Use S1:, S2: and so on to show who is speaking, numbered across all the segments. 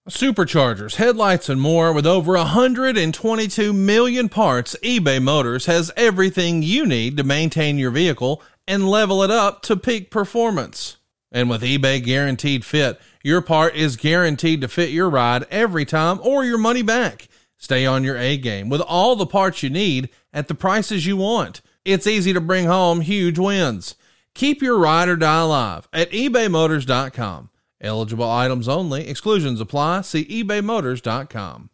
S1: Superchargers, headlights, and more. With over 122 million parts, eBay Motors has everything you need to maintain your vehicle and level it up to peak performance. And with eBay Guaranteed Fit, your part is guaranteed to fit your ride every time or your money back. Stay on your A game with all the parts you need at the prices you want. It's easy to bring home huge wins. Keep your ride or die alive at ebaymotors.com. Eligible items only. Exclusions apply. See ebaymotors.com.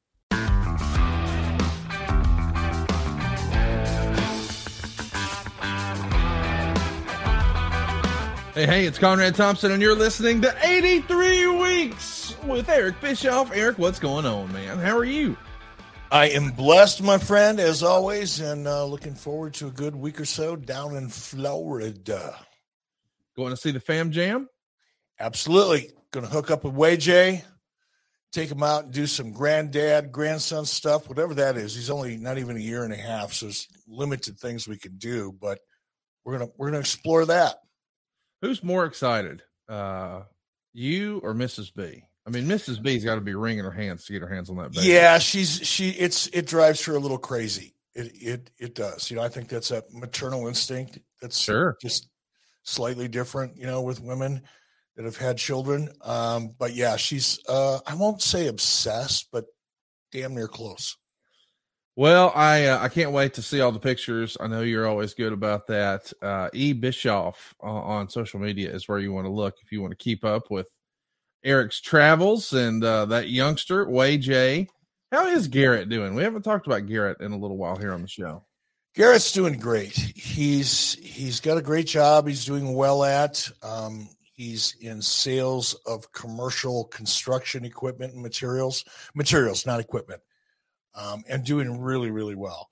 S1: Hey, it's Conrad Thompson, and you're listening to 83 Weeks with Eric Bischoff. Eric, what's going on, man? How are you?
S2: I am blessed, my friend, as always, and looking forward to a good week or so down in Florida.
S1: Going to see the Fam Jam?
S2: Absolutely. Going to hook up with WayJ, take him out and do some granddad, grandson stuff, whatever that is. He's only not even a year and a half, so there's limited things we can do, but we're gonna explore that.
S1: Who's more excited, you or Mrs. B? I mean, Mrs. B's got to be wringing her hands to get her hands on that baby.
S2: Yeah, it drives her a little crazy. It does. I think that's a maternal instinct. That's
S1: sure
S2: just slightly different, with women that have had children. But yeah, she's, I won't say obsessed, but damn near close.
S1: Well, I can't wait to see all the pictures. I know you're always good about that. E Bischoff on social media is where you want to look if you want to keep up with Eric's travels and that youngster, WayJ. How is Garrett doing? We haven't talked about Garrett in a little while here on the show.
S2: Garrett's doing great. He's got a great job. He's doing well at. He's in sales of commercial construction equipment and materials, not equipment, and doing really, really well.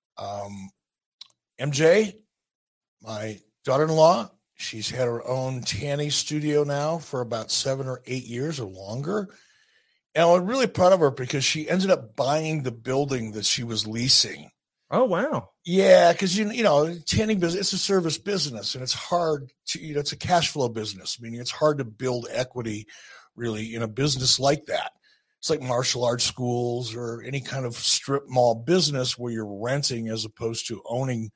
S2: MJ, my daughter-in-law, she's had her own tanning studio now for about 7 or 8 years or longer. And I'm really proud of her because she ended up buying the building that she was leasing.
S1: Oh, wow.
S2: Yeah, because, tanning business, it's a service business, and it's hard to, it's a cash flow business. Meaning it's hard to build equity, really, in a business like that. It's like martial arts schools or any kind of strip mall business where you're renting as opposed to owning.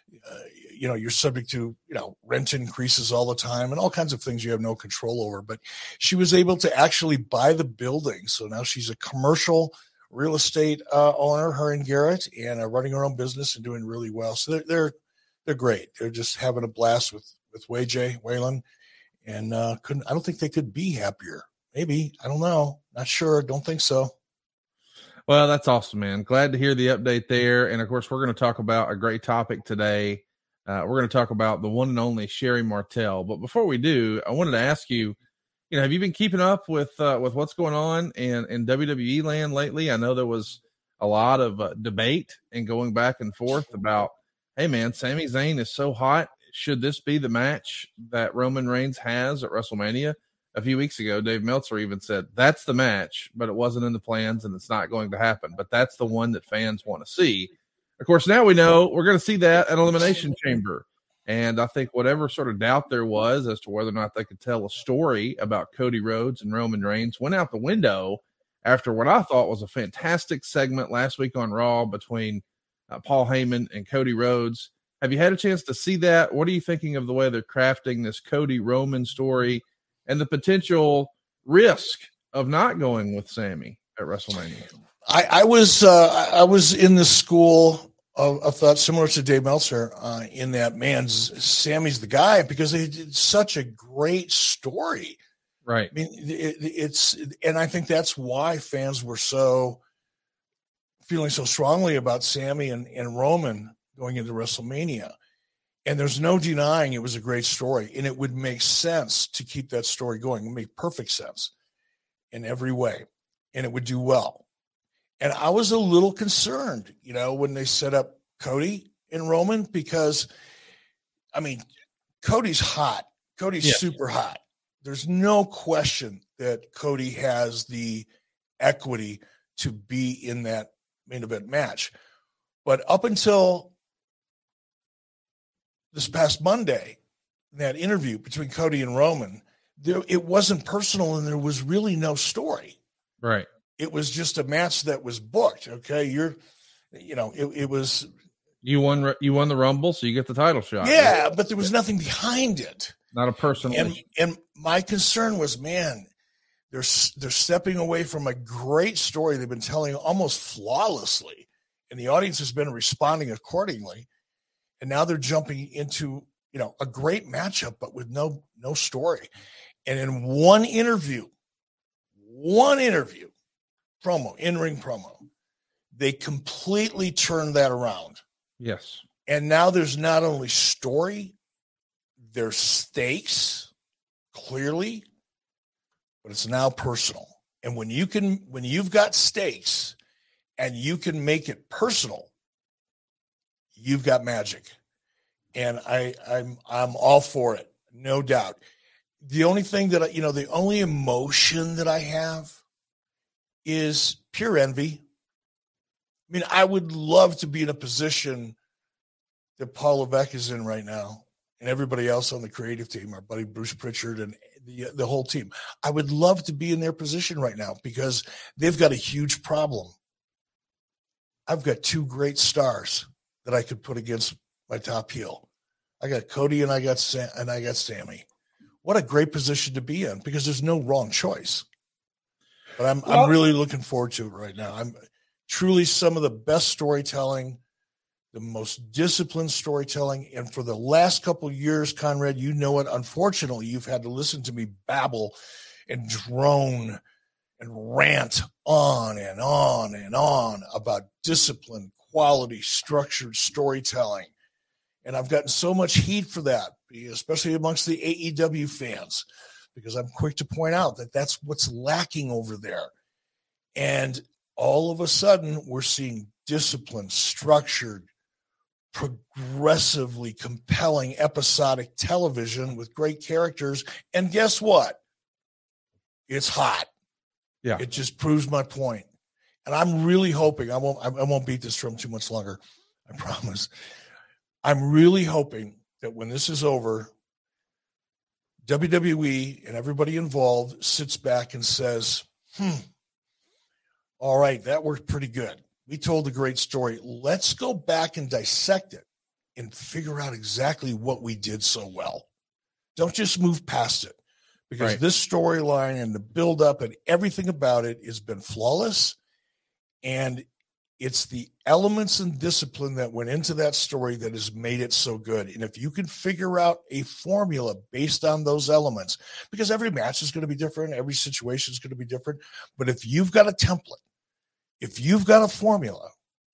S2: You're subject to, rent increases all the time and all kinds of things you have no control over. But she was able to actually buy the building. So now she's a commercial real estate owner, her and Garrett, and running her own business and doing really well. So they're great. They're just having a blast with WayJ, Waylon, and I don't think they could be happier. Maybe, I don't know, not sure. Don't think so.
S1: Well, that's awesome, man. Glad to hear the update there. And of course, we're going to talk about a great topic today. We're going to talk about the one and only Sherry Martel. But before we do, I wanted to ask you, have you been keeping up with what's going on in WWE land lately? I know there was a lot of debate and going back and forth about, hey, man, Sami Zayn is so hot. Should this be the match that Roman Reigns has at WrestleMania? A few weeks ago, Dave Meltzer even said that's the match, but it wasn't in the plans and it's not going to happen. But that's the one that fans want to see. Of course, now we know we're going to see that at Elimination Chamber. And I think whatever sort of doubt there was as to whether or not they could tell a story about Cody Rhodes and Roman Reigns went out the window after what I thought was a fantastic segment last week on Raw between Paul Heyman and Cody Rhodes. Have you had a chance to see that? What are you thinking of the way they're crafting this Cody Roman story and the potential risk of not going with Sami at WrestleMania?
S2: I was in the school of thought similar to Dave Meltzer in that, man, Sammy's the guy because they did such a great story.
S1: Right.
S2: I mean, and I think that's why fans were feeling so strongly about Sami and Roman going into WrestleMania. And there's no denying it was a great story, and it would make sense to keep that story going. It would make perfect sense in every way, and it would do well. And I was a little concerned, when they set up Cody and Roman, because, I mean, Cody's hot. Cody's super hot. There's no question that Cody has the equity to be in that main event match. But up until this past Monday, that interview between Cody and Roman, it wasn't personal and there was really no story.
S1: Right.
S2: It was just a match that was booked. Okay. It was.
S1: You won the Rumble, so you get the title shot.
S2: Yeah, but there was nothing behind it.
S1: Not a personal issue.
S2: And my concern was, man, they're stepping away from a great story they've been telling almost flawlessly, and the audience has been responding accordingly. And now they're jumping into, a great matchup, but with no story. And in one interview promo, in-ring promo, they completely turned that around.
S1: Yes.
S2: And now there's not only story, there's stakes, clearly, but it's now personal. And when you've got stakes and you can make it personal, you've got magic. And I'm all for it, no doubt. The only thing that the only emotion that I have is pure envy. I mean, I would love to be in a position that Paul Levesque is in right now, and everybody else on the creative team, our buddy Bruce Pritchard and the whole team. I would love to be in their position right now because they've got a huge problem. I've got two great stars that I could put against my top heel. I got Cody and I got Sammy. What a great position to be in because there's no wrong choice. But I'm really looking forward to it right now. I'm truly some of the best storytelling, the most disciplined storytelling. And for the last couple of years, Conrad, you know it, unfortunately, you've had to listen to me babble and drone and rant on and on and on about discipline, quality, structured storytelling. And I've gotten so much heat for that, especially amongst the AEW fans, because I'm quick to point out that that's what's lacking over there. And all of a sudden, we're seeing disciplined, structured, progressively compelling episodic television with great characters. And guess what? It's hot.
S1: Yeah.
S2: It just proves my point. And I'm really hoping I won't beat this drum too much longer. I promise. I'm really hoping that when this is over, WWE and everybody involved sits back and says, all right, that worked pretty good. We told a great story. Let's go back and dissect it and figure out exactly what we did so well. Don't just move past it, because this storyline and the buildup and everything about it has been flawless. And it's the elements and discipline that went into that story that has made it so good. And if you can figure out a formula based on those elements, because every match is going to be different, every situation is going to be different. But if you've got a template, if you've got a formula,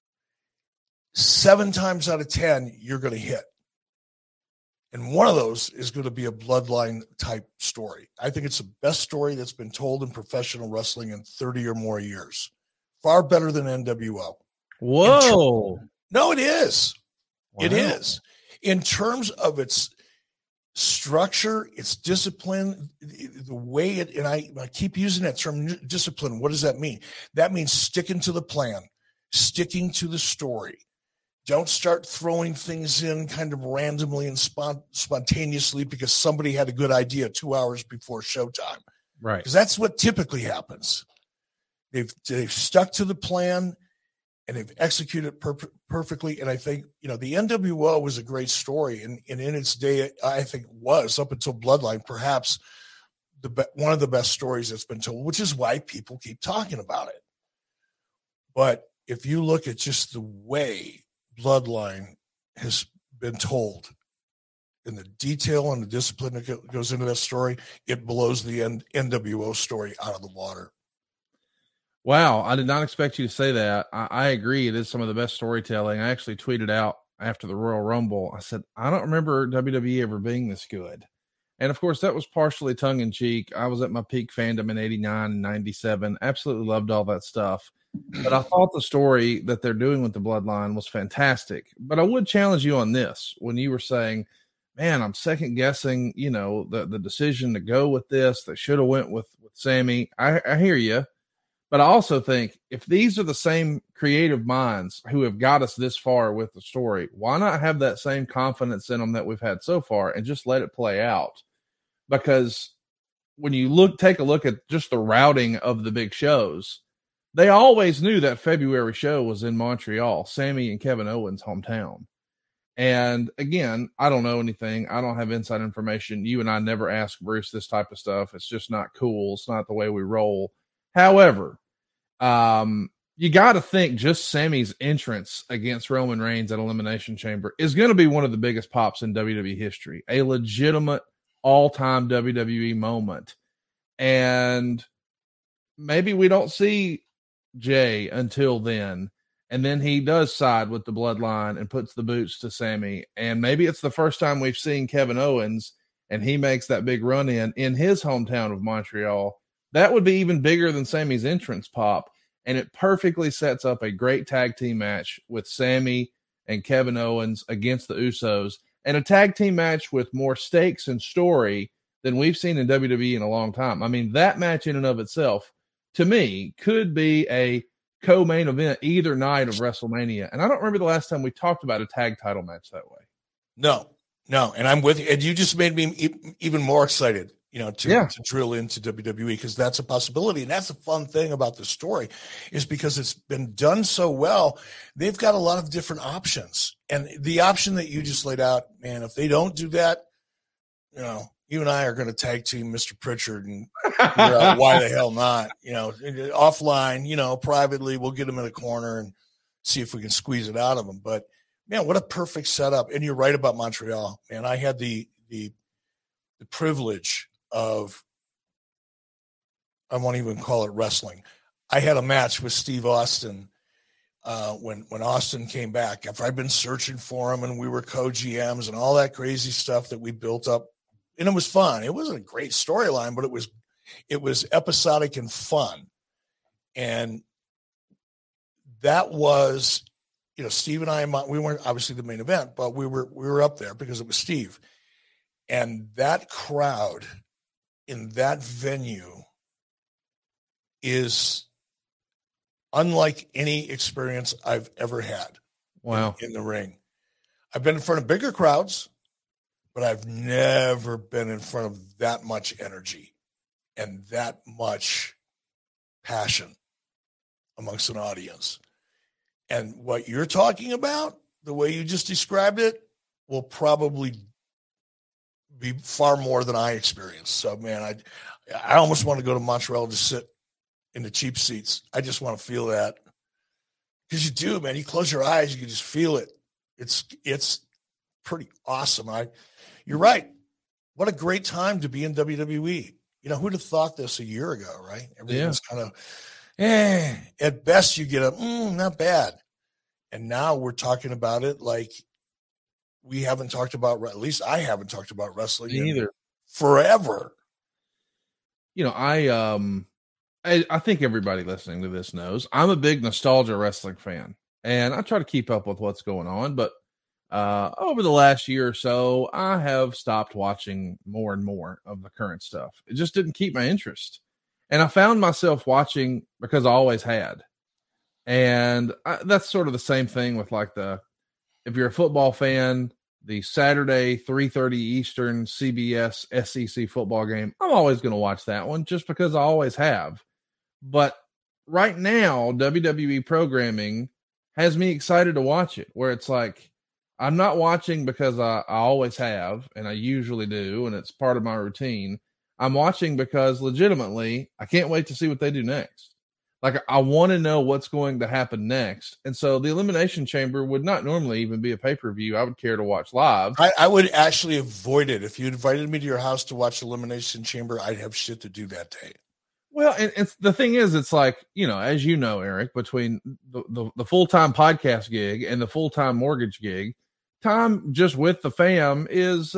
S2: 7 times out of 10, you're going to hit. And one of those is going to be a bloodline type story. I think it's the best story that's been told in professional wrestling in 30 or more years. Far better than NWO.
S1: Whoa.
S2: No, it is.
S1: Wow.
S2: It is. In terms of its structure, its discipline, the way it, and I keep using that term discipline. What does that mean? That means sticking to the plan, sticking to the story. Don't start throwing things in kind of randomly and spontaneously because somebody had a good idea 2 hours before showtime.
S1: Right.
S2: Because that's what typically happens. They've stuck to the plan and they've executed perfectly. And I think, the NWO was a great story. And in its day, I think was, up until Bloodline, perhaps one of the best stories that's been told, which is why people keep talking about it. But if you look at just the way Bloodline has been told and the detail and the discipline that goes into that story, it blows the NWO story out of the water.
S1: Wow, I did not expect you to say that. I agree. It is some of the best storytelling. I actually tweeted out after the Royal Rumble. I said, I don't remember WWE ever being this good. And of course, that was partially tongue in cheek. I was at my peak fandom in 89 and 97. Absolutely loved all that stuff. But I thought the story that they're doing with the Bloodline was fantastic. But I would challenge you on this when you were saying, man, I'm second guessing, the decision to go with this. They should have went with Sammy. I hear you. But I also think if these are the same creative minds who have got us this far with the story, why not have that same confidence in them that we've had so far and just let it play out? Because when you take a look at just the routing of the big shows, they always knew that February show was in Montreal, Sami and Kevin Owens' hometown. And again, I don't know anything. I don't have inside information. You and I never ask Bruce this type of stuff. It's just not cool. It's not the way we roll. However, you got to think just Sami's entrance against Roman Reigns at Elimination Chamber is going to be one of the biggest pops in WWE history, a legitimate all-time WWE moment. And maybe we don't see Jay until then. And then he does side with the bloodline and puts the boots to Sami. And maybe it's the first time we've seen Kevin Owens and he makes that big run in his hometown of Montreal. That would be even bigger than Sami's entrance pop. And it perfectly sets up a great tag team match with Sami and Kevin Owens against the Usos, and a tag team match with more stakes and story than we've seen in WWE in a long time. I mean, that match in and of itself, to me, could be a co-main event either night of WrestleMania. And I don't remember the last time we talked about a tag title match that way.
S2: No. And I'm with you. And you just made me even more excited, to drill into WWE, because that's a possibility. And that's the fun thing about the story, is because it's been done so well. They've got a lot of different options. And the option that you just laid out, man, if they don't do that, you and I are going to tag team Mr. Pritchard and figure out why the hell not, offline, privately, we'll get him in a corner and see if we can squeeze it out of him. But man, what a perfect setup. And you're right about Montreal, man. I had the privilege of, I won't even call it wrestling. I had a match with Steve Austin when Austin came back, after I'd been searching for him, and we were co-GMs and all that crazy stuff that we built up. And it was fun. It wasn't a great storyline, but it was episodic and fun. And that was, Steve and I, we weren't obviously the main event, but we were up there because it was Steve. And that crowd in that venue is unlike any experience I've ever had.
S1: Wow.
S2: In the ring. I've been in front of bigger crowds, but I've never been in front of that much energy and that much passion amongst an audience. And what you're talking about, the way you just described it, will probably be far more than I experienced. So, man, I almost want to go to Montreal to sit in the cheap seats. I just want to feel that. Because you do, man. You close your eyes, you can just feel it. It's pretty awesome. You're right. What a great time to be in WWE. Who'd have thought this a year ago, right? Everything's kind of, at best you get not bad. And now we're talking about it like we haven't talked about, at least I haven't talked about wrestling
S1: either
S2: forever.
S1: I think everybody listening to this knows I'm a big nostalgia wrestling fan, and I try to keep up with what's going on. But over the last year or so, I have stopped watching more and more of the current stuff. It just didn't keep my interest. And I found myself watching because I always had. And that's sort of the same thing with if you're a football fan, the Saturday 3:30 Eastern CBS SEC football game, I'm always going to watch that one just because I always have. But right now, WWE programming has me excited to watch it, where it's like, I'm not watching because I always have, and I usually do, and it's part of my routine. I'm watching because legitimately, I can't wait to see what they do next. Like, I want to know what's going to happen next. And so the Elimination Chamber would not normally even be a pay-per-view I would care to watch live.
S2: I would actually avoid it. If you invited me to your house to watch Elimination Chamber, I'd have shit to do that day.
S1: Well, and the thing is, it's like, as you know, Eric, between the full-time podcast gig and the full-time mortgage gig, time just with the fam is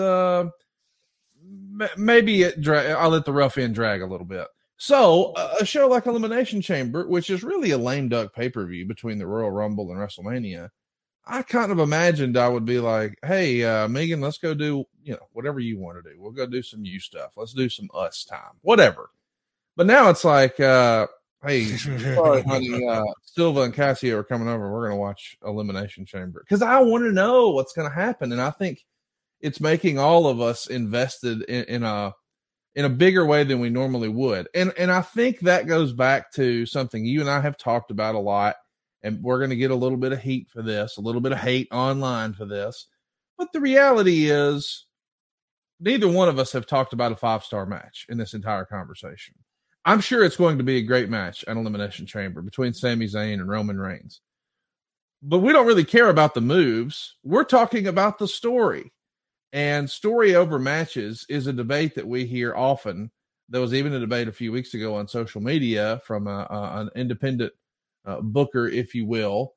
S1: maybe I'll let the rough end drag a little bit. So a show like Elimination Chamber, which is really a lame duck pay-per-view between the Royal Rumble and WrestleMania, I kind of imagined I would be like, hey, Megan, let's go do, whatever you want to do. We'll go do some you stuff. Let's do some us time, whatever. But now it's like, hey, sorry, honey, Silva and Cassio are coming over. We're going to watch Elimination Chamber because I want to know what's going to happen. And I think it's making all of us invested in in a bigger way than we normally would. And I think that goes back to something you and I have talked about a lot, and we're going to get a little bit of heat for this, a little bit of hate online for this. But the reality is neither one of us have talked about a 5-star match in this entire conversation. I'm sure it's going to be a great match at Elimination Chamber between Sami Zayn and Roman Reigns. But we don't really care about the moves. We're talking about the story. And story over matches is a debate that we hear often. There was even a debate a few weeks ago on social media from an independent booker, if you will.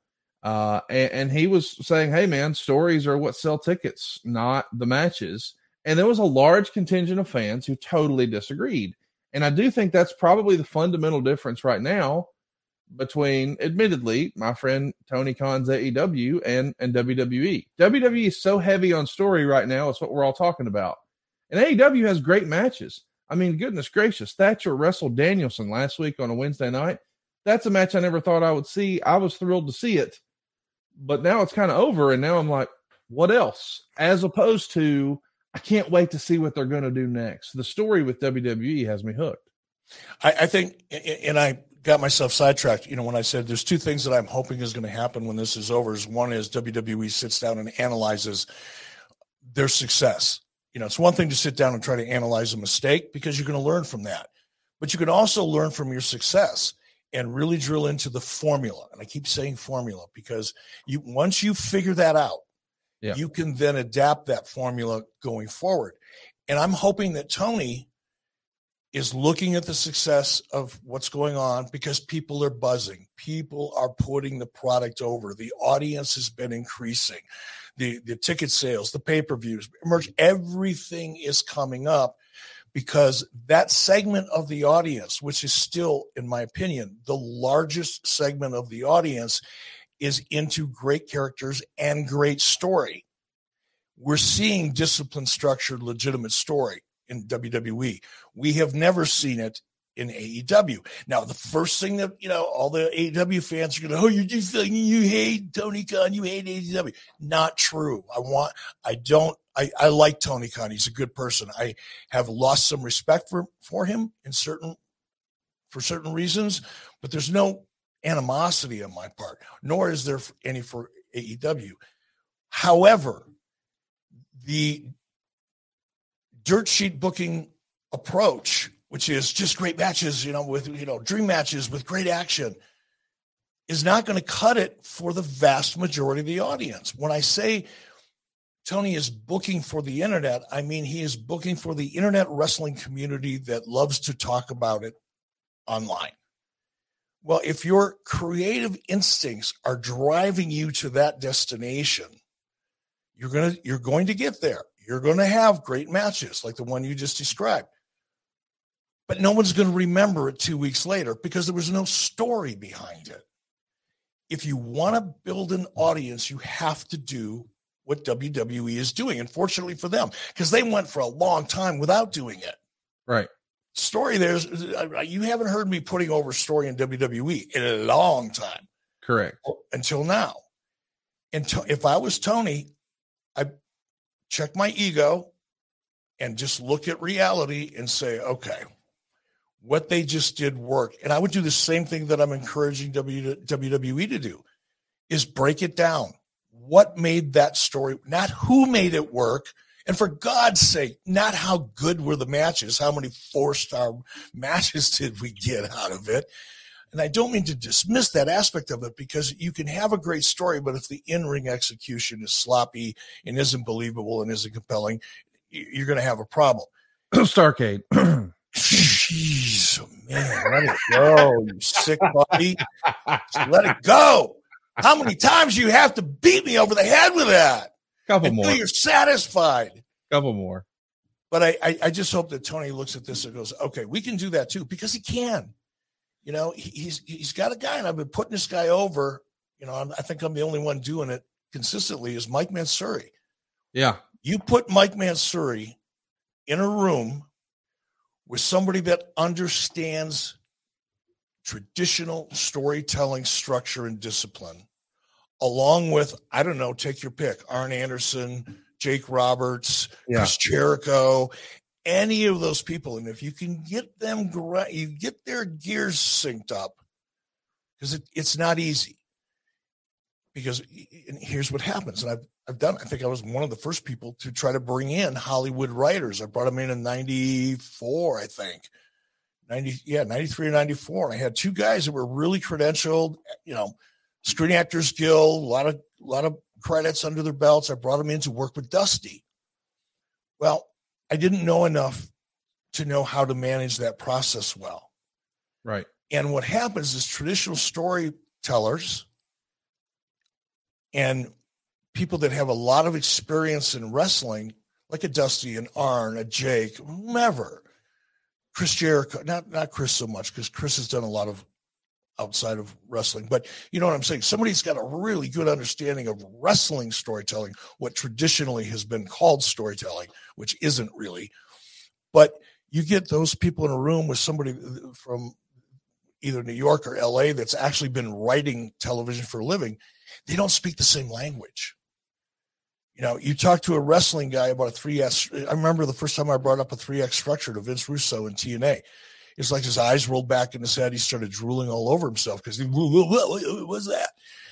S1: And he was saying, hey, man, stories are what sell tickets, not the matches. And there was a large contingent of fans who totally disagreed. And I do think that's probably the fundamental difference right now between, admittedly, my friend Tony Khan's AEW and WWE. WWE is so heavy on story right now. It's what we're all talking about. And AEW has great matches. I mean, goodness gracious, Thatcher wrestled Danielson last week on a Wednesday night. That's a match I never thought I would see. I was thrilled to see it. But now it's kind of over, and now I'm like, what else? As opposed to, I can't wait to see what they're going to do next. The story with WWE has me hooked.
S2: I think, and I got myself sidetracked, when I said there's two things that I'm hoping is going to happen when this is over. One is WWE sits down and analyzes their success. It's one thing to sit down and try to analyze a mistake because you're going to learn from that. But you can also learn from your success and really drill into the formula. And I keep saying formula because once you figure that out, you can then adapt that formula going forward. And I'm hoping that Tony is looking at the success of what's going on because people are buzzing. People are putting the product over. The audience has been increasing. The ticket sales, the pay-per-views, everything is coming up because that segment of the audience, which is still, in my opinion, the largest segment of the audience, is into great characters and great story. We're seeing disciplined, structured, legitimate story in WWE. We have never seen it in AEW. Now, the first thing that, all the AEW fans are going to, you hate Tony Khan, you hate AEW. Not true. I like Tony Khan. He's a good person. I have lost some respect for him for certain reasons, but there's no animosity on my part, nor is there any for AEW. However, the dirt sheet booking approach, which is just great matches, with, dream matches with great action, is not going to cut it for the vast majority of the audience. When I say Tony is booking for the internet, I mean he is booking for the internet wrestling community that loves to talk about it online. Well, if your creative instincts are driving you to that destination, you're going to get there. You're going to have great matches like the one you just described. But no one's going to remember it 2 weeks later because there was no story behind it. If you want to build an audience, you have to do what WWE is doing. And fortunately for them, because they went for a long time without doing it.
S1: Right.
S2: Story, you haven't heard me putting over story in WWE in a long time.
S1: Correct.
S2: Until now. And if I was Tony, I'd check my ego and just look at reality and say, okay, what they just did work. And I would do the same thing that I'm encouraging WWE to do, is break it down. What made that story, not who made it work, and for God's sake, not how good were the matches, how many 4-star matches did we get out of it. And I don't mean to dismiss that aspect of it because you can have a great story, but if the in-ring execution is sloppy and isn't believable and isn't compelling, you're going to have a problem.
S1: Starcade.
S2: Jeez, man, let it go, you sick puppy. Let it go. How many times do you have to beat me over the head with that?
S1: Couple more.
S2: You're satisfied.
S1: Couple more.
S2: But I just hope that Tony looks at this and goes, okay, we can do that too, because he can. He's got a guy, and I've been putting this guy over. I think I'm the only one doing it consistently, is Mike Mansouri.
S1: Yeah.
S2: You put Mike Mansouri in a room with somebody that understands traditional storytelling structure and discipline, along with, I don't know, take your pick, Arn Anderson, Jake Roberts, Chris Jericho, any of those people, and if you can get them, you get their gears synced up, because it's not easy. Because and here's what happens, and I've done. I think I was one of the first people to try to bring in Hollywood writers. I brought them in '94, I think, 93 or 94. And I had two guys that were really credentialed, Screen Actors Guild, a lot of credits under their belts. I brought them in to work with Dusty. Well, I didn't know enough to know how to manage that process well.
S1: Right.
S2: And what happens is traditional storytellers and people that have a lot of experience in wrestling, like a Dusty, an Arn, a Jake, whomever, Chris Jericho, not Chris so much, because Chris has done a lot of outside of wrestling, but you know what I'm saying? Somebody's got a really good understanding of wrestling storytelling, what traditionally has been called storytelling, which isn't really. But you get those people in a room with somebody from either New York or LA that's actually been writing television for a living. They don't speak the same language. You talk to a wrestling guy about a 3X. I remember the first time I brought up a 3X structure to Vince Russo in TNA. It's like his eyes rolled back in his head. He started drooling all over himself because what was that?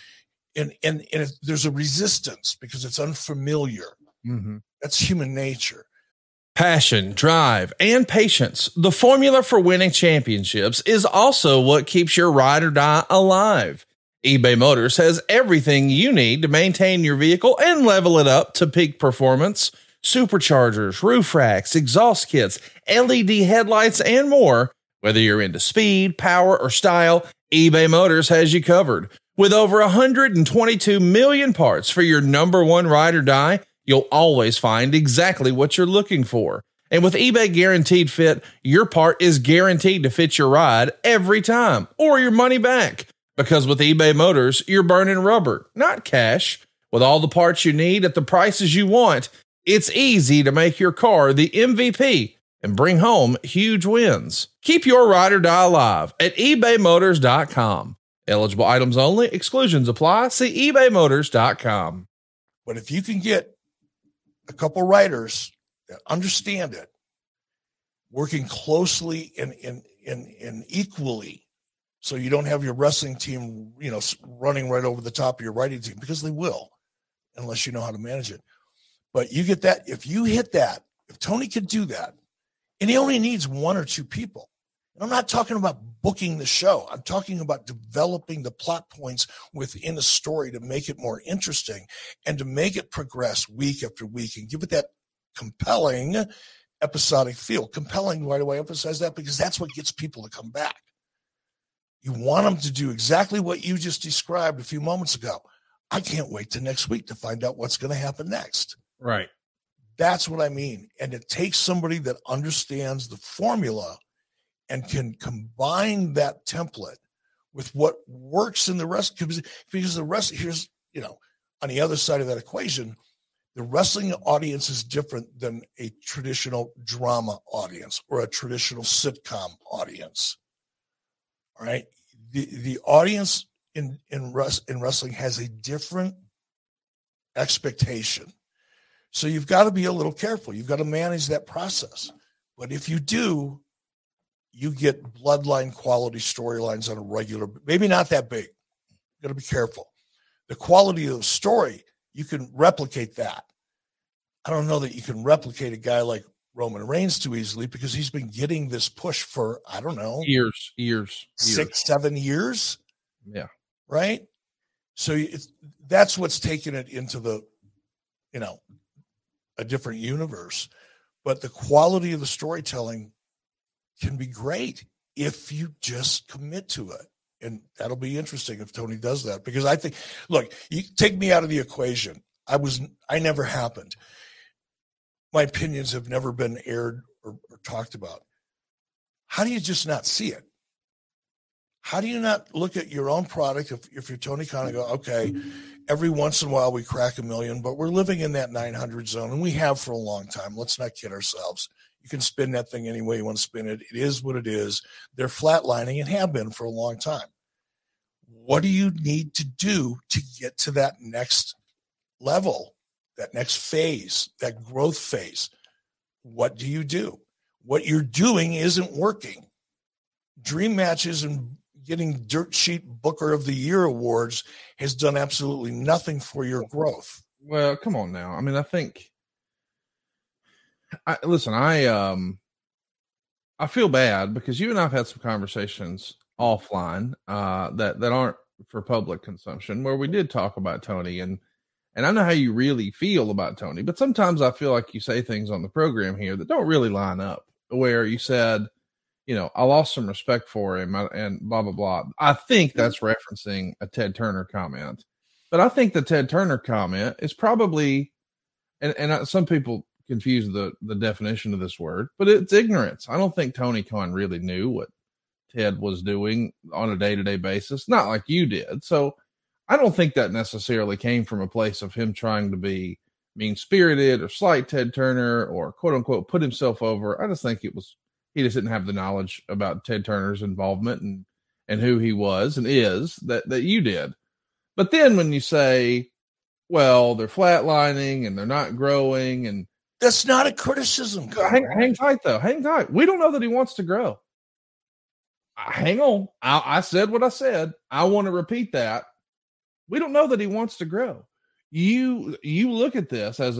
S2: And there's a resistance because it's unfamiliar.
S1: Mm-hmm.
S2: That's human nature.
S1: Passion, drive, and patience. The formula for winning championships is also what keeps your ride or die alive. eBay Motors has everything you need to maintain your vehicle and level it up to peak performance. Superchargers, roof racks, exhaust kits, LED headlights, and more. Whether you're into speed, power, or style, eBay Motors has you covered. With over 122 million parts for your number one ride or die, you'll always find exactly what you're looking for. And with eBay Guaranteed Fit, your part is guaranteed to fit your ride every time, or your money back. Because with eBay Motors, you're burning rubber, not cash. With all the parts you need at the prices you want, it's easy to make your car the MVP and bring home huge wins. Keep your ride or die alive at ebaymotors.com. Eligible items only. Exclusions apply. See ebaymotors.com.
S2: But if you can get a couple writers that understand it, working closely and equally, so you don't have your wrestling team, running right over the top of your writing team, because they will, unless you know how to manage it. But you get that. If you hit that, if Tony could do that, and he only needs one or two people. And I'm not talking about booking the show. I'm talking about developing the plot points within a story to make it more interesting and to make it progress week after week and give it that compelling episodic feel. Compelling, why do I emphasize that? Because that's what gets people to come back. You want them to do exactly what you just described a few moments ago. I can't wait till next week to find out what's going to happen next.
S1: Right.
S2: That's what I mean. And it takes somebody that understands the formula and can combine that template with what works in the rest. Because the rest, here's, on the other side of that equation, the wrestling audience is different than a traditional drama audience or a traditional sitcom audience. All right. The audience in wrestling has a different expectation. So you've got to be a little careful. You've got to manage that process. But if you do, you get bloodline quality storylines on a regular, maybe not that big. You got to be careful. The quality of the story, you can replicate that. I don't know that you can replicate a guy like Roman Reigns too easily, because he's been getting this push for, I don't know,
S1: years,
S2: 6-7 years.
S1: Yeah.
S2: Right. So that's what's taken it into the, a different universe. But the quality of the storytelling can be great if you just commit to it. And that'll be interesting if Tony does that, because I think, look, you take me out of the equation. I never happened. My opinions have never been aired or talked about. How do you just not see it? How do you not look at your own product if you're Tony Khan and go, okay, every once in a while we crack 1 million, but we're living in that 900 zone, and we have for a long time. Let's not kid ourselves. You can spin that thing any way you want to spin it. It is what it is. They're flatlining and have been for a long time. What do you need to do to get to that next level, that next phase, that growth phase? what do you do? What you're doing isn't working. Dream matches and getting dirt sheet Booker of the Year awards has done absolutely nothing for your growth.
S1: Well, come on now. I mean, I think I feel bad because you and I've had some conversations offline that aren't for public consumption where we did talk about Tony and I know how you really feel about Tony, but sometimes I feel like you say things on the program here that don't really line up. Where you said, I lost some respect for him and blah, blah, blah. I think that's referencing a Ted Turner comment. But I think the Ted Turner comment is probably, and some people confuse the definition of this word, but it's ignorance. I don't think Tony Khan really knew what Ted was doing on a day-to-day basis, not like you did. So I don't think that necessarily came from a place of him trying to be mean-spirited or slight Ted Turner or quote-unquote put himself over. I just think he just didn't have the knowledge about Ted Turner's involvement and who he was and is that you did. But then when you say, well, they're flatlining and they're not growing, and
S2: that's not a criticism.
S1: Hang tight, though. Hang tight. We don't know that he wants to grow. Hang on. I said what I said. I want to repeat that. We don't know that he wants to grow. You look at this as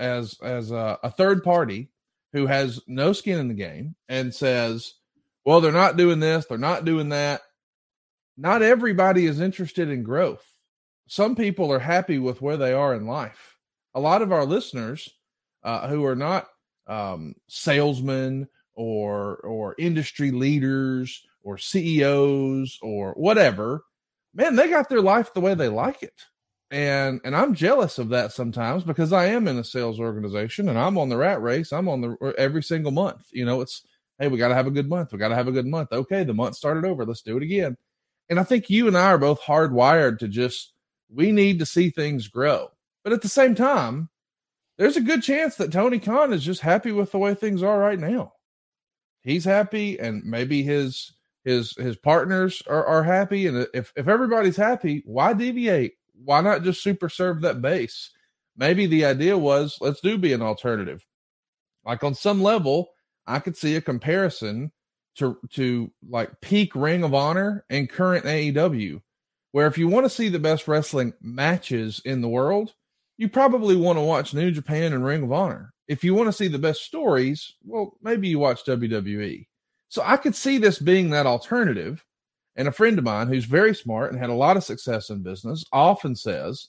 S1: a third party who has no skin in the game and says, well, they're not doing this, they're not doing that. Not everybody is interested in growth. Some people are happy with where they are in life. A lot of our listeners who are not salesmen or industry leaders or CEOs or whatever, man, they got their life the way they like it. And I'm jealous of that sometimes because I am in a sales organization and I'm on the rat race. I'm on every single month. It's, hey, we got to have a good month. We got to have a good month. Okay, the month started over. Let's do it again. And I think you and I are both hardwired to we need to see things grow. But at the same time, there's a good chance that Tony Khan is just happy with the way things are right now. He's happy, and maybe his partners are happy. And if everybody's happy, why deviate? Why not just super serve that base? Maybe the idea was, let's be an alternative. Like on some level, I could see a comparison to like peak Ring of Honor and current AEW, where if you want to see the best wrestling matches in the world, you probably want to watch New Japan and Ring of Honor. If you want to see the best stories, well, maybe you watch WWE. So I could see this being that alternative. And a friend of mine who's very smart and had a lot of success in business often says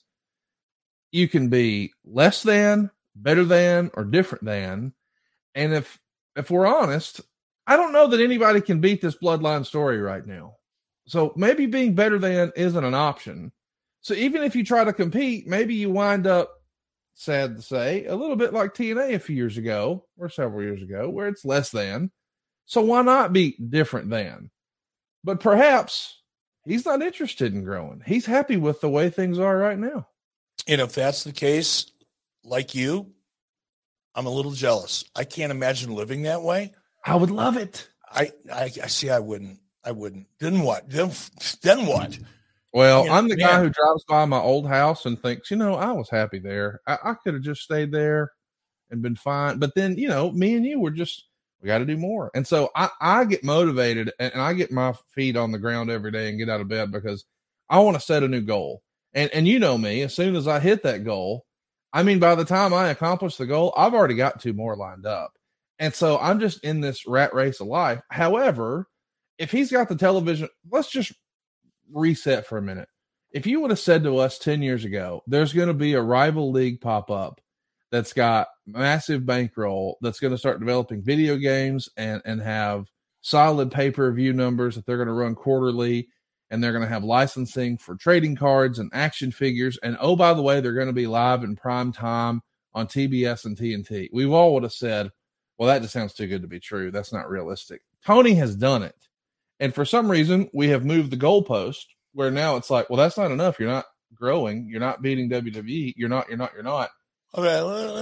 S1: you can be less than, better than, or different than. And if we're honest, I don't know that anybody can beat this bloodline story right now. So maybe being better than isn't an option. So even if you try to compete, maybe you wind up, sad to say, a little bit like TNA a few years ago or several years ago, where it's less than. So why not be different than? But perhaps he's not interested in growing. He's happy with the way things are right now.
S2: And if that's the case, like you, I'm a little jealous. I can't imagine living that way.
S1: I would love it.
S2: I see. I wouldn't. Then what? Then what?
S1: Well, I'm the guy who drives by my old house and thinks, I was happy there. I could have just stayed there and been fine. But then, me and you were just, we got to do more. And so I get motivated and I get my feet on the ground every day and get out of bed because I want to set a new goal. And you know me, as soon as I hit that goal, by the time I accomplish the goal, I've already got 2 more lined up. And so I'm just in this rat race of life. However, if he's got the television, let's just reset for a minute. If you would have said to us 10 years ago, there's going to be a rival league pop up that's got massive bankroll, that's going to start developing video games and have solid pay-per-view numbers that they're going to run quarterly, and they're going to have licensing for trading cards and action figures. And oh, by the way, they're going to be live in prime time on TBS and TNT. We all would have said, well, that just sounds too good to be true. That's not realistic. Tony has done it. And for some reason, we have moved the goalpost where now it's like, well, that's not enough. You're not growing. You're not beating WWE. You're not.
S2: Okay,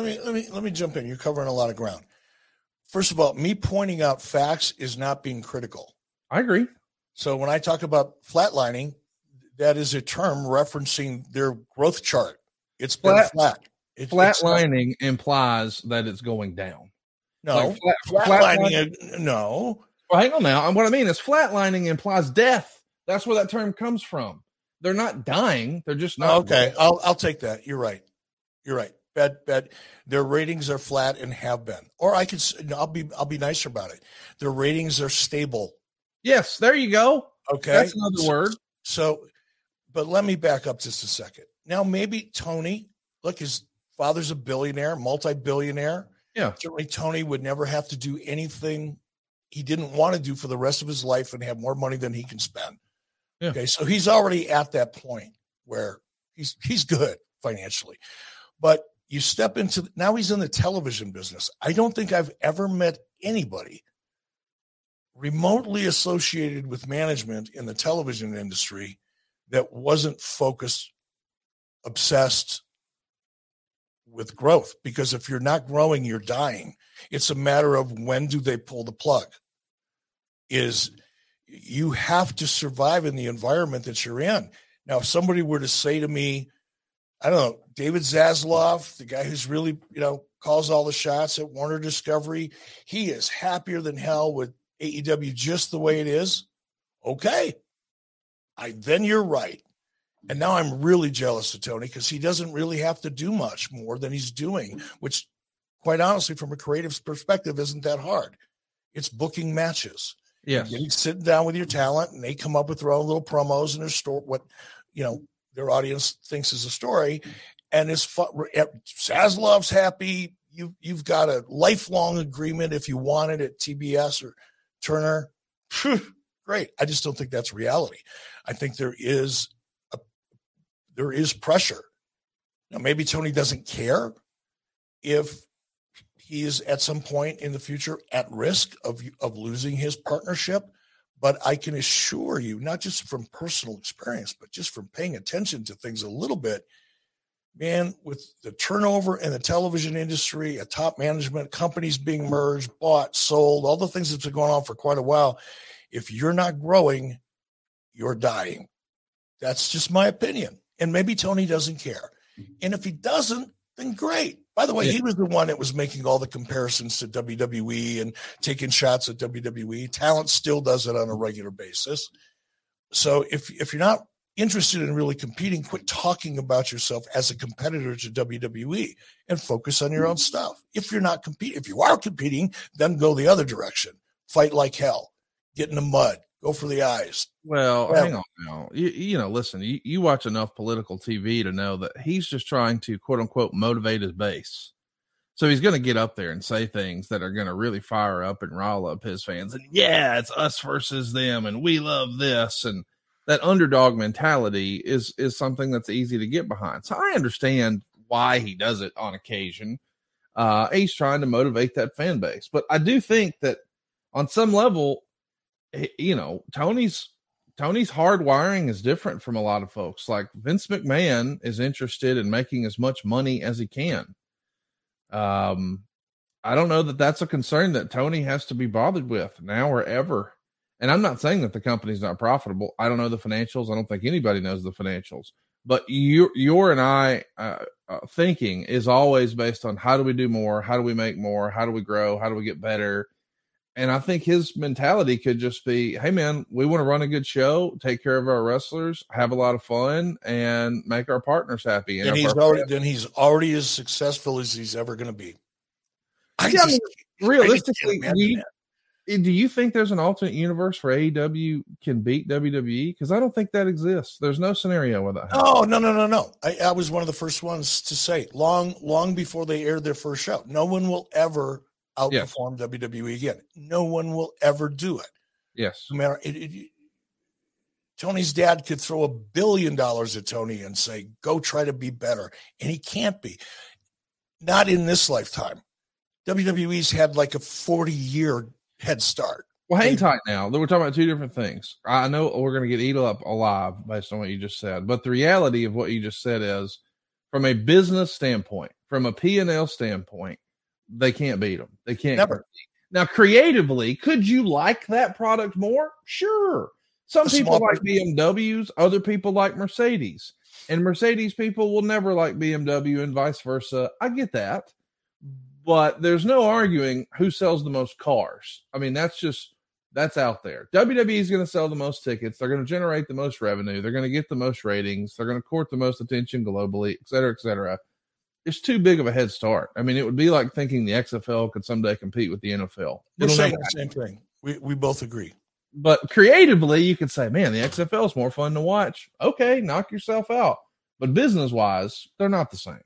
S2: let me jump in. You're covering a lot of ground. First of all, me pointing out facts is not being critical.
S1: I agree.
S2: So when I talk about flatlining, that is a term referencing their growth chart. It's been flat.
S1: Flatlining implies that it's going down.
S2: No,
S1: Like
S2: flatlining. No.
S1: Well, hang on now. And what I mean is flatlining implies death. That's where that term comes from. They're not dying. They're just not.
S2: Okay. I'll take that. You're right. You're right. Bad. Their ratings are flat and have been. Or I'll be nicer about it. Their ratings are stable.
S1: Yes. There you go.
S2: Okay.
S1: That's another word.
S2: So, but let me back up just a second. Now, maybe Tony, look, his father's a billionaire, multi-billionaire.
S1: Yeah.
S2: Certainly Tony would never have to do anything he didn't want to do for the rest of his life and have more money than he can spend.
S1: Yeah.
S2: Okay. So he's already at that point where he's good financially. But you step into, now he's in the television business. I don't think I've ever met anybody remotely associated with management in the television industry that wasn't focused, obsessed with growth. Because if you're not growing, you're dying. It's a matter of when do they pull the plug. You have to survive in the environment that you're in. Now, if somebody were to say to me, I don't know, David Zaslav, the guy who's really, calls all the shots at Warner Discovery, he is happier than hell with AEW just the way it is. Okay. Then you're right. And now I'm really jealous of Tony because he doesn't really have to do much more than he's doing, which quite honestly, from a creative perspective, isn't that hard. It's booking matches.
S1: Yes.
S2: You're sitting down with your talent and they come up with their own little promos and their story, what, their audience thinks is a story. And it's fun. Zaslav's happy. You've got a lifelong agreement if you want it at TBS or Turner. Great. I just don't think that's reality. I think there is pressure. Now, maybe Tony doesn't care if he is at some point in the future at risk of losing his partnership. But I can assure you, not just from personal experience, but just from paying attention to things a little bit, man, with the turnover in the television industry, a top management, companies being merged, bought, sold, all the things that's been going on for quite a while, if you're not growing, you're dying. That's just my opinion. And maybe Tony doesn't care. And if he doesn't, then great. By the way, He was the one that was making all the comparisons to WWE and taking shots at WWE. Talent still does it on a regular basis. So if you're not interested in really competing, quit talking about yourself as a competitor to WWE and focus on your own stuff. If you're not competing, if you are competing, then go the other direction. Fight like hell. Get in the mud. Go for the eyes.
S1: Well, hang on now. Listen, you watch enough political TV to know that he's just trying to, quote unquote, motivate his base. So he's going to get up there and say things that are going to really fire up and rile up his fans. And yeah, it's us versus them. And we love this. And that underdog mentality is something that's easy to get behind. So I understand why he does it on occasion. He's trying to motivate that fan base. But I do think that on some level, Tony's hardwiring is different from a lot of folks. Like Vince McMahon is interested in making as much money as he can. I don't know that that's a concern that Tony has to be bothered with now or ever. And I'm not saying that the company's not profitable. I don't know the financials. I don't think anybody knows the financials. But your and I thinking is always based on how do we do more? How do we make more? How do we grow? How do we get better? And I think his mentality could just be, hey, man, we want to run a good show, take care of our wrestlers, have a lot of fun, and make our partners happy.
S2: And he's already as successful as he's ever going to be.
S1: Realistically, do you think there's an alternate universe where AEW can beat WWE? Because I don't think that exists. There's no scenario where that happens.
S2: No. I was one of the first ones to say long before they aired their first show, no one will ever outperform WWE again. No one will ever do it.
S1: Yes.
S2: No matter Tony's dad could throw $1 billion at Tony and say, go try to be better. And he can't be. Not in this lifetime. WWE's had like a 40-year head start.
S1: Well, hang tight now. We're talking about two different things. I know we're going to get eaten up alive based on what you just said. But the reality of what you just said is, from a business standpoint, from a P&L standpoint, they can't beat them. They can't.
S2: Never.
S1: Now, creatively, could you like that product more? Sure. Some people like BMWs, other people like Mercedes. And Mercedes people will never like BMW and vice versa. I get that. But there's no arguing who sells the most cars. I mean, that's out there. WWE is going to sell the most tickets. They're going to generate the most revenue. They're going to get the most ratings. They're going to court the most attention globally, et cetera, et cetera. It's too big of a head start. I mean, it would be like thinking the XFL could someday compete with the NFL.
S2: We're saying the same thing. We both agree.
S1: But creatively, you could say, man, the XFL is more fun to watch. Okay, knock yourself out. But business-wise, they're not the same.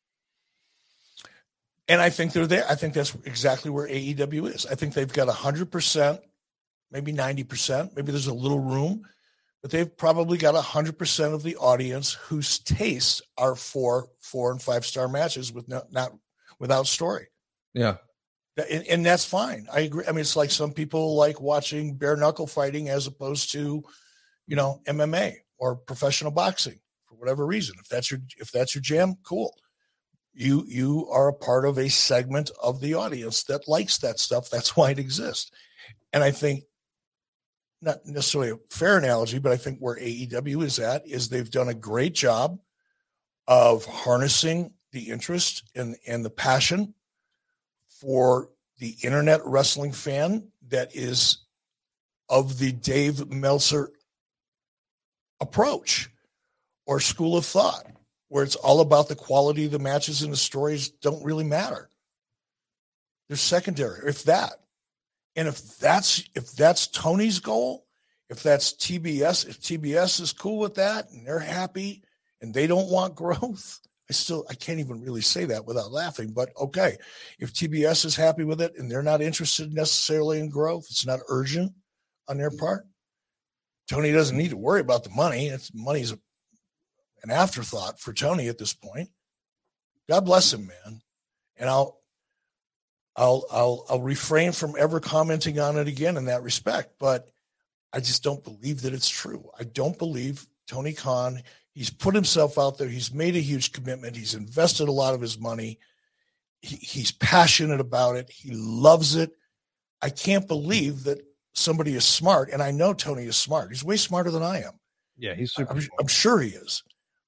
S2: And I think they're there. I think that's exactly where AEW is. I think they've got 100%, maybe 90%. Maybe there's a little room. But they've probably got 100% of the audience whose tastes are for 4 and 5 star matches with not without story.
S1: Yeah.
S2: And that's fine. I agree. I mean, it's like some people like watching bare knuckle fighting as opposed to, MMA or professional boxing for whatever reason. If that's your jam, cool. You are a part of a segment of the audience that likes that stuff. That's why it exists. And I think, not necessarily a fair analogy, but I think where AEW is at is they've done a great job of harnessing the interest and the passion for the internet wrestling fan that is of the Dave Meltzer approach or school of thought, where it's all about the quality of the matches and the stories don't really matter. They're secondary, if that. And if that's Tony's goal, if that's TBS, if TBS is cool with that and they're happy and they don't want growth, I can't even really say that without laughing, but okay. If TBS is happy with it and they're not interested necessarily in growth, it's not urgent on their part. Tony doesn't need to worry about the money. Money's an afterthought for Tony at this point. God bless him, man. And I'll refrain from ever commenting on it again in that respect, but I just don't believe that it's true. I don't believe Tony Khan, he's put himself out there. He's made a huge commitment. He's invested a lot of his money. He's passionate about it. He loves it. I can't believe that somebody is smart. And I know Tony is smart. He's way smarter than I am.
S1: Yeah, he's super smart.
S2: I'm sure he is.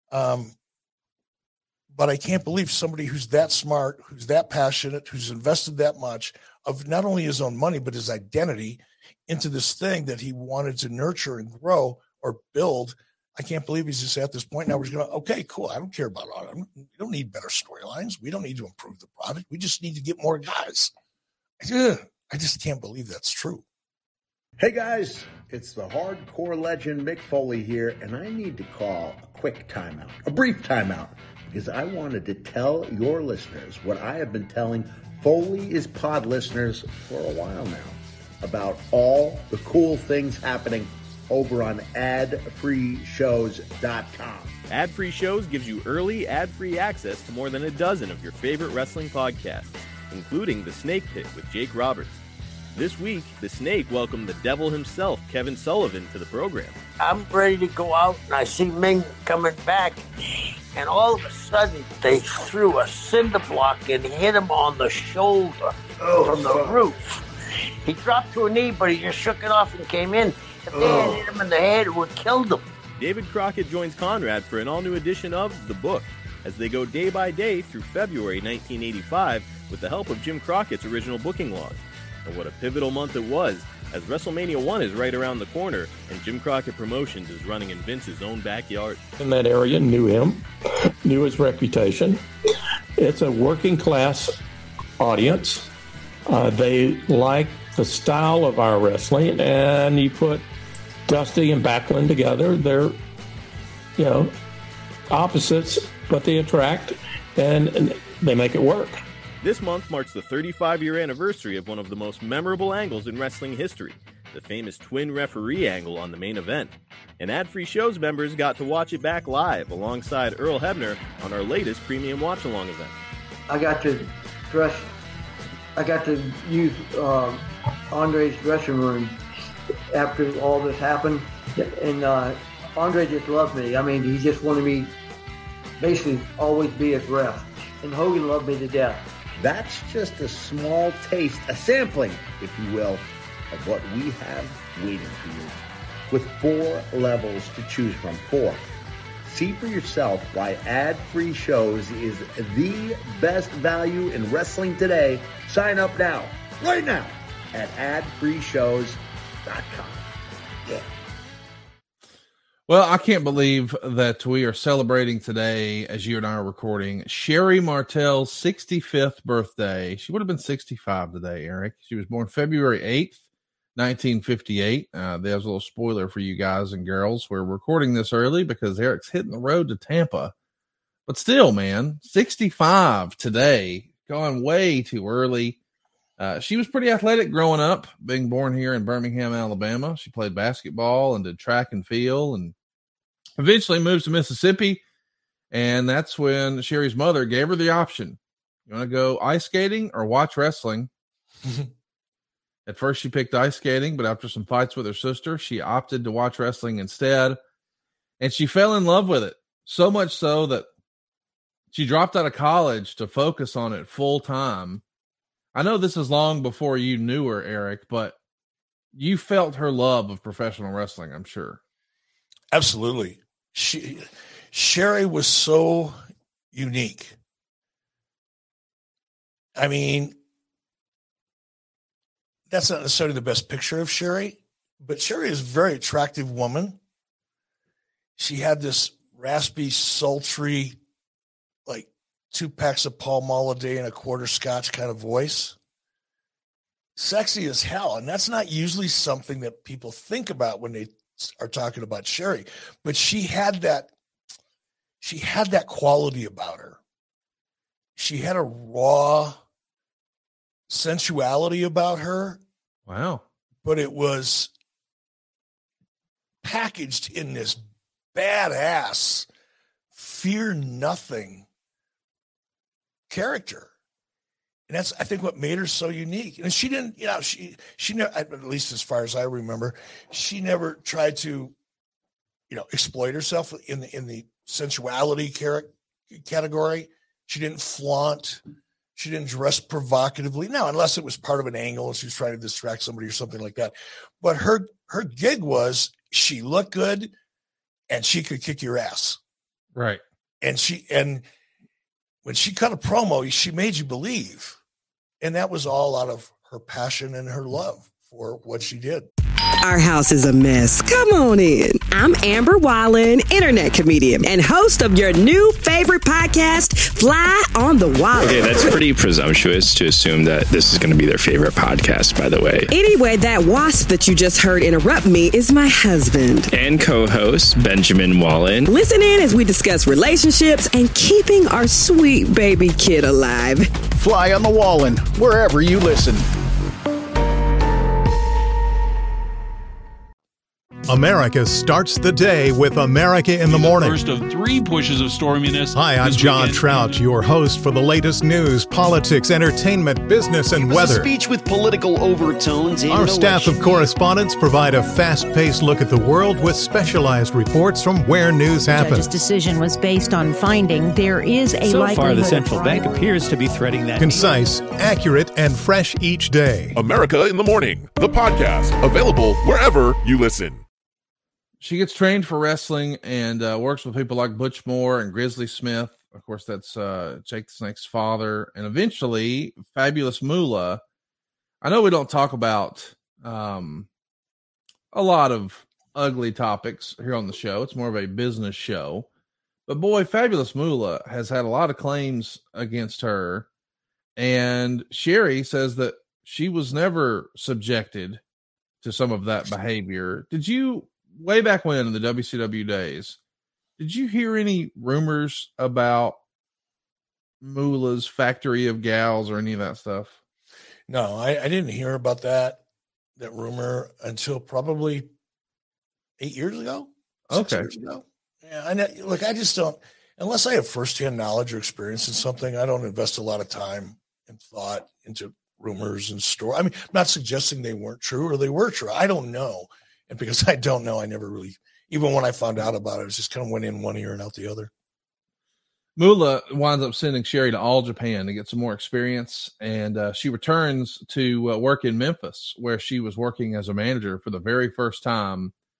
S2: But I can't believe somebody who's that smart, who's that passionate, who's invested that much of not only his own money, but his identity into this thing that he wanted to nurture and grow or build. I can't believe he's just at this point now. We're going to, okay, cool. I don't care about all of them. We don't need better storylines. We don't need to improve the product. We just need to get more guys. I just can't believe that's true.
S3: Hey guys, it's the hardcore legend Mick Foley here, and I need to call a quick timeout, a brief timeout, because I wanted to tell your listeners what I have been telling Foley is Pod listeners for a while now about all the cool things happening over on adfreeshows.com.
S4: Ad-Free Shows gives you early, ad-free access to more than a dozen of your favorite wrestling podcasts, including The Snake Pit with Jake Roberts. This week, The Snake welcomed the devil himself, Kevin Sullivan, to the program.
S5: I'm ready to go out, and I see Ming coming back, and all of a sudden, they threw a cinder block and hit him on the shoulder from the roof. He dropped to a knee, but he just shook it off and came in. If they had hit him in the head, it would have killed him.
S4: David Crockett joins Conrad for an all-new edition of The Book, as they go day by day through February 1985 with the help of Jim Crockett's original booking log. And what a pivotal month it was, as WrestleMania 1 is right around the corner, and Jim Crockett Promotions is running in Vince's own backyard.
S6: In that area, knew him, knew his reputation. It's a working class audience. They like the style of our wrestling, and you put Dusty and Backlund together. They're, opposites, but they attract, and they make it work.
S4: This month marks the 35-year anniversary of one of the most memorable angles in wrestling history, the famous twin referee angle on the main event. And Ad-Free Shows members got to watch it back live alongside Earl Hebner on our latest premium watch-along event.
S7: I got to use Andre's dressing room after all this happened, and Andre just loved me. I mean, he just wanted me basically always be his ref, and Hogan loved me to death.
S3: That's just a small taste, a sampling, if you will, of what we have waiting for you. With 4 levels to choose from. 4. See for yourself why ad-free shows is the best value in wrestling today. Sign up now, right now, at adfreeshows.com. Yeah.
S1: Well, I can't believe that we are celebrating today, as you and I are recording, Sherri Martel's 65th birthday. She would have been 65 today, Eric. She was born February 8th, 1958. There's a little spoiler for you guys and girls. We're recording this early because Eric's hitting the road to Tampa. But still, man, 65 today, gone way too early. She was pretty athletic growing up, being born here in Birmingham, Alabama. She played basketball and did track and field, and eventually moved to Mississippi. And that's when Sherri's mother gave her the option. You want to go ice skating or watch wrestling? At first, she picked ice skating, but after some fights with her sister, she opted to watch wrestling instead. And she fell in love with it, so much so that she dropped out of college to focus on it full time. I know this is long before you knew her, Eric, but you felt her love of professional wrestling, I'm sure.
S2: Absolutely. Sherri was so unique. I mean, that's not necessarily the best picture of Sherri, but Sherri is a very attractive woman. She had this raspy, sultry, like 2 packs of Pall Mall a day and a quarter scotch kind of voice. Sexy as hell. And that's not usually something that people think about when they are talking about Sherri, but she had that quality about her. She had a raw sensuality about her.
S1: Wow.
S2: But it was packaged in this badass, fear nothing character. And that's, I think, what made her so unique. And she didn't, she never, at least as far as I remember, she never tried to, exploit herself in the sensuality category. She didn't flaunt. She didn't dress provocatively. Now, unless it was part of an angle and she was trying to distract somebody or something like that. But her gig was she looked good and she could kick your ass.
S1: Right.
S2: And when she cut a promo, she made you believe. And that was all out of her passion and her love for what she did.
S8: Our house is a mess. Come on in. I'm Amber Wallen, internet comedian and host of your new favorite podcast, Fly on the Wall.
S9: Okay, that's pretty presumptuous to assume that this is going to be their favorite podcast, by the way.
S8: Anyway, that wasp that you just heard interrupt me is my husband.
S9: And co-host, Benjamin Wallen.
S8: Listen in as we discuss relationships and keeping our sweet baby kid alive.
S10: Fly on the Wallen, wherever you listen.
S11: America starts the day with America in the Morning.
S12: First of 3 pushes of storminess.
S11: Hi, I'm John Trout, your host for the latest news, politics, entertainment, business, and weather.
S10: A speech with political overtones.
S11: Our staff of correspondents provide a fast-paced look at the world with specialized reports from where news happens.
S13: The judge's decision was based on finding there is a
S14: so far, the central bank appears to be threading that.
S11: Concise, accurate, and fresh each day.
S15: America in the Morning, the podcast, available wherever you listen.
S1: She gets trained for wrestling and works with people like Butch Moore and Grizzly Smith. Of course, that's Jake the Snake's father. And eventually, Fabulous Moolah. I know we don't talk about a lot of ugly topics here on the show. It's more of a business show. But boy, Fabulous Moolah has had a lot of claims against her. And Sherri says that she was never subjected to some of that behavior. Did you... Way back when in the WCW days, did you hear any rumors about Moolah's factory of gals or any of that stuff?
S2: No, I didn't hear about that rumor until probably 8 years ago. 6 years ago. Yeah, look, I just don't, unless I have firsthand knowledge or experience in something, I don't invest a lot of time and thought into rumors and stories. I mean, I'm not suggesting they weren't true or they were true. I don't know. And because I don't know, I never really, even when I found out about it, it was just kind of went in one ear and out the other.
S1: Moolah winds up sending Sherri to All Japan to get some more experience. And she returns to work in Memphis, where she was working as a manager for the very first time.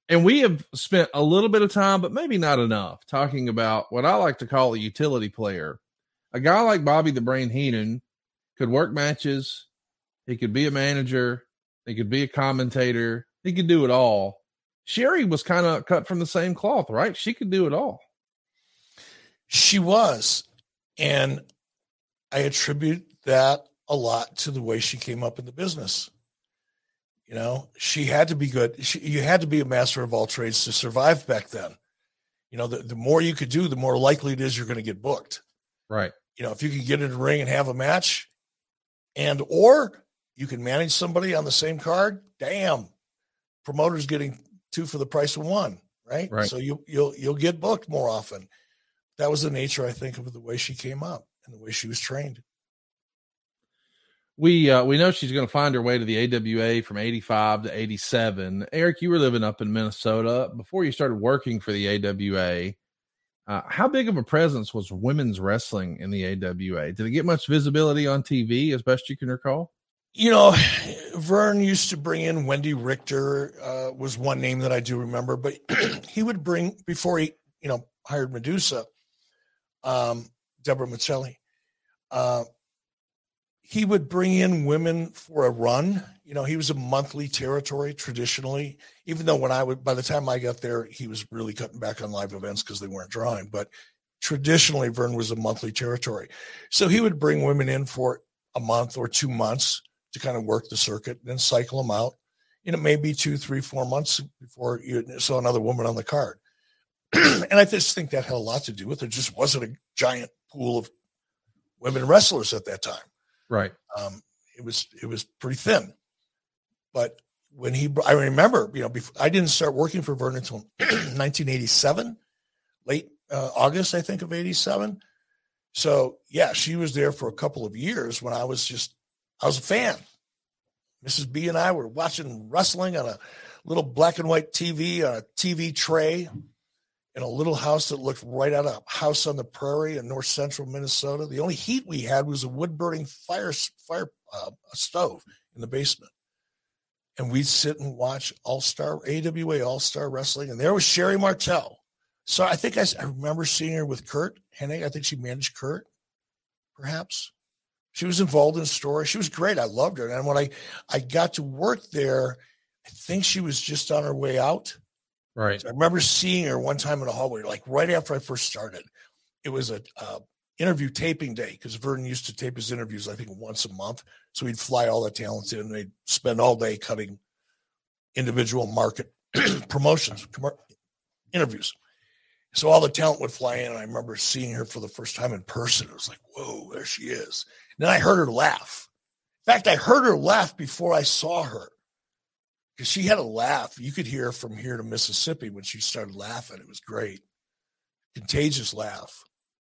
S1: And we have spent a little bit of time, but maybe not enough, talking about what I like to call a utility player. A guy like Bobby the Brain Heenan could work matches. He could be a manager. He could be a commentator. He could do it all. Sherry was kind of cut from the same cloth, right? She could do it all.
S2: She was. And I attribute that a lot to the way she came up in the business. You know, she had to be good. You had to be a master of all trades to survive back then. You know, the more you could do, the more likely it is you're going to get booked.
S1: Right.
S2: You know, if you can get in the ring and have a match or you can manage somebody on the same card, damn, promoter's getting 2 for the price of 1, right?
S1: Right.
S2: So you'll get booked more often. That was the nature, I think, of the way she came up and the way she was trained.
S1: We know she's going to find her way to the AWA from 85 to 87. Eric, you were living up in Minnesota before you started working for the AWA. How big of a presence was women's wrestling in the AWA? Did it get much visibility on TV, as best you can recall?
S2: You know, Vern used to bring in Wendy Richter, was one name that I do remember, but he would bring, before he, hired Medusa, Deborah Michelli, he would bring in women for a run. You know, he was a monthly territory traditionally, even though by the time I got there, he was really cutting back on live events because they weren't drawing. But traditionally, Vern was a monthly territory. So he would bring women in for a month or 2 months to kind of work the circuit and then cycle them out. You know, maybe 2, 3, 4 months before you saw another woman on the card. And I just think that had a lot to do with it. There just wasn't a giant pool of women wrestlers at that time.
S1: Right.
S2: It was pretty thin. But when I remember, I didn't start working for Vern until 1987, late August, I think, of 87. So yeah, she was there for a couple of years when I was a fan. Mrs. B and I were watching wrestling on a little black and white TV on a TV tray in a little house that looked right out of a house on the prairie in north central Minnesota. The only heat we had was a wood burning fire stove in the basement. And we'd sit and watch AWA All-Star Wrestling. And there was Sherry Martel. So I think I remember seeing her with Kurt Hennig. I think she managed Kurt, perhaps. She was involved in the story. She was great. I loved her. And when I got to work there, I think she was just on her way out.
S1: Right.
S2: So I remember seeing her one time in the hallway, like right after I first started. It was a interview taping day because Vern used to tape his interviews, I think, once a month. So he'd fly all the talents in and they'd spend all day cutting individual market promotions, interviews. So all the talent would fly in, and I remember seeing her for the first time in person. It was like, whoa, there she is. And then I heard her laugh. In fact, I heard her laugh before I saw her because she had a laugh. You could hear her from here to Mississippi when she started laughing. It was great. Contagious laugh.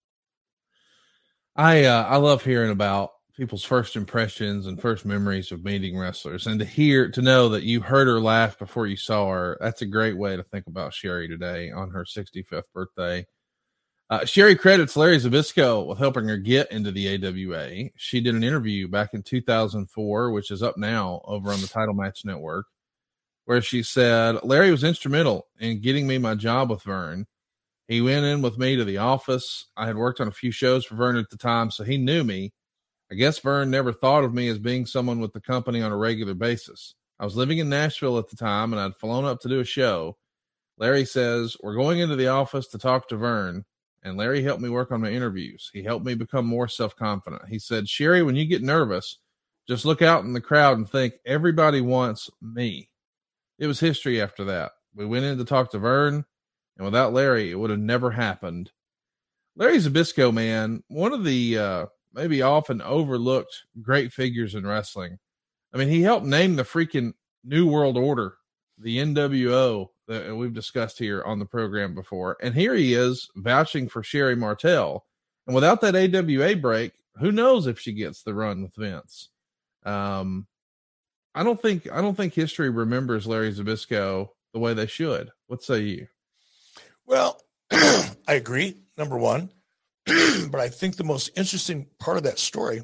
S1: I love hearing about people's first impressions and first memories of meeting wrestlers, and to know that you heard her laugh before you saw her. That's a great way to think about Sherry today on her 65th birthday. Sherry credits Larry Zbyszko with helping her get into the AWA. She did an interview back in 2004, which is up now over on the Title Match Network, where she said, Larry was instrumental in getting me my job with Vern. He went in with me to the office. I had worked on a few shows for Vern at the time, so he knew me. I guess Vern never thought of me as being someone with the company on a regular basis. I was living in Nashville at the time, and I'd flown up to do a show. Larry says, we're going into the office to talk to Vern, and Larry helped me work on my interviews. He helped me become more self-confident. He said, Sherry, when you get nervous, just look out in the crowd and think, everybody wants me. It was history after that. We went in to talk to Vern, and without Larry, it would have never happened. Larry Zbyszko, man, one of the maybe often overlooked great figures in wrestling. I mean, he helped name the freaking New World Order, the NWO that we've discussed here on the program before. And here he is vouching for Sherry Martel. And without that AWA break, who knows if she gets the run with Vince. I don't think history remembers Larry Zbyszko the way they should. What say you?
S2: Well, I agree, number one. But I think the most interesting part of that story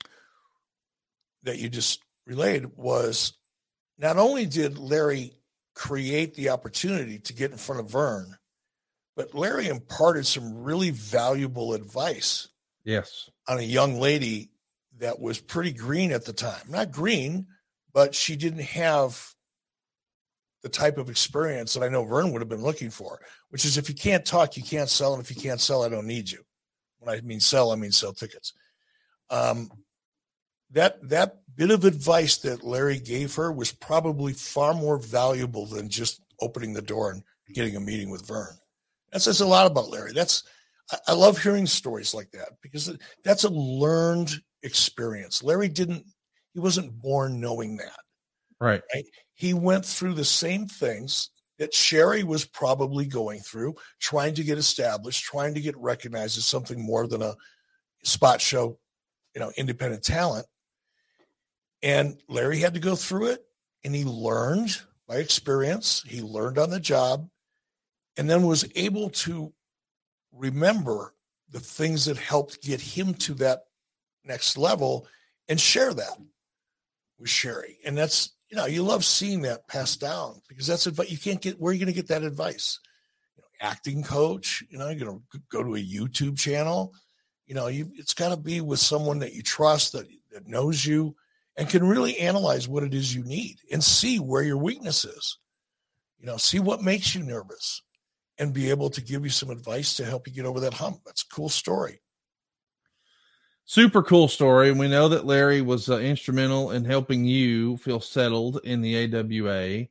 S2: that you just relayed was not only did Larry create the opportunity to get in front of Vern. But Larry imparted some really valuable advice.
S1: Yes.
S2: On a young lady that was pretty green at the time. Not green, but she didn't have the type of experience that I know Vern would have been looking for, which is if you can't talk, you can't sell. And if you can't sell, I don't need you. When I mean sell tickets. That bit of advice that Larry gave her was probably far more valuable than just opening the door and getting a meeting with Vern. That says a lot about Larry. I love hearing stories like that because that's a learned experience. Larry he wasn't born knowing that.
S1: Right.
S2: He went through the same things that Sherry was probably going through, trying to get established, trying to get recognized as something more than a spot show, independent talent. And Larry had to go through it, and he learned by experience. He learned on the job, and then was able to remember the things that helped get him to that next level and share that with Sherry. And that's, you love seeing that passed down because that's advice. You can't get, where are you going to get that advice? Acting coach, you're going to go to a YouTube channel. It's got to be with someone that you trust, that knows you and can really analyze what it is you need and see where your weakness is, see what makes you nervous and be able to give you some advice to help you get over that hump. That's a cool story.
S1: Super cool story. And we know that Larry was instrumental in helping you feel settled in the AWA.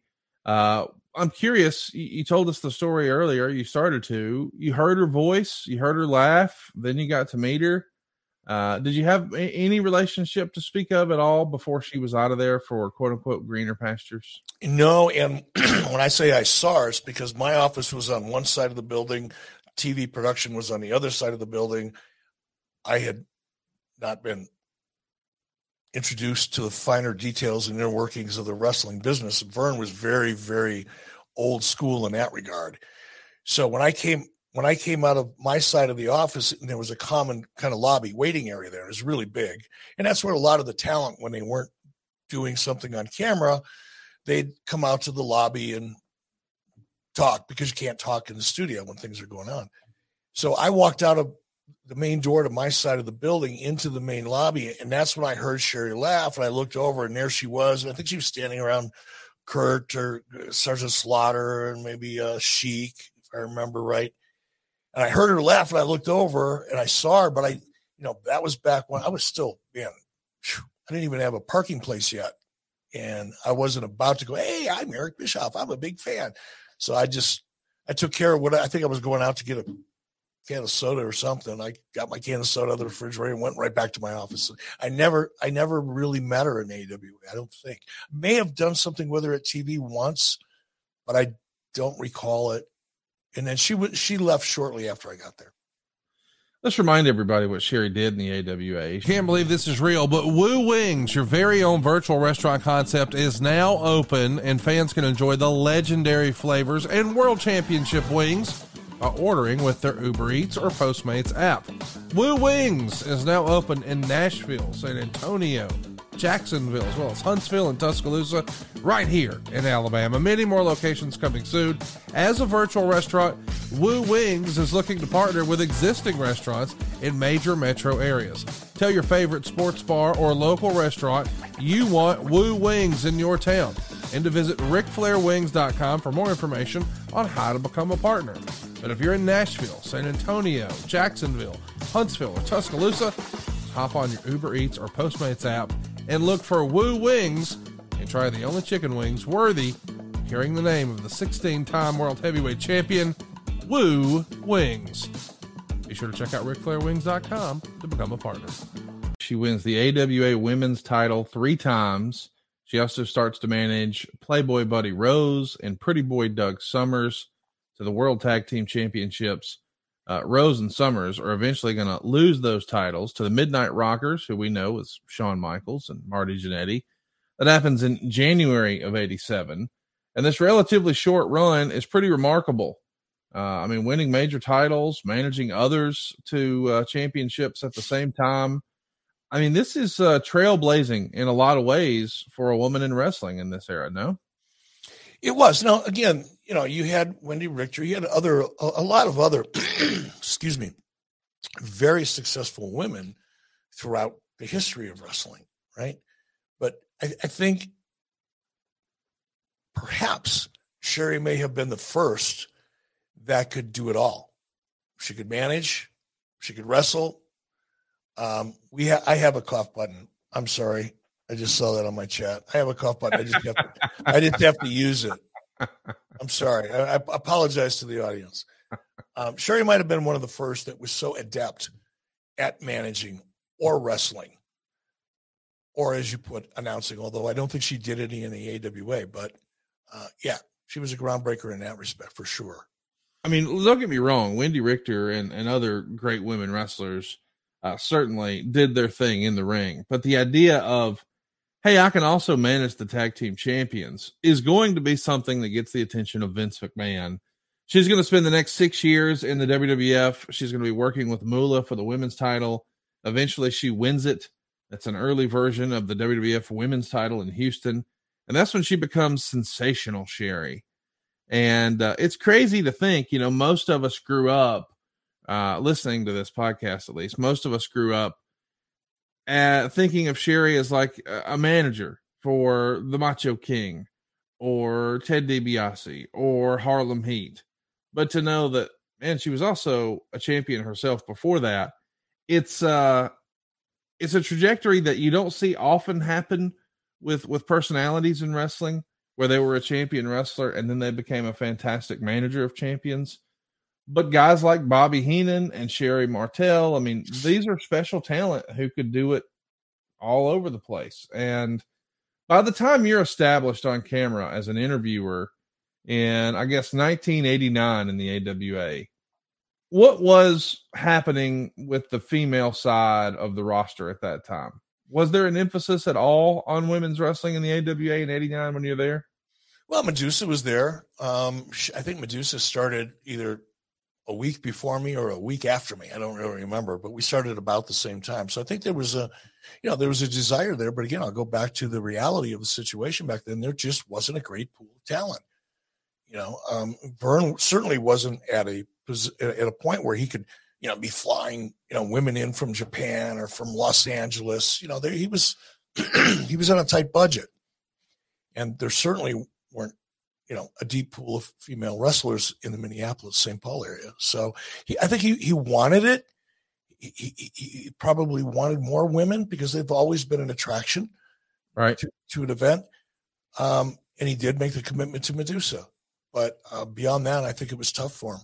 S1: I'm curious. You told us the story earlier. You heard her voice, you heard her laugh. Then you got to meet her. Did you have any relationship to speak of at all before she was out of there for quote unquote greener pastures?
S2: No. And when I say I saw her, it's because my office was on one side of the building. TV production was on the other side of the building. I had not been introduced to the finer details and inner workings of the wrestling business. Vern was very, very old school in that regard. So when I came out of my side of the office, and there was a common kind of lobby waiting area there. It was really big. And that's where a lot of the talent, when they weren't doing something on camera, they'd come out to the lobby and talk because you can't talk in the studio when things are going on. So I walked out of the main door to my side of the building into the main lobby. And that's when I heard Sherry laugh. And I looked over and there she was. And I think she was standing around Kurt or Sergeant Slaughter and maybe Sheik, if I remember right. And I heard her laugh and I looked over and I saw her, but that was back when I was still, I didn't even have a parking place yet. And I wasn't about to go, hey, I'm Eric Bischoff. I'm a big fan. So I took care of what I think I was going out to get a can of soda or something. I got my can of soda out of the refrigerator and went right back to my office. I never really met her in AWA. I don't think. I may have done something with her at TV once, but I don't recall it. And then she left shortly after I got there.
S1: Let's remind everybody what Sherry did in the AWA. Can't believe this is real, but Woo Wings, your very own virtual restaurant concept, is now open, and fans can enjoy the legendary flavors and world championship wings by ordering with their Uber Eats or Postmates app. Woo Wings is now open in Nashville, San Antonio, Jacksonville, as well as Huntsville and Tuscaloosa, right here in Alabama. Many more locations coming soon. As a virtual restaurant, Woo Wings is looking to partner with existing restaurants in major metro areas. Tell your favorite sports bar or local restaurant you want Woo Wings in your town, and to visit RicFlairWings.com for more information on how to become a partner. But if you're in Nashville, San Antonio, Jacksonville, Huntsville, or Tuscaloosa, hop on your Uber Eats or Postmates app and look for Woo Wings and try the only chicken wings worthy of hearing the name of the 16-time world heavyweight champion, Woo Wings. Be sure to check out RicFlairWings.com to become a partner. She wins the AWA women's title 3 times. She also starts to manage Playboy Buddy Rose and Pretty Boy Doug Summers to the World Tag Team Championships. Rose and Summers are eventually going to lose those titles to the Midnight Rockers, who we know as Shawn Michaels and Marty Jannetty. That happens in January of '87. And this relatively short run is pretty remarkable. Winning major titles, managing others to championships at the same time. This is trailblazing in a lot of ways for a woman in wrestling in this era, no?
S2: It was. Now, again, you had Wendy Richter, you had a lot of other, excuse me, very successful women throughout the history of wrestling, right? But I think perhaps Sherri may have been the first that could do it all. She could manage, she could wrestle. I have a cough button. I'm sorry. I just saw that on my chat. I have a cough button. I just have to use it. I'm sorry. I apologize to the audience. Sherri might have been one of the first that was so adept at managing or wrestling, or as you put, announcing, although I don't think she did any in the AWA, but yeah, she was a groundbreaker in that respect for sure.
S1: I mean, don't get me wrong. Wendy Richter and other great women wrestlers certainly did their thing in the ring, but the idea of, hey, I can also manage the tag team champions is going to be something that gets the attention of Vince McMahon. She's going to spend the next 6 years in the WWF. She's going to be working with Moolah for the women's title. Eventually she wins it. That's an early version of the WWF women's title in Houston. And that's when she becomes Sensational Sherri. And it's crazy to think, most of us grew up listening to this podcast, at least. Most of us grew up thinking of Sherri as like a manager for the Macho King or Ted DiBiase or Harlem Heat. But to know that, man, she was also a champion herself before that, it's a trajectory that you don't see often happen with personalities in wrestling, where they were a champion wrestler and then they became a fantastic manager of champions. But guys like Bobby Heenan and Sherri Martel, I mean, these are special talent who could do it all over the place. And by the time you're established on camera as an interviewer in, I guess, 1989 in the AWA, what was happening with the female side of the roster at that time? Was there an emphasis at all on women's wrestling in the AWA in 89 when you're there?
S2: Well, Medusa was there. I think Medusa started either a week before me or a week after me. I don't really remember, but we started about the same time. So I think there was a desire there. But again, I'll go back to the reality of the situation back then. There just wasn't a great pool of talent. Verne certainly wasn't at a point where he could, be flying, women in from Japan or from Los Angeles. He was he was on a tight budget, and there certainly weren't, a deep pool of female wrestlers in the Minneapolis, St. Paul area. So I think he wanted it. He probably wanted more women because they've always been an attraction,
S1: right,
S2: to an event. And he did make the commitment to Medusa, but beyond that, I think it was tough for him.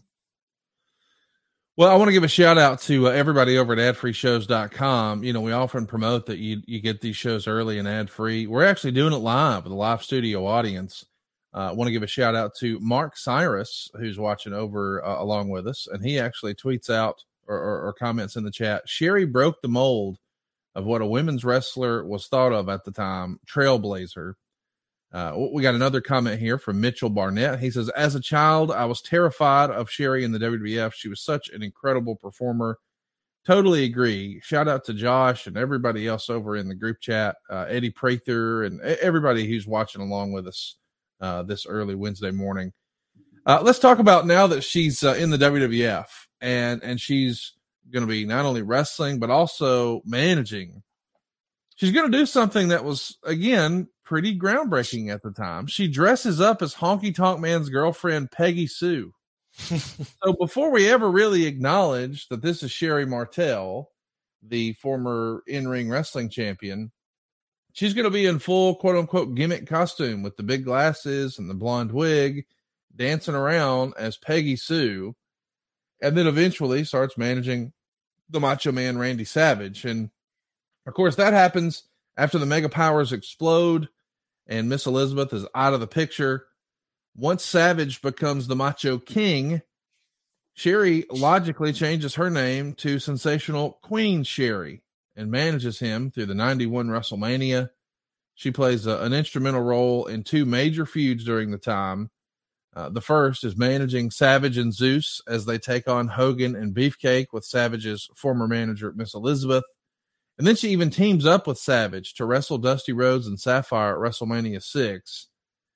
S1: Well, I want to give a shout out to everybody over at adfreeshows.com. We often promote that you get these shows early and ad free. We're actually doing it live with a live studio audience. I want to give a shout out to Mark Cyrus, who's watching over along with us. And he actually tweets out or comments in the chat, Sherri broke the mold of what a women's wrestler was thought of at the time, trailblazer. We got another comment here from Mitchell Barnett. He says, as a child, I was terrified of Sherri in the WWF. She was such an incredible performer. Totally agree. Shout out to Josh and everybody else over in the group chat, Eddie Prather and everybody who's watching along with us this early Wednesday morning. Let's talk about now that she's in the WWF and she's going to be not only wrestling, but also managing. She's going to do something that was, again, pretty groundbreaking at the time. She dresses up as Honky Tonk Man's girlfriend, Peggy Sue. So before we ever really acknowledge that this is Sherri Martel, the former in-ring wrestling champion, she's going to be in full quote-unquote gimmick costume with the big glasses and the blonde wig, dancing around as Peggy Sue, and then eventually starts managing the Macho Man Randy Savage. And of course, that happens after the Mega Powers explode and Miss Elizabeth is out of the picture. Once Savage becomes the Macho King, Sherri logically changes her name to Sensational Queen Sherri and manages him through the 91 WrestleMania. She plays an instrumental role in two major feuds during the time. The first is managing Savage and Zeus as they take on Hogan and Beefcake with Savage's former manager, Miss Elizabeth. And then she even teams up with Savage to wrestle Dusty Rhodes and Sapphire at WrestleMania 6.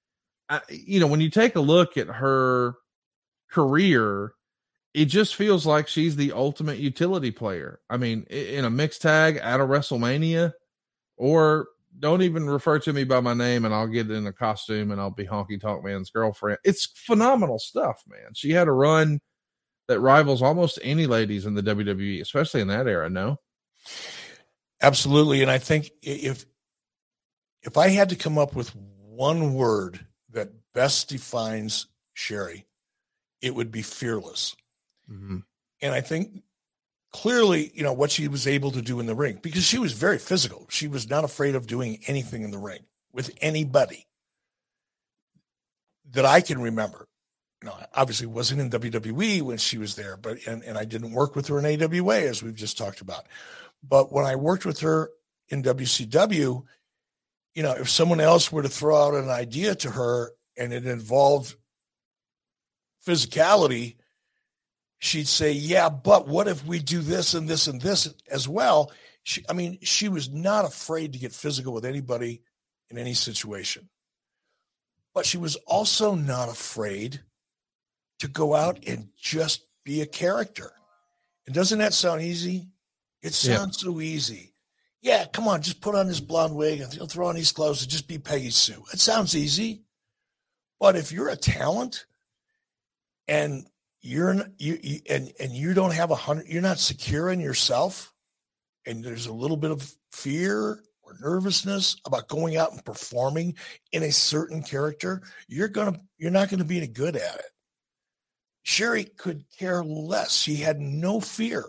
S1: when you take a look at her career, it just feels like she's the ultimate utility player. I mean, in a mixed tag at a WrestleMania, or don't even refer to me by my name and I'll get in a costume and I'll be Honky Tonk Man's girlfriend. It's phenomenal stuff, man. She had a run that rivals almost any ladies in the WWE, especially in that era. No?
S2: Absolutely. And I think if I had to come up with one word that best defines Sherri, it would be fearless.
S1: Mm-hmm.
S2: And I think clearly, what she was able to do in the ring, because she was very physical. She was not afraid of doing anything in the ring with anybody that I can remember. Obviously wasn't in WWE when she was there, but and I didn't work with her in AWA, as we've just talked about. But when I worked with her in WCW, if someone else were to throw out an idea to her and it involved physicality, she'd say, yeah, but what if we do this and this and this as well? She was not afraid to get physical with anybody in any situation. But she was also not afraid to go out and just be a character. And doesn't that sound easy? It sounds so easy. Yeah, come on, just put on this blonde wig and throw on these clothes and just be Peggy Sue. It sounds easy. But if you're a talent and you don't have you're not secure in yourself, and there's a little bit of fear or nervousness about going out and performing in a certain character, you're not going to be any good at it. Sherri could care less. She had no fear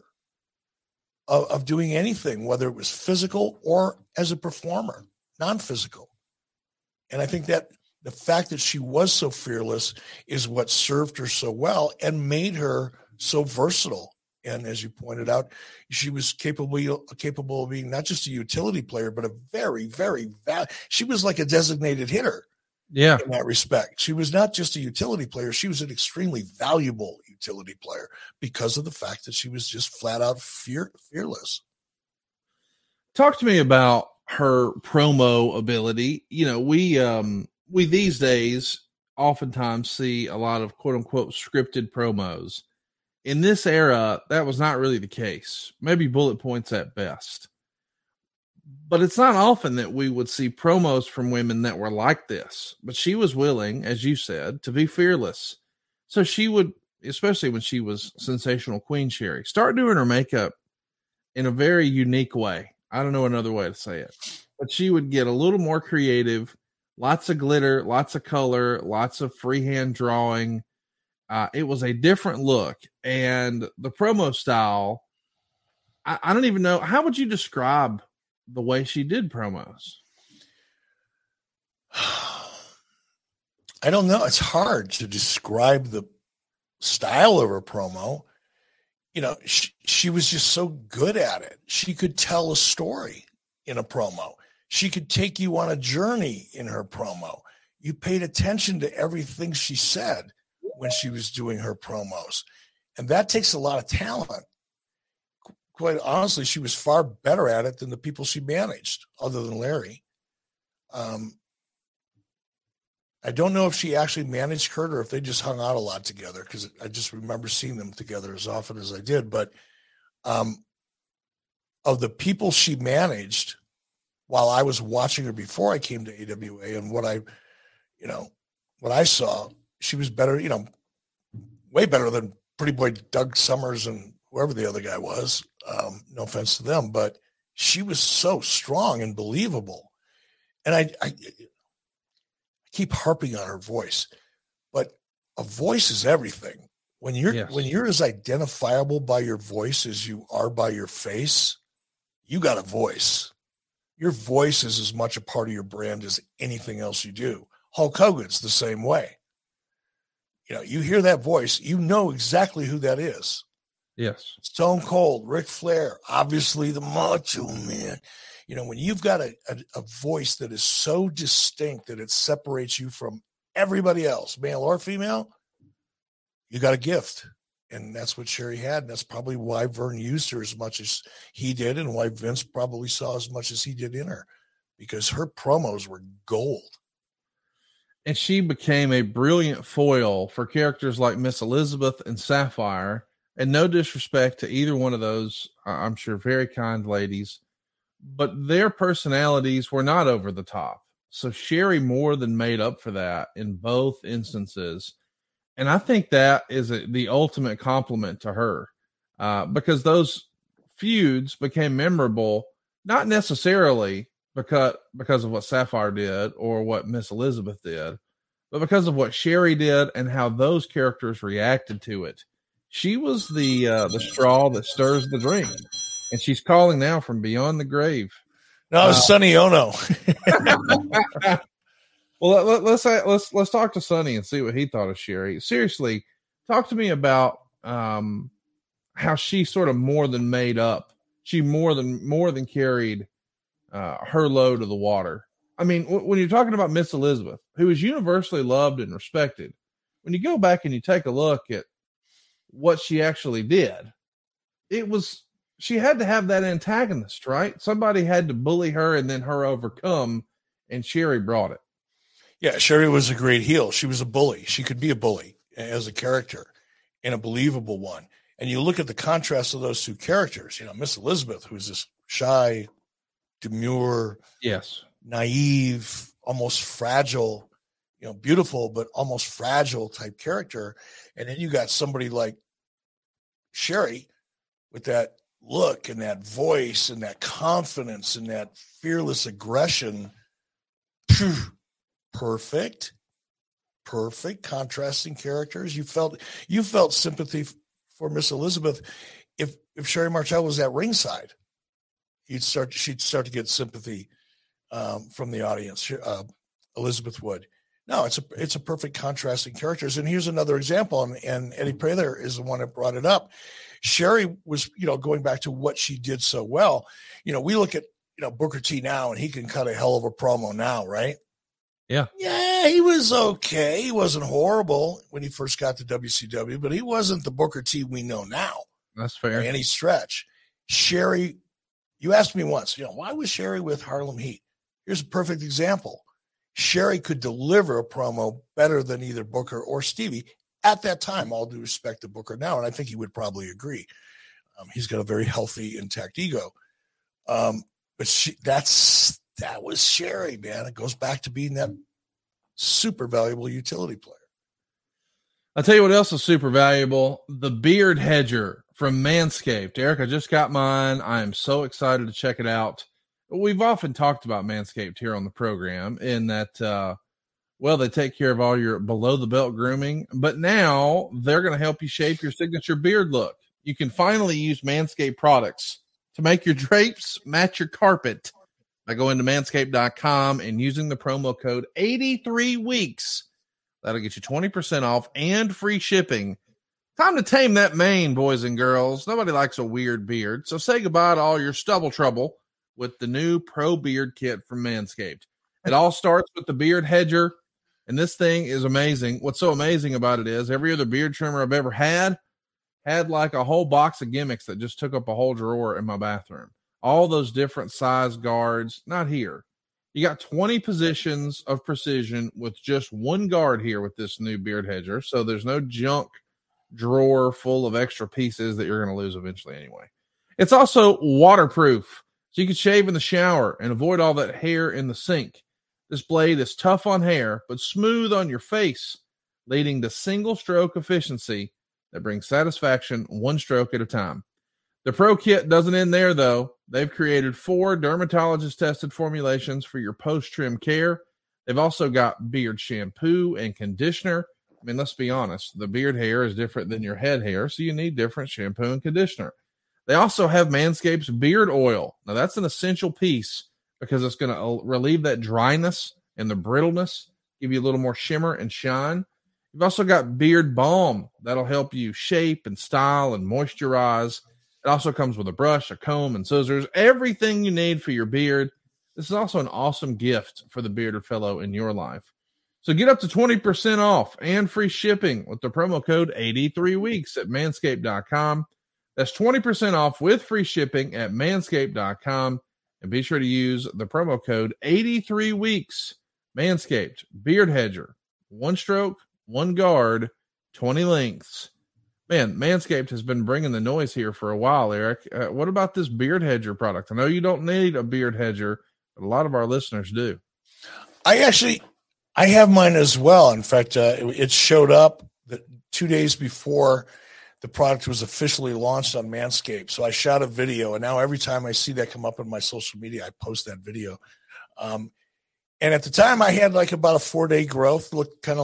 S2: of doing anything, whether it was physical or as a performer, non-physical. And I think that the fact that she was so fearless is what served her so well and made her so versatile. And as you pointed out, she was capable of being not just a utility player, but a very, very she was like a designated hitter.
S1: Yeah.
S2: In that respect. She was not just a utility player. She was an extremely valuable utility player because of the fact that she was just flat out fearless.
S1: Talk to me about her promo ability. We these days oftentimes see a lot of quote unquote scripted promos. In this era, that was not really the case. Maybe bullet points at best. But it's not often that we would see promos from women that were like this. But she was willing, as you said, to be fearless. So she would, especially when she was Sensational Queen Sherri, start doing her makeup in a very unique way. I don't know another way to say it. But she would get a little more creative, lots of glitter, lots of color, lots of freehand drawing. It was a different look. And the promo style, I don't even know. How would you describe the way she did promos?
S2: I don't know. It's hard to describe the style of her promo. She was just so good at it. She could tell a story in a promo. She could take you on a journey in her promo. You paid attention to everything she said when she was doing her promos. And that takes a lot of talent. Quite honestly, she was far better at it than the people she managed, other than Larry. I don't know if she actually managed Kurt or if they just hung out a lot together, because I just remember seeing them together as often as I did. But of the people she managed while I was watching her before I came to AWA, and what I saw, she was better, way better than Pretty Boy Doug Summers and whoever the other guy was. No offense to them, but she was so strong and believable. And I keep harping on her voice, but a voice is everything. When you're as identifiable by your voice as you are by your face, you got a voice. Your voice is as much a part of your brand as anything else you do. Hulk Hogan's the same way. You hear that voice, you know exactly who that is.
S1: Yes.
S2: Stone Cold, Ric Flair, obviously the Macho Man. When you've got a voice that is so distinct that it separates you from everybody else, male or female, you got a gift. And that's what Sherri had. And that's probably why Vern used her as much as he did, and why Vince probably saw as much as he did in her, because her promos were gold.
S1: And she became a brilliant foil for characters like Miss Elizabeth and Sapphire. And no disrespect to either one of those, I'm sure, very kind ladies, but their personalities were not over the top. So Sherry more than made up for that in both instances. And I think that is the ultimate compliment to her, because those feuds became memorable, not necessarily because of what Sapphire did or what Miss Elizabeth did, but because of what Sherry did and how those characters reacted to it. She was the straw that stirs the drink, and she's calling now from beyond the grave.
S2: No, Sonny Ono.
S1: Well, let's talk to Sonny and see what he thought of Sherry. Seriously, talk to me about how she sort of more than made up. She more than carried her load of the water. I mean, when you're talking about Miss Elizabeth, who is universally loved and respected, when you go back and you take a look at what she actually did, she had to have that antagonist, right? Somebody had to bully her and then her overcome, and Sherry brought it.
S2: Yeah, Sherry was a great heel. She was a bully. She could be a bully as a character, and a believable one. And you look at the contrast of those two characters, Miss Elizabeth, who's this shy, demure,
S1: yes,
S2: naive, almost fragile, beautiful, but almost fragile type character. And then you got somebody like Sherry with that look and that voice and that confidence and that fearless aggression. Perfect contrasting characters. You felt sympathy for Miss Elizabeth. If Sherry Martel was at ringside, she'd start to get sympathy from the audience. Elizabeth would. No, it's a perfect contrasting characters. And here's another example, and Eddie Prather is the one that brought it up. Sherry was, going back to what she did so well. We look at, Booker T now, and he can cut a hell of a promo now, right?
S1: Yeah.
S2: Yeah, he was okay. He wasn't horrible when he first got to WCW, but he wasn't the Booker T we know now.
S1: That's fair.
S2: By any stretch. Sherry, you asked me once, why was Sherry with Harlem Heat? Here's a perfect example. Sherry could deliver a promo better than either Booker or Stevie at that time, all due respect to Booker now, and I think he would probably agree. He's got a very healthy, intact ego. But that was Sherry, man. It goes back to being that super valuable utility player.
S1: I'll tell you what else is super valuable. The Beard Hedger from Manscaped. Eric, I just got mine. I am so excited to check it out. We've often talked about Manscaped here on the program in that, they take care of all your below the belt grooming, but now they're going to help you shape your signature beard look. You can finally use Manscaped products to make your drapes match your carpet by going to manscaped.com and using the promo code 83weeks. That'll get you 20% off and free shipping. Time to tame that mane, boys and girls. Nobody likes a weird beard. So say goodbye to all your stubble trouble with the new Pro Beard Kit from Manscaped. It all starts with the Beard Hedger, and this thing is amazing. What's so amazing about it is every other beard trimmer I've ever had like a whole box of gimmicks that just took up a whole drawer in my bathroom. All those different size guards, not here. You got 20 positions of precision with just one guard here with this new Beard Hedger, so there's no junk drawer full of extra pieces that you're going to lose eventually anyway. It's also waterproof, so you can shave in the shower and avoid all that hair in the sink. This blade is tough on hair, but smooth on your face, leading to single stroke efficiency that brings satisfaction one stroke at a time. The Pro Kit doesn't end there, though. They've created 4 dermatologist-tested formulations for your post-trim care. They've also got beard shampoo and conditioner. I mean, let's be honest. The beard hair is different than your head hair, so you need different shampoo and conditioner. They also have Manscaped's beard oil. Now, that's an essential piece because it's going to relieve that dryness and the brittleness, give you a little more shimmer and shine. You've also got beard balm. That'll help you shape and style and moisturize. It also comes with a brush, a comb, and scissors. Everything you need for your beard. This is also an awesome gift for the bearded fellow in your life. So get up to 20% off and free shipping with the promo code 83weeks at manscaped.com. That's 20% off with free shipping at manscaped.com. And be sure to use the promo code 83weeks Manscaped Beard Hedger, 1 stroke, 1 guard, 20 lengths. Man, Manscaped has been bringing the noise here for a while, Eric. What about this Beard Hedger product? I know you don't need a beard hedger, but a lot of our listeners do.
S2: I have mine as well. In fact, it showed up 2 days before the product was officially launched on Manscaped. So I shot a video, and now every time I see that come up in my social media, I post that video. And at the time, I had like about a 4-day growth. Looked a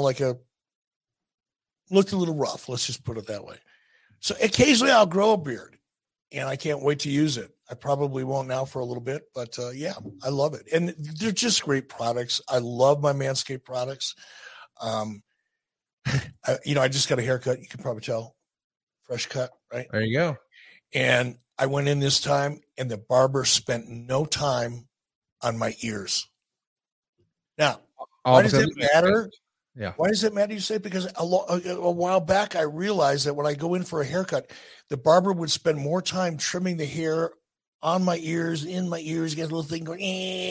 S2: little rough. Let's just put it that way. So occasionally I'll grow a beard, and I can't wait to use it. I probably won't now for a little bit, but yeah, I love it. And they're just great products. I love my Manscaped products. I just got a haircut. You can probably tell. Fresh cut, right?
S1: There you go.
S2: And I went in this time, and the barber spent no time on my ears. Now, why does it matter?
S1: Yeah.
S2: Why does it matter? You say, because a while back, I realized that when I go in for a haircut, the barber would spend more time trimming the hair on my ears, in my ears, get a little thing going,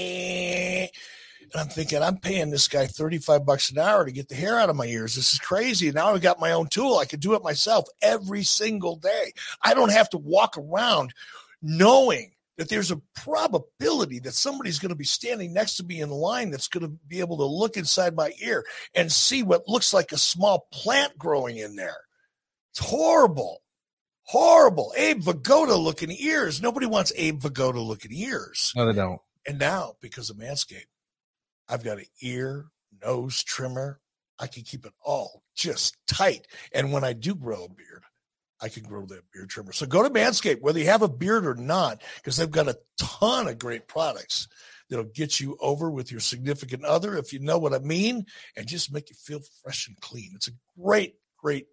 S2: and I'm thinking, I'm paying this guy $35 an hour to get the hair out of my ears. This is crazy. Now I've got my own tool. I can do it myself every single day. I don't have to walk around knowing that there's a probability that somebody's going to be standing next to me in line that's going to be able to look inside my ear and see what looks like a small plant growing in there. It's horrible. Horrible. Abe Vigoda looking ears. Nobody wants Abe Vigoda looking ears.
S1: No, they don't.
S2: And now, because of Manscaped, I've got an ear, nose trimmer. I can keep it all just tight. And when I do grow a beard, I can grow that beard trimmer. So go to Manscaped, whether you have a beard or not, because they've got a ton of great products that'll get you over with your significant other, if you know what I mean, and just make you feel fresh and clean. It's a great, great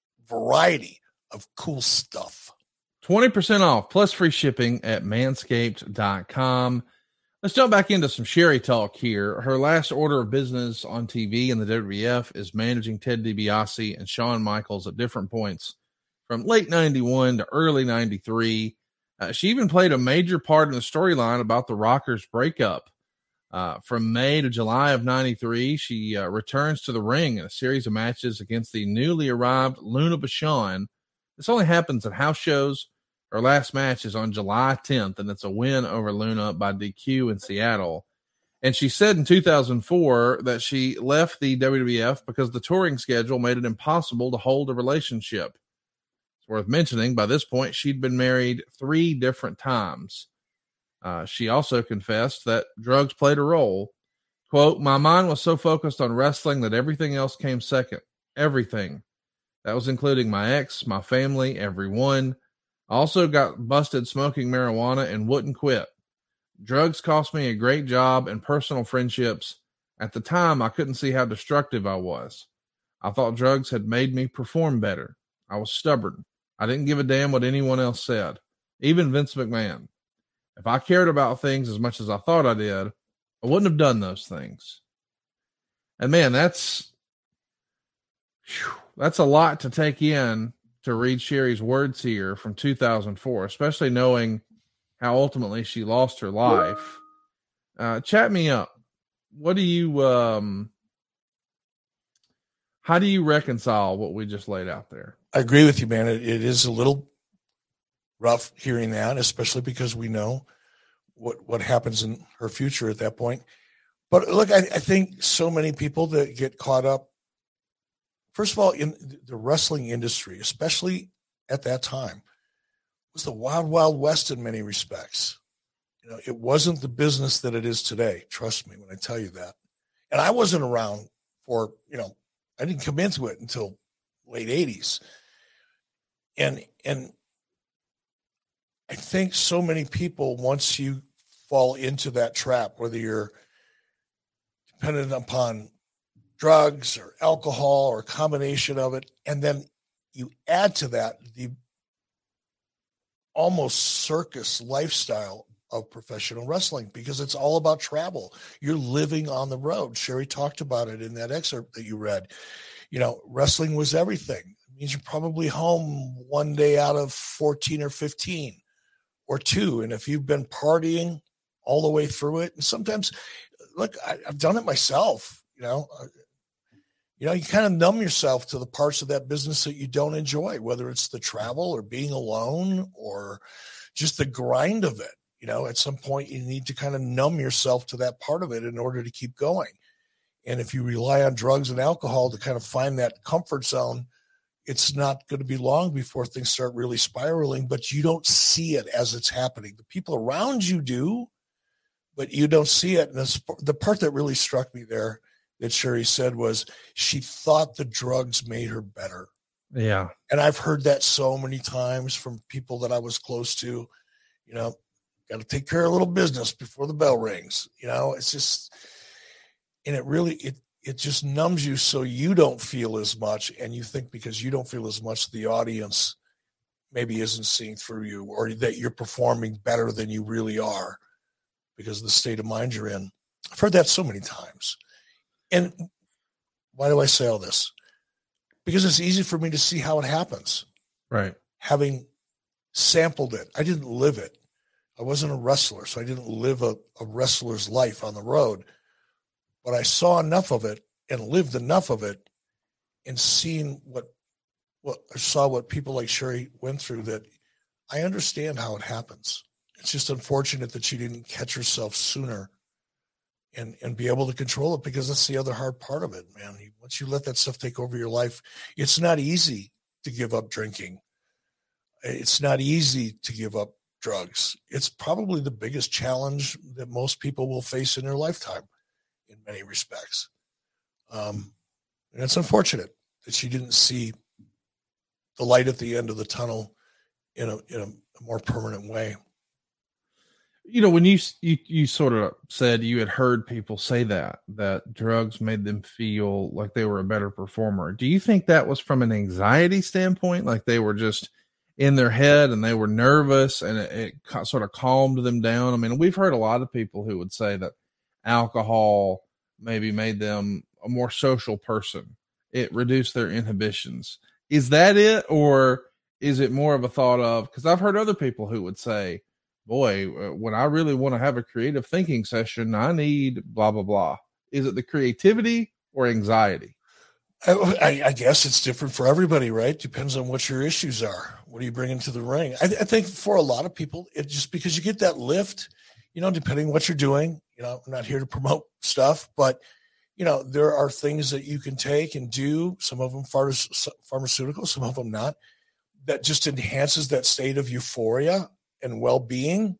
S2: variety of cool stuff.
S1: 20% off plus free shipping at manscaped.com. Let's jump back into some Sherry talk here. Her last order of business on TV in the WWF is managing Ted DiBiase and Shawn Michaels at different points from late 91 to early 93. She even played a major part in the storyline about the Rockers' breakup. From May to July of 93, she returns to the ring in a series of matches against the newly arrived Luna Vachon. This only happens at house shows. Her last match is on July 10th, and it's a win over Luna by DQ in Seattle. And she said in 2004 that she left the WWF because the touring schedule made it impossible to hold a relationship. It's worth mentioning, by this point, she'd been married 3 different times. She also confessed that drugs played a role. Quote, "My mind was so focused on wrestling that everything else came second. Everything. That was including my ex, my family, everyone. I also got busted smoking marijuana and wouldn't quit. Drugs cost me a great job and personal friendships. At the time, I couldn't see how destructive I was. I thought drugs had made me perform better. I was stubborn. I didn't give a damn what anyone else said, even Vince McMahon. If I cared about things as much as I thought I did, I wouldn't have done those things." And man, that's a lot to take in to read Sherry's words here from 2004, especially knowing how ultimately she lost her life. Chat me up. What do you, how do you reconcile what we just laid out there?
S2: I agree with you, man. It is a little rough hearing that, especially because we know what happens in her future at that point. But look, I think so many people that get caught up, first of all, in the wrestling industry, especially at that time, was the wild, wild west in many respects. You know, it wasn't the business that it is today. Trust me when I tell you that. And I wasn't around for, I didn't come into it until late 80s. And I think so many people, once you fall into that trap, whether you're dependent upon drugs or alcohol or a combination of it, and then you add to that the almost circus lifestyle of professional wrestling, because it's all about travel. You're living on the road. Sherry talked about it in that excerpt that you read. Wrestling was everything. It means you're probably home one day out of 14 or 15 or 2. And if you've been partying all the way through it, and sometimes look, I've done it myself. You kind of numb yourself to the parts of that business that you don't enjoy, whether it's the travel or being alone or just the grind of it. At some point you need to kind of numb yourself to that part of it in order to keep going. And if you rely on drugs and alcohol to kind of find that comfort zone, it's not going to be long before things start really spiraling, but you don't see it as it's happening. The people around you do, but you don't see it. And the part that really struck me there that Sherry said was she thought the drugs made her better.
S1: Yeah.
S2: And I've heard that so many times from people that I was close to, got to take care of a little business before the bell rings. It's just, and it just numbs you so you don't feel as much. And you think because you don't feel as much, the audience maybe isn't seeing through you, or that you're performing better than you really are because of the state of mind you're in. I've heard that so many times. And why do I say all this? Because it's easy for me to see how it happens.
S1: Right.
S2: Having sampled it. I didn't live it. I wasn't a wrestler, so I didn't live a wrestler's life on the road. But I saw enough of it and lived enough of it and seen what I saw what people like Sherry went through, that I understand how it happens. It's just unfortunate that she didn't catch herself sooner and be able to control it, because that's the other hard part of it, man. Once you let that stuff take over your life, it's not easy to give up drinking. It's not easy to give up drugs. It's probably the biggest challenge that most people will face in their lifetime in many respects. And it's unfortunate that she didn't see the light at the end of the tunnel in a more permanent way.
S1: When you sort of said you had heard people say that drugs made them feel like they were a better performer. Do you think that was from an anxiety standpoint? Like they were just in their head and they were nervous and it sort of calmed them down? I mean, we've heard a lot of people who would say that alcohol maybe made them a more social person. It reduced their inhibitions. Is that it? Or is it more of a thought of, because I've heard other people who would say, boy, when I really want to have a creative thinking session, I need blah, blah, blah. Is it the creativity or anxiety?
S2: I guess it's different for everybody, right? Depends on what your issues are. What are you bringing to the ring? I think for a lot of people, it's just because you get that lift, depending on what you're doing. I'm not here to promote stuff, but, there are things that you can take and do, some of them pharmaceutical, some of them not, that just enhances that state of euphoria and well-being.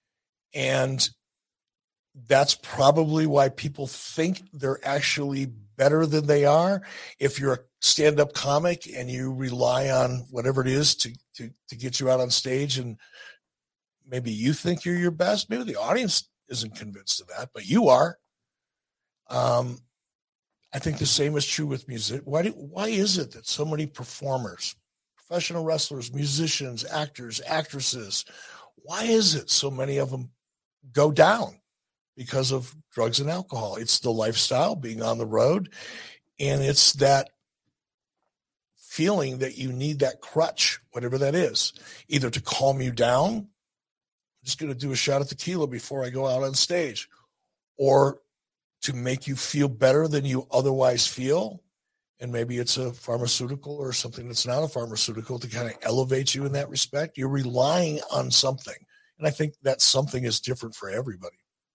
S2: And that's probably why people think they're actually better than they are. If you're a stand-up comic and you rely on whatever it is to get you out on stage, and maybe you think you're your best, maybe the audience isn't convinced of that, but you are. I think the same is true with music. Why is it that so many performers, professional wrestlers, musicians, actors, actresses, why is it so many of them go down? Because of drugs and alcohol. It's the lifestyle, being on the road, and it's that feeling that you need that crutch, whatever that is, either to calm you down, I'm just going to do a shot of tequila before I go out on stage, or to make you feel better than you otherwise feel. And maybe it's a pharmaceutical or something that's not a pharmaceutical to kind of elevate you in that respect. You're relying on something. And I think that something is different for everybody.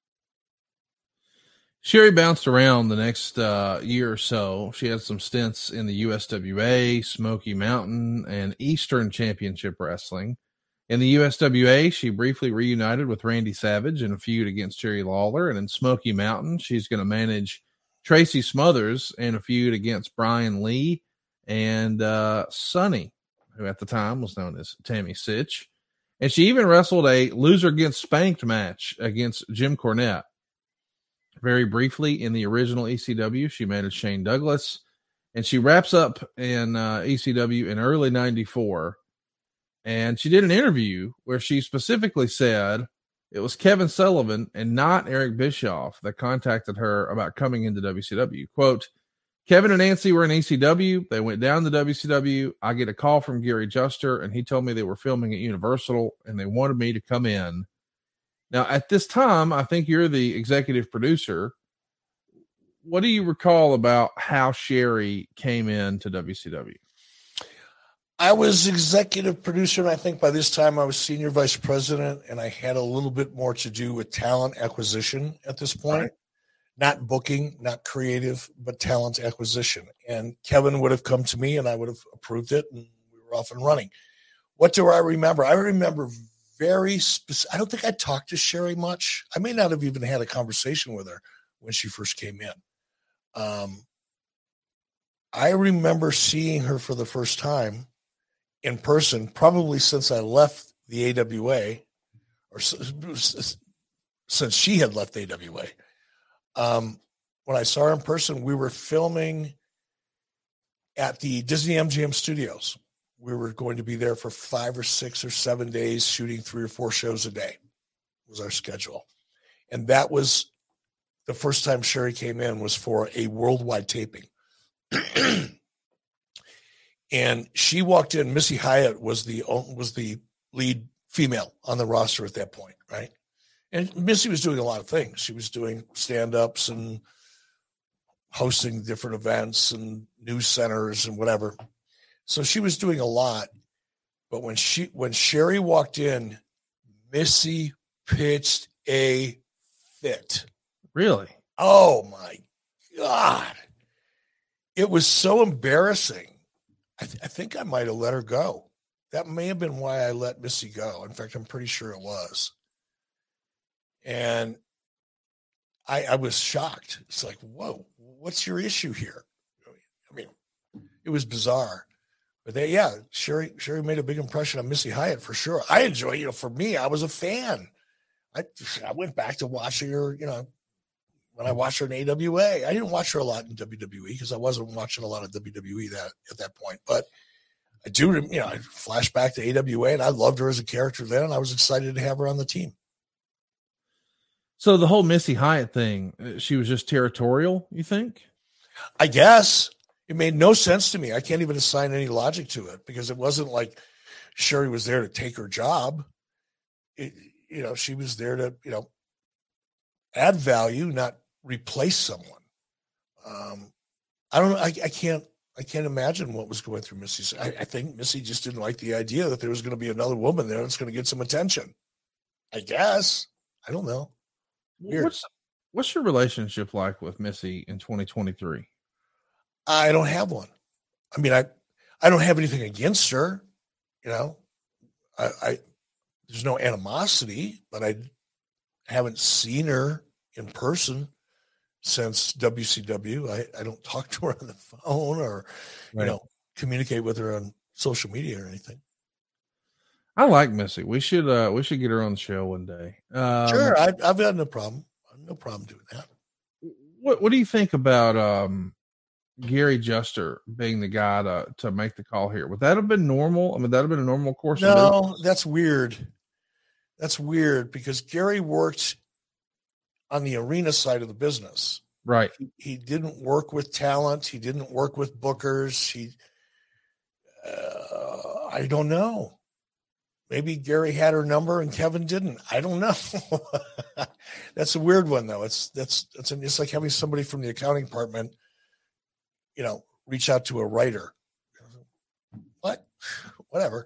S1: Sherry bounced around the next year or so. She had some stints in the USWA, Smoky Mountain, and Eastern Championship Wrestling. In the USWA, she briefly reunited with Randy Savage in a feud against Jerry Lawler. And in Smoky Mountain, she's going to manage Tracy Smothers in a feud against Brian Lee and Sonny, who at the time was known as Tammy Sitch. And she even wrestled a loser gets spanked match against Jim Cornette. Very briefly in the original ECW, she managed Shane Douglas, and she wraps up in ECW in early 94. And she did an interview where she specifically said it was Kevin Sullivan and not Eric Bischoff that contacted her about coming into WCW. Quote, Kevin and Nancy were in ECW. They went down to WCW. I get a call from Gary Juster, and he told me they were filming at Universal, and they wanted me to come in. Now, at this time, I think you're the executive producer. what do you recall about how Sherry came into WCW?
S2: I was executive producer, and I think by this time I was senior vice president, and I had a little bit more to do with talent acquisition at this point. Right. Not booking, not creative, but talent acquisition. And Kevin would have come to me, and I would have approved it, and we were off and running. What do I remember? I remember very specific. I don't think I talked to Sherry much. I may not have even had a conversation with her when she first came in. I remember seeing her for the first time in person, probably since I left the AWA, or since she had left AWA. When I saw her in person, we were filming at the Disney MGM studios. We were going to be there for 5 or 6 or 7 days, shooting 3 or 4 shows a day was our schedule. And that was the first time Sherry came in, was for a worldwide taping. And she walked in. Missy Hyatt was the lead female on the roster at that point, right? And Missy was doing a lot of things. She was doing stand-ups and hosting different events and news centers and whatever. So she was doing a lot. But when Sherry walked in, Missy pitched a fit.
S1: Really?
S2: Oh my God. It was so embarrassing. I think I might have let her go. That may have been why I let Missy go. In fact, I'm pretty sure it was. And I was shocked. It's like, whoa, what's your issue here? I mean, it was bizarre. But Sherry made a big impression on Missy Hyatt for sure. I enjoy, for me, I was a fan. I went back to watching her, when I watched her in AWA. I didn't watch her a lot in WWE because I wasn't watching a lot of WWE at that point. But I do, I flash back to AWA, and I loved her as a character then, and I was excited to have her on the team.
S1: So the whole Missy Hyatt thing, she was just territorial, you think?
S2: I guess. It made no sense to me. I can't even assign any logic to it because it wasn't like Sherry was there to take her job. She was there to, add value, not replace someone. I don't know. I can't imagine what was going through Missy's. I think Missy just didn't like the idea that there was going to be another woman there that's going to get some attention. I guess. I don't know. Weird.
S1: What's your relationship like with Missy in 2023?
S2: I don't have one. I mean, I don't have anything against her. I there's no animosity, but I haven't seen her in person since WCW. I don't talk to her on the phone or, communicate with her on social media or anything.
S1: I like Missy. We should get her on the show one day.
S2: Sure. I've got no problem. No problem doing that.
S1: What do you think about Gary Juster being the guy to make the call here? Would that have been normal? I mean, that have been a normal course of business?
S2: No, that's weird. That's weird because Gary worked on the arena side of the business.
S1: Right.
S2: He didn't work with talent. He didn't work with bookers. I don't know. Maybe Gary had her number and Kevin didn't. I don't know. That's a weird one though. It's like having somebody from the accounting department, reach out to a writer. What? Whatever.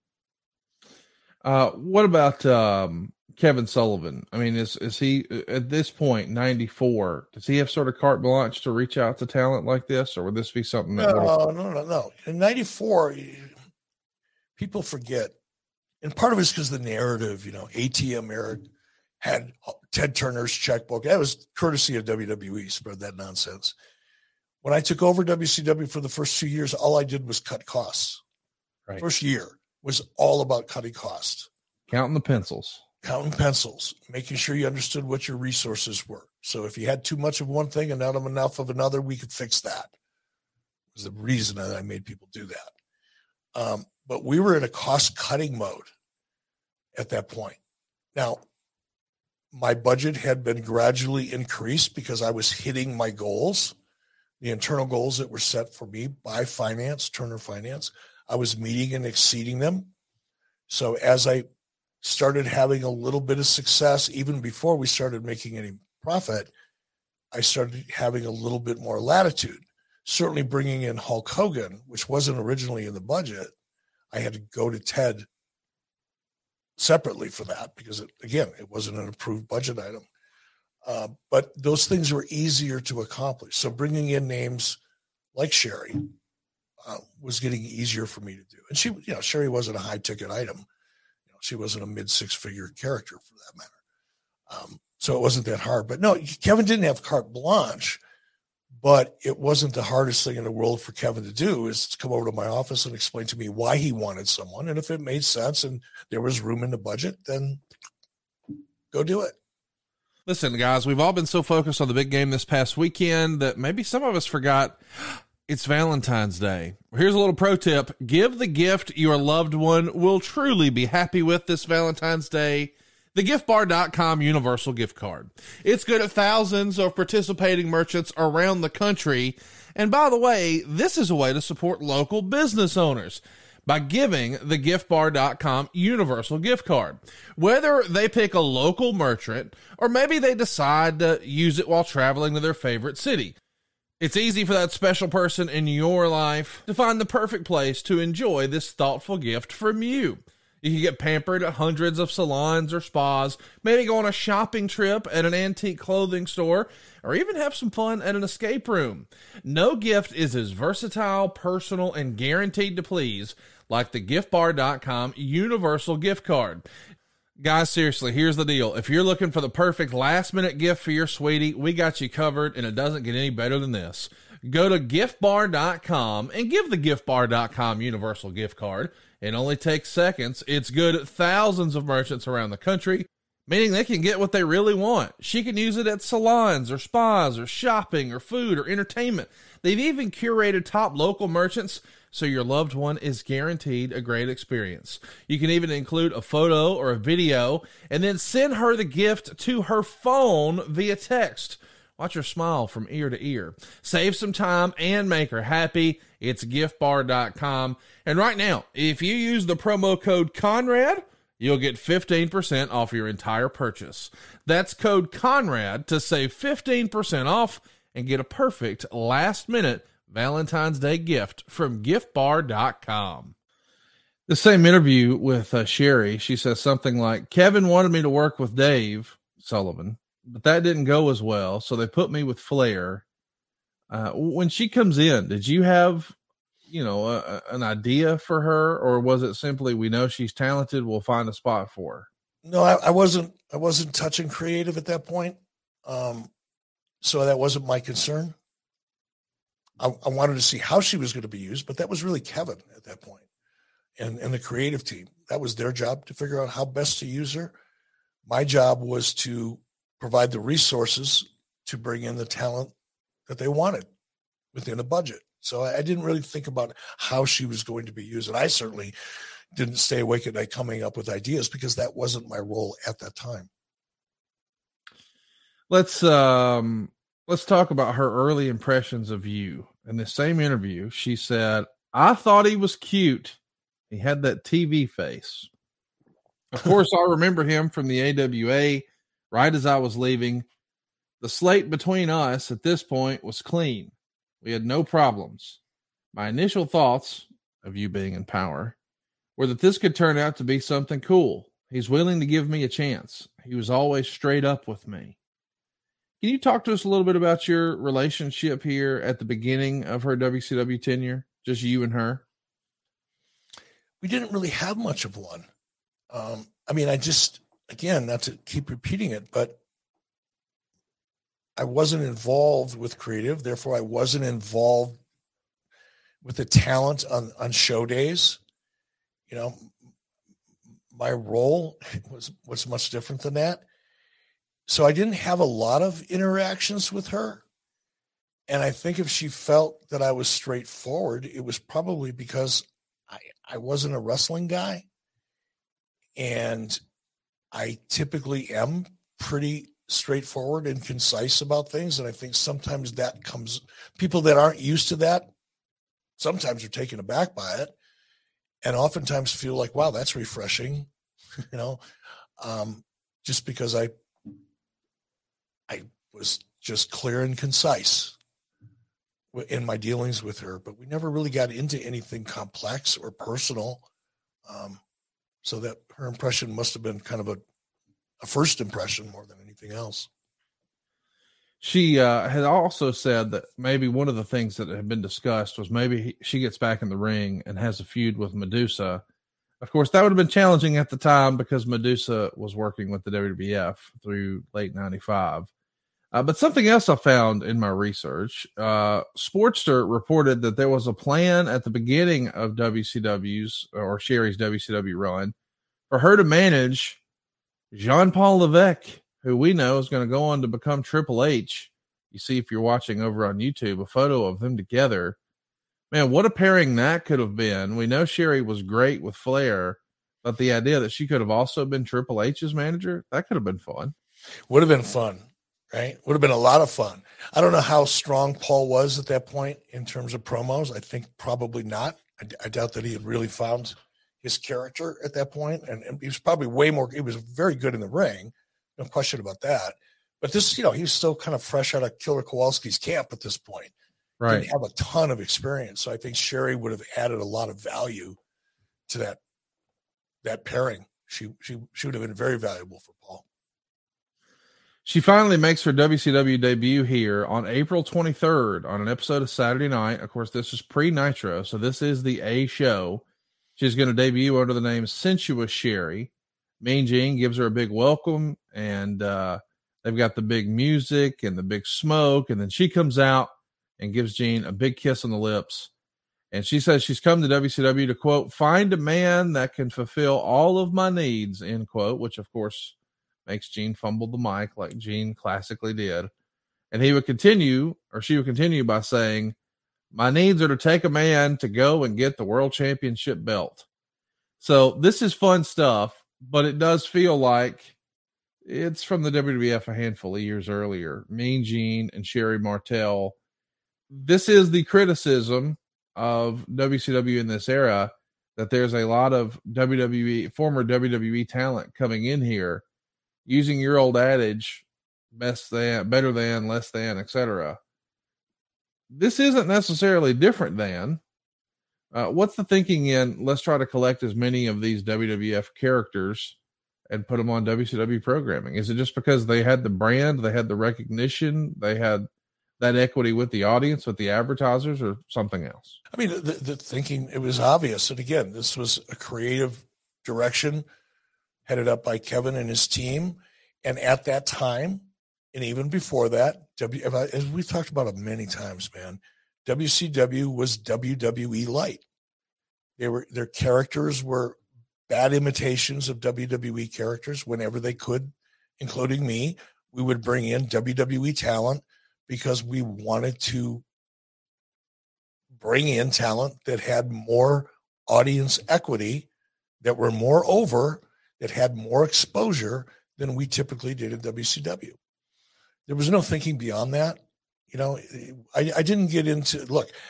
S1: What about Kevin Sullivan? I mean, is he at this point 94? Does he have sort of carte blanche to reach out to talent like this, or would this be something that?
S2: No. In 94, people forget, and part of it's because the narrative. ATM Eric had Ted Turner's checkbook. That was courtesy of WWE. Spread that nonsense. When I took over WCW for the first 2 years, all I did was cut costs.
S1: Right.
S2: First year was all about cutting costs.
S1: Counting the pencils.
S2: Making sure you understood what your resources were. So if you had too much of one thing and not enough of another, we could fix that. It was the reason that I made people do that. But we were in a cost-cutting mode at that point. Now, my budget had been gradually increased because I was hitting my goals, the internal goals that were set for me by finance, Turner Finance. I was meeting and exceeding them. So as I started having a little bit of success, even before we started making any profit, I started having a little bit more latitude. Certainly bringing in Hulk Hogan, which wasn't originally in the budget, I had to go to Ted separately for that because, it wasn't an approved budget item. But those things were easier to accomplish. So bringing in names like Sherry was getting easier for me to do. And she, Sherry wasn't a high ticket item. She wasn't a mid 6-figure character for that matter. So it wasn't that hard. But no, Kevin didn't have carte blanche, but it wasn't the hardest thing in the world for Kevin to do is to come over to my office and explain to me why he wanted someone. And if it made sense and there was room in the budget, then go do it.
S1: Listen, guys, we've all been so focused on the big game this past weekend that maybe some of us forgot it's Valentine's Day. Here's a little pro tip. Give the gift your loved one will truly be happy with this Valentine's Day. The giftbar.com universal gift card. It's good at thousands of participating merchants around the country. And by the way, this is a way to support local business owners by giving the giftbar.com universal gift card. Whether they pick a local merchant or maybe they decide to use it while traveling to their favorite city, it's easy for that special person in your life to find the perfect place to enjoy this thoughtful gift from you. You can get pampered at hundreds of salons or spas, maybe go on a shopping trip at an antique clothing store, or even have some fun at an escape room. No gift is as versatile, personal, and guaranteed to please like the giftbar.com universal gift card. Guys, seriously, here's the deal. If you're looking for the perfect last-minute gift for your sweetie, we got you covered, and it doesn't get any better than this. Go to giftbar.com and give the giftbar.com universal gift card. It only takes seconds. It's good at thousands of merchants around the country, meaning they can get what they really want. She can use it at salons or spas or shopping or food or entertainment. They've even curated top local merchants, so your loved one is guaranteed a great experience. You can even include a photo or a video and then send her the gift to her phone via text. Watch her smile from ear to ear. Save some time and make her happy. It's giftbar.com. And right now, if you use the promo code Conrad, you'll get 15% off your entire purchase. That's code Conrad to save 15% off and get a perfect last-minute Valentine's Day gift from giftbar.com. The same interview with Sherry, she says something like, Kevin wanted me to work with Dave Sullivan, but that didn't go as well, so they put me with Flair. When she comes in, did you have, an idea for her, or was it simply, we know she's talented, we'll find a spot for her?
S2: No, I wasn't touching creative at that point. So that wasn't my concern. I wanted to see how she was going to be used, but that was really Kevin at that point and the creative team. That was their job to figure out how best to use her. My job was to provide the resources to bring in the talent that they wanted within a budget. So I didn't really think about how she was going to be used. And I certainly didn't stay awake at night coming up with ideas because that wasn't my role at that time.
S1: Let's talk about her early impressions of you. In the same interview, she said, I thought he was cute. He had that TV face. Of course, I remember him from the AWA right as I was leaving. The slate between us at this point was clean. We had no problems. My initial thoughts of you being in power were that this could turn out to be something cool. He's willing to give me a chance. He was always straight up with me. Can you talk to us a little bit about your relationship here at the beginning of her WCW tenure? Just you and her?
S2: We didn't really have much of one. Again, not to keep repeating it, but I wasn't involved with creative. Therefore, I wasn't involved with the talent on show days. My role was much different than that. So I didn't have a lot of interactions with her. And I think if she felt that I was straightforward, it was probably because I wasn't a wrestling guy. And I typically am pretty straightforward and concise about things. And I think sometimes that comes, people that aren't used to that sometimes are taken aback by it and oftentimes feel like, wow, that's refreshing, just because I was just clear and concise in my dealings with her, but we never really got into anything complex or personal. So that her impression must have been kind of a first impression more than anything else.
S1: She had also said that maybe one of the things that had been discussed was maybe she gets back in the ring and has a feud with Medusa. Of course, that would have been challenging at the time because Medusa was working with the WWF through late 95. But something else I found in my research, Sportster reported that there was a plan at the beginning of WCW's or Sherry's WCW run for her to manage Jean-Paul Levesque, who we know is going to go on to become Triple H. You see, if you're watching over on YouTube, a photo of them together. Man, what a pairing that could have been. We know Sherry was great with Flair, but the idea that she could have also been Triple H's manager, that could have been fun.
S2: Would have been fun, right? Would have been a lot of fun. I don't know how strong Paul was at that point in terms of promos. I think probably not. I doubt that he had really found his character at that point. And he was probably he was very good in the ring. No question about that. But this, he was still kind of fresh out of Killer Kowalski's camp at this point.
S1: Right.
S2: Didn't have a ton of experience. So I think Sherry would have added a lot of value to that pairing. She would have been very valuable for Paul.
S1: She finally makes her WCW debut here on April 23rd on an episode of Saturday Night. Of course, this is pre-Nitro, so this is the A show. She's going to debut under the name Sensuous Sherry. Mean Gene gives her a big welcome, and they've got the big music and the big smoke, and then she comes out and gives Gene a big kiss on the lips. And she says she's come to WCW to, quote, find a man that can fulfill all of my needs, end quote, which, of course, makes Gene fumble the mic like Gene classically did. And she would continue by saying, my needs are to take a man to go and get the world championship belt. So this is fun stuff, but it does feel like it's from the WWF a handful of years earlier. Mean Gene and Sherry Martel. This is the criticism of WCW in this era, that there's a lot of former WWE talent coming in here using your old adage, better than, less than, etc. This isn't necessarily different than. What's the thinking in, let's try to collect as many of these WWF characters and put them on WCW programming? Is it just because they had the brand, they had the recognition, they had that equity with the audience, with the advertisers, or something else?
S2: I mean, the thinking, it was obvious. And again, this was a creative direction headed up by Kevin and his team. And at that time, and even before that, as we've talked about it many times, man, WCW was WWE light. Their characters were bad imitations of WWE characters whenever they could, including me. We would bring in WWE talent because we wanted to bring in talent that had more audience equity, that were more over, that had more exposure than we typically did at WCW. There was no thinking beyond that. I didn't get into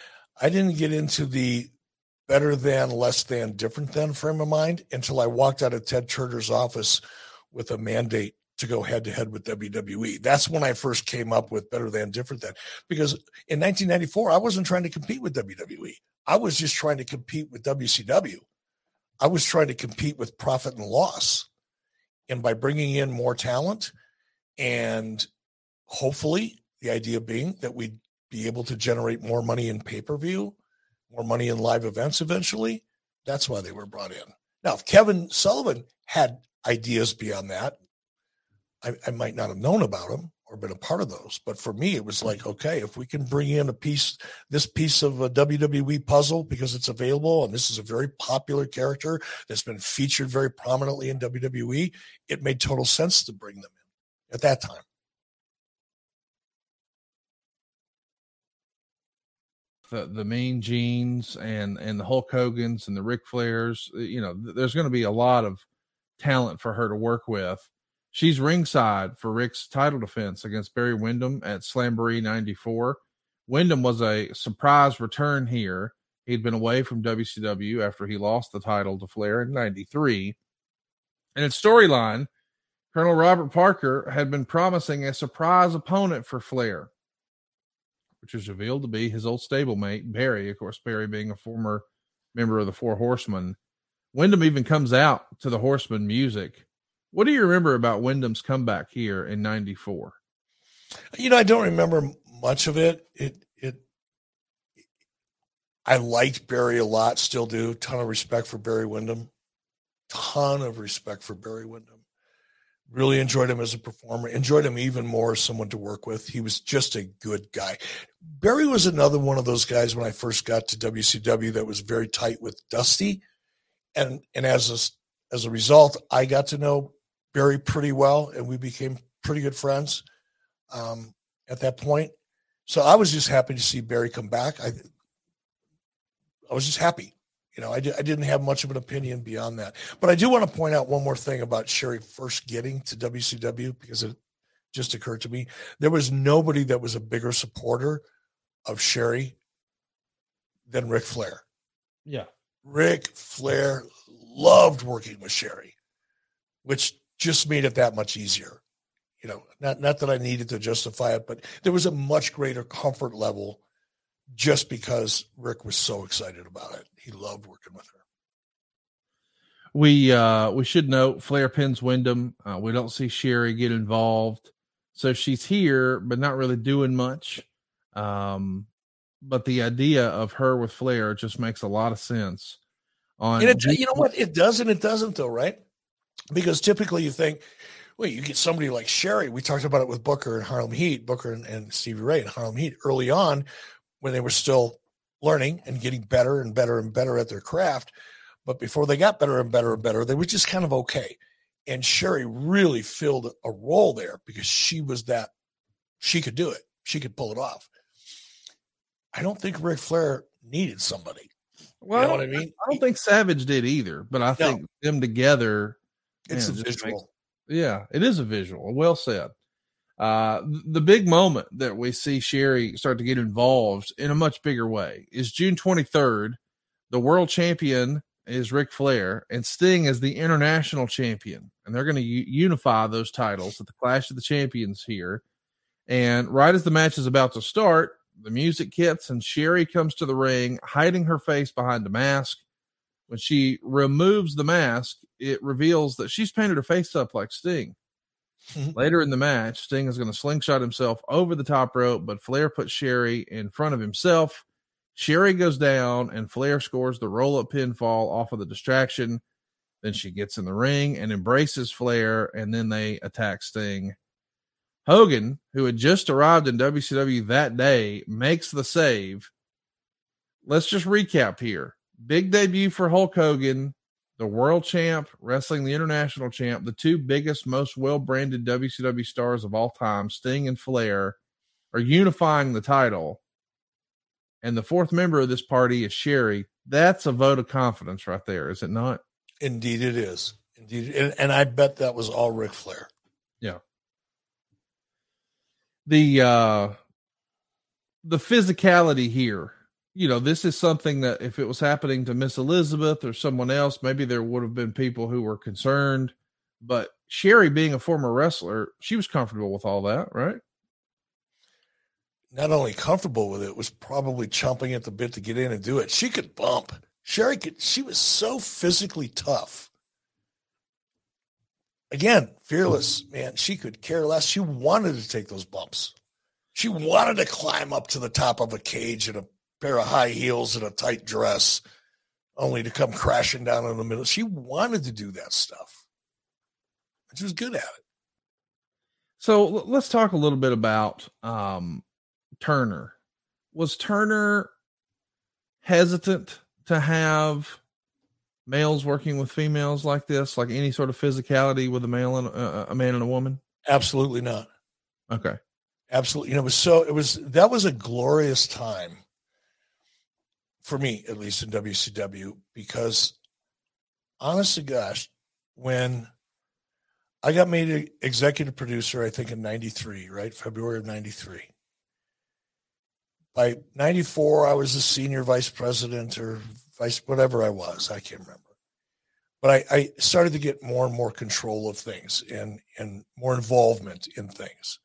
S2: the better than, less than, different than frame of mind until I walked out of Ted Turner's office with a mandate to go head to head with WWE. That's when I first came up with better than, different than, because in 1994, I wasn't trying to compete with WWE. I was just trying to compete with WCW. I was trying to compete with profit and loss. And by bringing in more talent, and hopefully the idea being that we'd be able to generate more money in pay-per-view, more money in live events eventually, that's why they were brought in. Now, if Kevin Sullivan had ideas beyond that, I might not have known about them or been a part of those. But for me, it was like, okay, if we can bring in this piece of a WWE puzzle because it's available, and this is a very popular character that's been featured very prominently in WWE, it made total sense to bring them in at that time.
S1: The Mean Genes and the Hulk Hogan's and the Ric Flairs, there's going to be a lot of talent for her to work with. She's ringside for Rick's title defense against Barry Windham at Slamboree 94. Windham was a surprise return here. He'd been away from WCW after he lost the title to Flair in 93. And its storyline, Colonel Robert Parker had been promising a surprise opponent for Flair, which was revealed to be his old stablemate, Barry. Of course, Barry being a former member of the Four Horsemen. Wyndham even comes out to the Horseman music. What do you remember about Wyndham's comeback here in 94?
S2: I don't remember much of it. I liked Barry a lot, still do. Ton of respect for Barry Windham. Really enjoyed him as a performer. Enjoyed him even more as someone to work with. He was just a good guy. Barry was another one of those guys when I first got to WCW that was very tight with Dusty. And as a result, I got to know Barry pretty well, and we became pretty good friends at that point. So I was just happy to see Barry come back. I was just happy. I didn't have much of an opinion beyond that. But I do want to point out one more thing about Sherry first getting to WCW, because it just occurred to me. There was nobody that was a bigger supporter of Sherry than Ric Flair.
S1: Yeah.
S2: Ric Flair loved working with Sherry, which just made it that much easier. Not that I needed to justify it, but there was a much greater comfort level just because Rick was so excited about it. He loved working with her.
S1: We should note Flair pins Wyndham. We don't see Sherry get involved. So she's here, but not really doing much. But the idea of her with Flair just makes a lot of sense.
S2: You know what? It does and it doesn't, though, right? Because typically you think, wait, you get somebody like Sherry. We talked about it with Booker and Harlem Heat, Booker and Stevie Ray and Harlem Heat early on when they were still learning and getting better and better and better at their craft. But before they got better and better and better, they were just kind of okay. And Sherry really filled a role there because she could do it. She could pull it off. I don't think Ric Flair needed somebody.
S1: Well, you know what I mean? I don't think Savage did either, but I think them together.
S2: It's a visual.
S1: It is a visual. Well said. The big moment that we see Sherry start to get involved in a much bigger way is June 23rd. The world champion is Ric Flair, and Sting is the international champion. And they're going to unify those titles at the Clash of the Champions here. And right as the match is about to start, the music hits and Sherry comes to the ring, hiding her face behind a mask. When she removes the mask, it reveals that she's painted her face up like Sting. Later in the match, Sting is going to slingshot himself over the top rope, but Flair puts Sherry in front of himself. Sherry goes down, and Flair scores the roll-up pinfall off of the distraction. Then she gets in the ring and embraces Flair, and then they attack Sting. Hogan, who had just arrived in WCW that day, makes the save. Let's just recap here. Big debut for Hulk Hogan, the world champ, wrestling the international champ, the two biggest, most well-branded WCW stars of all time, Sting and Flair, are unifying the title. And the fourth member of this party is Sherry. That's a vote of confidence right there, is it not?
S2: Indeed it is. Indeed. And I bet that was all Ric Flair.
S1: Yeah. The physicality here, this is something that if it was happening to Miss Elizabeth or someone else, maybe there would have been people who were concerned, but Sherry being a former wrestler, she was comfortable with all that, right?
S2: Not only comfortable with it, was probably chomping at the bit to get in and do it. She could bump. She was so physically tough. Again, fearless, man. She could care less. She wanted to take those bumps. She wanted to climb up to the top of a cage in a pair of high heels and a tight dress, only to come crashing down in the middle. She wanted to do that stuff. She was good at it.
S1: So let's talk a little bit about Turner. Was Turner hesitant to have males working with females like this, like any sort of physicality with a male and a man and a woman?
S2: Absolutely not.
S1: Okay.
S2: Absolutely. That was a glorious time for me, at least in WCW, because honest to gosh, when I got made executive producer, I think in 93, right? February of 93. By 94, I was the senior vice president or whatever I was. I can't remember. But I started to get more and more control of things and more involvement in things.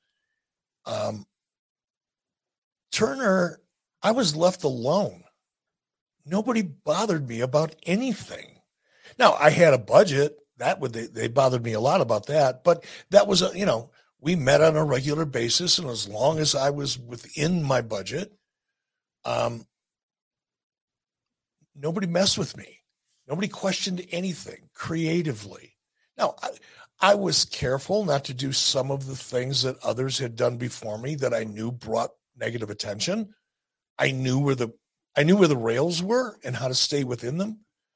S2: Turner, I was left alone. Nobody bothered me about anything. Now, I had a budget. They bothered me a lot about that. But that was, we met on a regular basis. And as long as I was within my budget, nobody messed with me. Nobody questioned anything creatively. Now, I was careful not to do some of the things that others had done before me that I knew brought negative attention. I knew where the rails were and how to stay within them.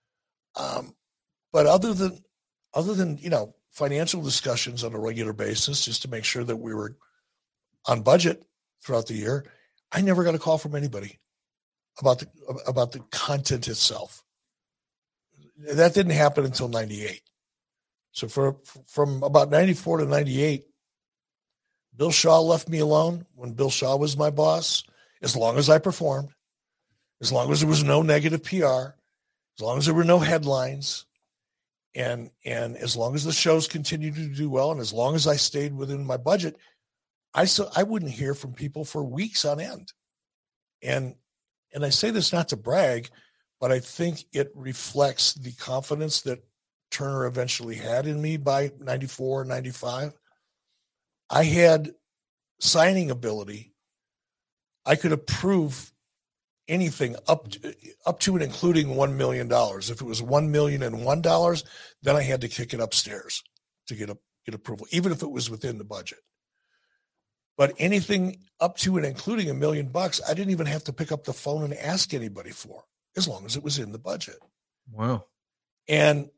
S2: But other than financial discussions on a regular basis, just to make sure that we were on budget throughout the year, I never got a call from anybody about the content itself. That didn't happen until 98. So from about 94 to 98, Bill Shaw left me alone when Bill Shaw was my boss, as long as I performed, as long as there was no negative PR, as long as there were no headlines, and as long as the shows continued to do well, and as long as I stayed within my budget, I wouldn't hear from people for weeks on end. And I say this not to brag, but I think it reflects the confidence that Turner eventually had in me by 94, 95. I had signing ability. I could approve anything up to and including $1 million. If it was $1,000,001, then I had to kick it upstairs to get approval, even if it was within the budget. But anything up to and including $1 million, I didn't even have to pick up the phone and ask anybody for, as long as it was in the budget.
S1: Wow.
S2: And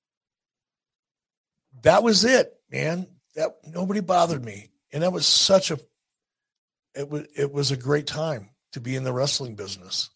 S2: that was it, man. That nobody bothered me. And that was it was a great time to be in the wrestling business.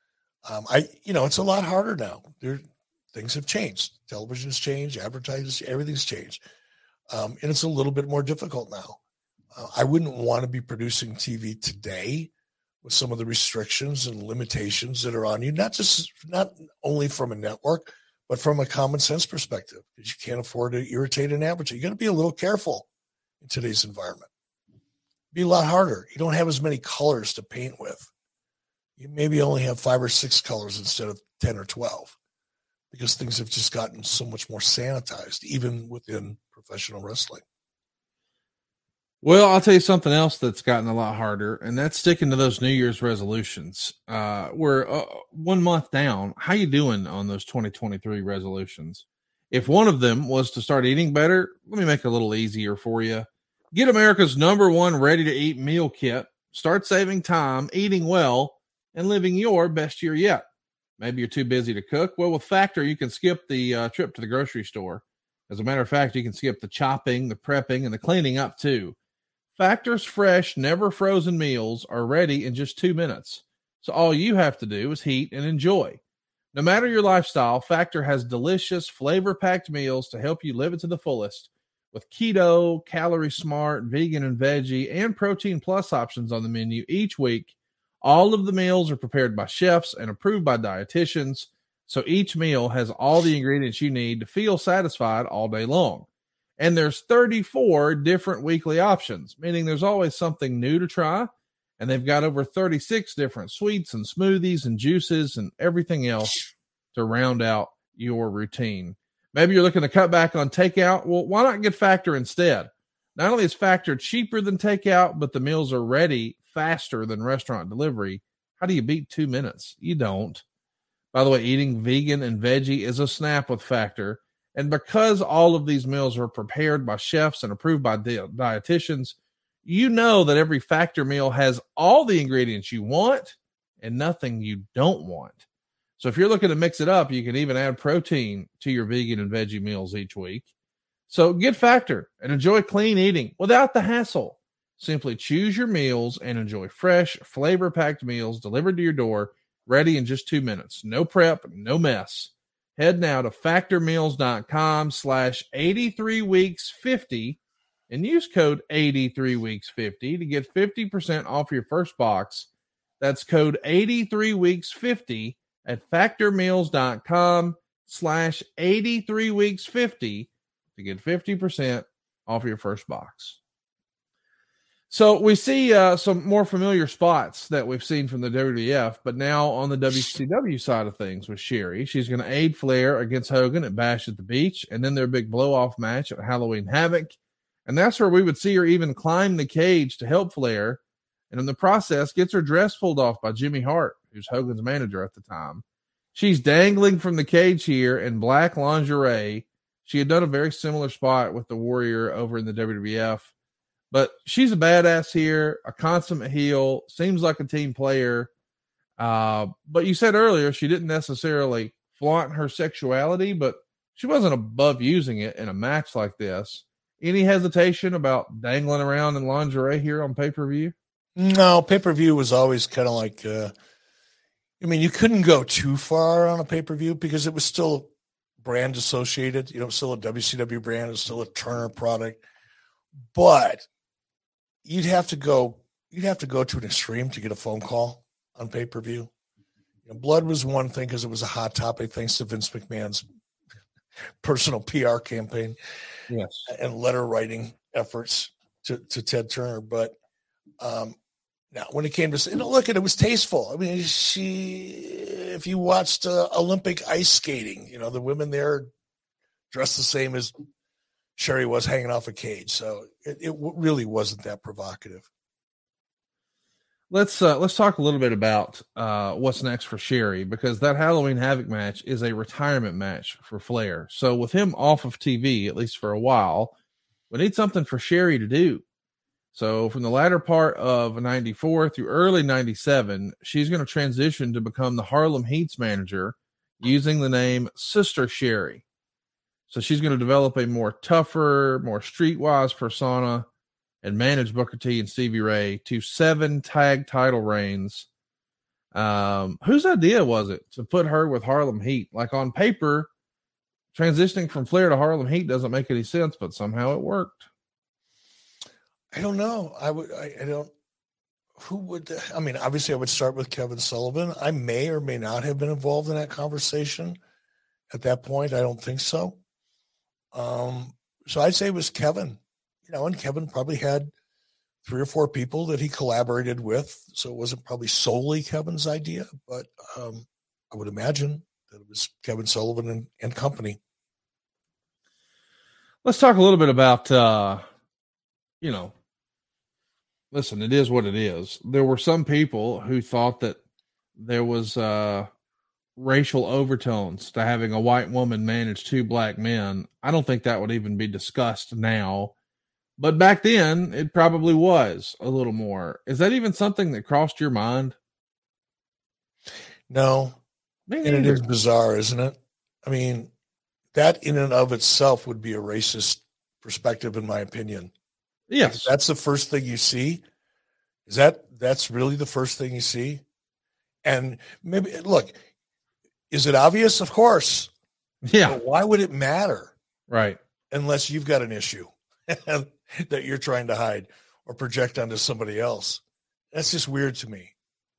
S2: It's a lot harder now. Things have changed. Television's changed, advertising, everything's changed. And it's a little bit more difficult now. I wouldn't want to be producing TV today with some of the restrictions and limitations that are on you, not only from a network, but from a common sense perspective, because you can't afford to irritate an advertiser. You got to be a little careful in today's environment. Be a lot harder. You don't have as many colors to paint with. You maybe only have 5 or 6 colors instead of 10 or 12, because things have just gotten so much more sanitized, even within professional wrestling.
S1: Well, I'll tell you something else that's gotten a lot harder, and that's sticking to those New Year's resolutions. We're 1 month down. How you doing on those 2023 resolutions? If one of them was to start eating better, let me make it a little easier for you. Get America's #1 ready-to-eat meal kit. Start saving time, eating well, and living your best year yet. Maybe you're too busy to cook. Well, with Factor, you can skip the trip to the grocery store. As a matter of fact, you can skip the chopping, the prepping, and the cleaning up too. Factor's fresh, never frozen meals are ready in just 2 minutes. So all you have to do is heat and enjoy. No matter your lifestyle, Factor has delicious, flavor-packed meals to help you live it to the fullest. With keto, calorie smart, vegan and veggie, and protein plus options on the menu each week, all of the meals are prepared by chefs and approved by dietitians. So each meal has all the ingredients you need to feel satisfied all day long. And there's 34 different weekly options, meaning there's always something new to try. And they've got over 36 different sweets and smoothies and juices and everything else to round out your routine. Maybe you're looking to cut back on takeout. Well, why not get Factor instead? Not only is Factor cheaper than takeout, but the meals are ready faster than restaurant delivery. How do you beat 2 minutes? You don't. By the way, eating vegan and veggie is a snap with Factor. And because all of these meals are prepared by chefs and approved by dietitians, you know that every Factor meal has all the ingredients you want and nothing you don't want. So if you're looking to mix it up, you can even add protein to your vegan and veggie meals each week. So get Factor and enjoy clean eating without the hassle. Simply choose your meals and enjoy fresh, flavor-packed meals delivered to your door, ready in just 2 minutes. No prep, no mess. Head now to factormeals.com/83weeks50 and use code 83weeks50 to get 50% off your first box. That's code 83weeks50 at factormeals.com /83weeks50 to get 50% off your first box. So we see some more familiar spots that we've seen from the WWF, but now on the WCW side of things with Sherri. She's going to aid Flair against Hogan at Bash at the Beach, and then their big blow-off match at Halloween Havoc. And that's where we would see her even climb the cage to help Flair, and in the process gets her dress pulled off by Jimmy Hart, who's Hogan's manager at the time. She's dangling from the cage here in black lingerie. She had done a very similar spot with the Warrior over in the WWF. But she's a badass here, a consummate heel, seems like a team player. But you said earlier she didn't necessarily flaunt her sexuality, but she wasn't above using it in a match like this. Any hesitation about dangling around in lingerie here on pay-per-view?
S2: No, pay-per-view was always kind of like, you couldn't go too far on a pay-per-view because it was still brand associated, still a WCW brand, it was still a Turner product. But you'd have to go to an extreme to get a phone call on pay-per-view. Blood was one thing because it was a hot topic thanks to Vince McMahon's personal PR campaign,
S1: yes,
S2: and letter writing efforts to Ted Turner. But now when it came to look at it, was tasteful. If you watched Olympic ice skating, the women there dressed the same as Sherri was hanging off a cage, so it really wasn't that provocative.
S1: Let's talk a little bit about what's next for Sherri, because that Halloween Havoc match is a retirement match for Flair. So with him off of TV, at least for a while, we need something for Sherri to do. So from the latter part of 94 through early 97, she's going to transition to become the Harlem Heat's manager using the name Sister Sherri. So she's going to develop a more tougher, more streetwise persona and manage Booker T and Stevie Ray to 7 tag title reigns. Whose idea was it to put her with Harlem Heat? Like on paper, transitioning from Flair to Harlem Heat doesn't make any sense, but somehow it worked.
S2: I don't know. Obviously I would start with Kevin Sullivan. I may or may not have been involved in that conversation at that point. I don't think so. So I'd say it was Kevin, and Kevin probably had 3 or 4 people that he collaborated with. So it wasn't probably solely Kevin's idea, but I would imagine that it was Kevin Sullivan and company.
S1: Let's talk a little bit about, listen, it is what it is. There were some people who thought that there was racial overtones to having a white woman manage 2 black men. I don't think that would even be discussed now, but back then it probably was a little more. Is that even something that crossed your mind?
S2: No. And it is bizarre, isn't it? That in and of itself would be a racist perspective, in my opinion.
S1: Yes.
S2: If that's the first thing you see. That's really the first thing you see? And maybe, look, is it obvious? Of course.
S1: Yeah.
S2: But why would it matter?
S1: Right.
S2: Unless you've got an issue that you're trying to hide or project onto somebody else. That's just weird to me.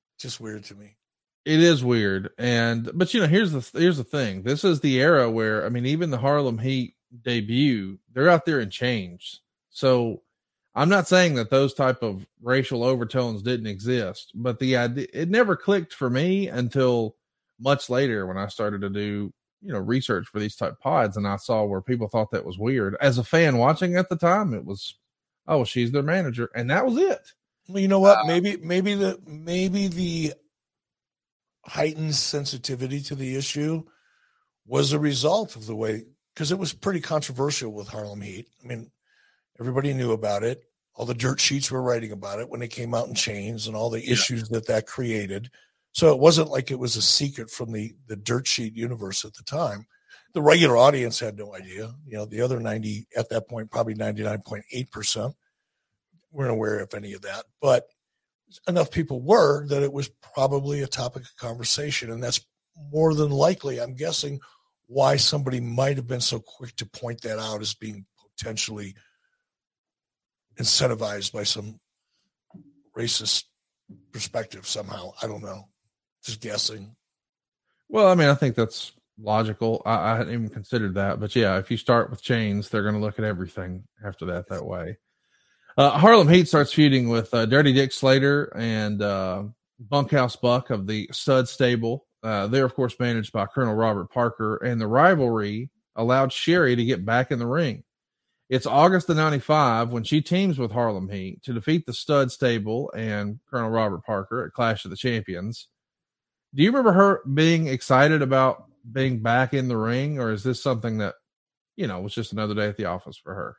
S2: It
S1: is weird. But here's the thing. This is the era where, even the Harlem Heat debut, they're out there in chains. So I'm not saying that those type of racial overtones didn't exist, but the idea, it never clicked for me until much later when I started to do, research for these type pods, and I saw where people thought that was weird. As a fan watching at the time, it was, oh, she's their manager, and that was it.
S2: Well, you know what? Maybe the heightened sensitivity to the issue was a result of the way, because it was pretty controversial with Harlem Heat. Everybody knew about it. All the dirt sheets were writing about it when they came out in chains and all the issues that created. So it wasn't like it was a secret from the dirt sheet universe at the time. The regular audience had no idea. The other 90, at that point, probably 99.8% weren't aware of any of that. But enough people were that it was probably a topic of conversation. And that's more than likely, I'm guessing, why somebody might have been so quick to point that out as being potentially incentivized by some racist perspective somehow. I don't know. Just guessing.
S1: Well, I think that's logical. I hadn't even considered that, but yeah, if you start with chains, they're going to look at everything after that way. Harlem Heat starts feuding with Dirty Dick Slater and Bunkhouse Buck of the Stud Stable. They're, of course, managed by Colonel Robert Parker, and the rivalry allowed Sherri to get back in the ring. It's August of 95 when she teams with Harlem Heat to defeat the Stud Stable and Colonel Robert Parker at Clash of the Champions. Do you remember her being excited about being back in the ring, or is this something that, was just another day at the office for her?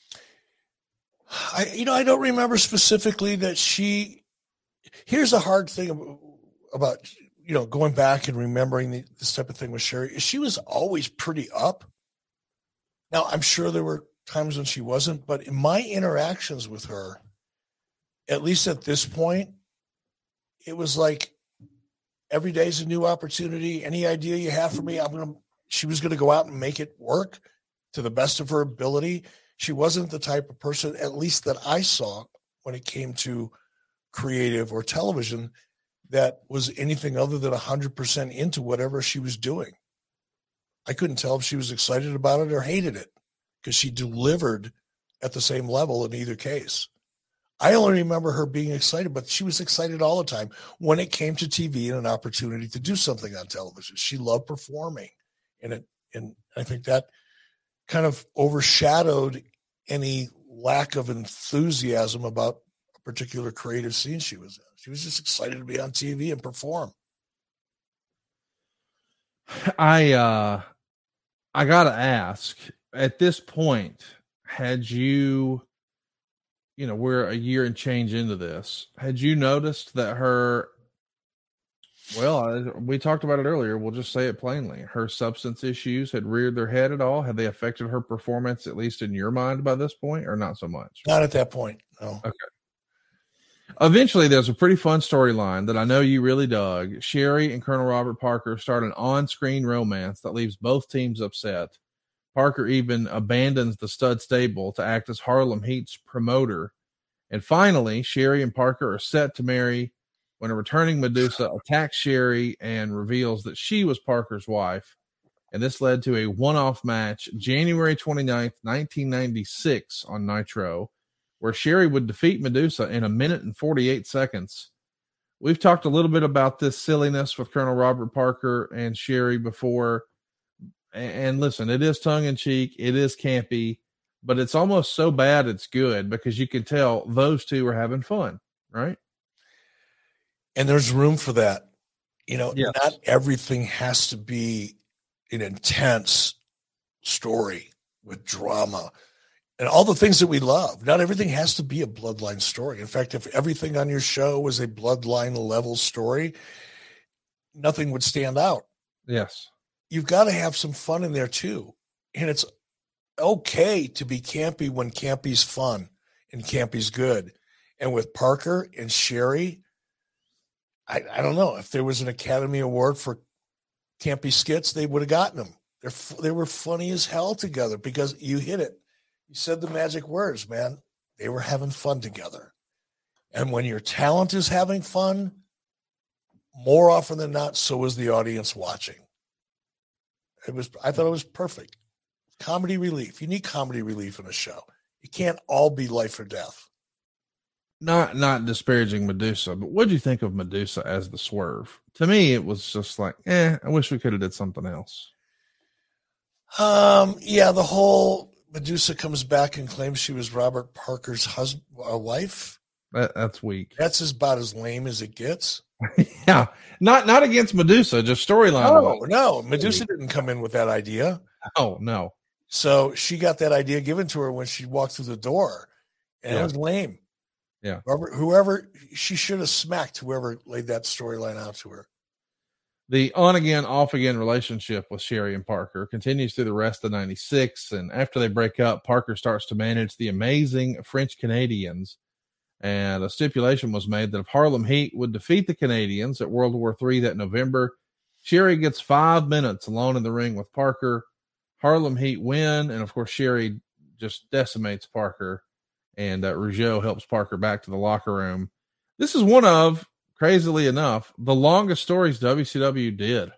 S2: I don't remember specifically that here's a hard thing about, going back and remembering this type of thing with Sherri. She was always pretty up. Now, I'm sure there were times when she wasn't, but in my interactions with her, at least at this point, it was like every day is a new opportunity. Any idea you have for me, she was going to go out and make it work to the best of her ability. She wasn't the type of person, at least that I saw when it came to creative or television, that was anything other than 100% into whatever she was doing. I couldn't tell if she was excited about it or hated it, because she delivered at the same level in either case. I only remember her being excited, but she was excited all the time when it came to TV and an opportunity to do something on television. She loved performing, and I think that kind of overshadowed any lack of enthusiasm about a particular creative scene she was in. She was just excited to be on TV and perform.
S1: I gotta ask, at this point, had you, we're a year and change into this, had you noticed that we talked about it earlier, we'll just say it plainly, her substance issues had reared their head at all? Had they affected her performance, at least in your mind, by this point, or not so much?
S2: Not at that point, no.
S1: Okay. Eventually, there's a pretty fun storyline that I know you really dug. Sherri and Colonel Robert Parker start an on-screen romance that leaves both teams upset. Parker even abandons the Stud Stable to act as Harlem Heat's promoter. And finally, Sherri and Parker are set to marry when a returning Medusa attacks Sherri and reveals that she was Parker's wife. And this led to a one-off match January 29th, 1996 on Nitro, where Sherri would defeat Medusa in 1 minute and 48 seconds. We've talked a little bit about this silliness with Colonel Robert Parker and Sherri before. And listen, it is tongue-in-cheek, it is campy, but it's almost so bad it's good, because you can tell those two are having fun, right?
S2: And there's room for that. Yes. Not everything has to be an intense story with drama and all the things that we love. Not everything has to be a bloodline story. In fact, if everything on your show was a bloodline level story, nothing would stand out.
S1: Yes.
S2: You've got to have some fun in there too. And it's okay to be campy when campy's fun and campy's good. And with Parker and Sherri, I don't know if there was an Academy Award for campy skits, they would have gotten them. They were funny as hell together, because you hit it. You said the magic words, man. They were having fun together. And when your talent is having fun, more often than not, so is the audience watching. I thought it was perfect. Comedy relief. You need comedy relief in a show. It can't all be life or death.
S1: Not disparaging Medusa, but what do you think of Medusa as the Swerve? To me, it was just like, I wish we could have did something else.
S2: Yeah, the whole Medusa comes back and claims she was Robert Parker's wife.
S1: That's weak.
S2: That's about as lame as it gets.
S1: Yeah, not against Medusa, just storyline.
S2: Oh no, Medusa didn't come in with that idea.
S1: Oh no.
S2: So she got that idea given to her when she walked through the door, and it was lame.
S1: Yeah.
S2: Whoever she should have smacked whoever laid that storyline out to her.
S1: The on-again, off-again relationship with Sherri and Parker continues through the rest of 96. And after they break up, Parker starts to manage the amazing French Canadians. And a stipulation was made that if Harlem Heat would defeat the Canadians at World War III that November, Sherri gets 5 minutes alone in the ring with Parker. Harlem Heat win. And of course, Sherri just decimates Parker. And Rougeau helps Parker back to the locker room. This is one of, crazily enough, the longest stories WCW did.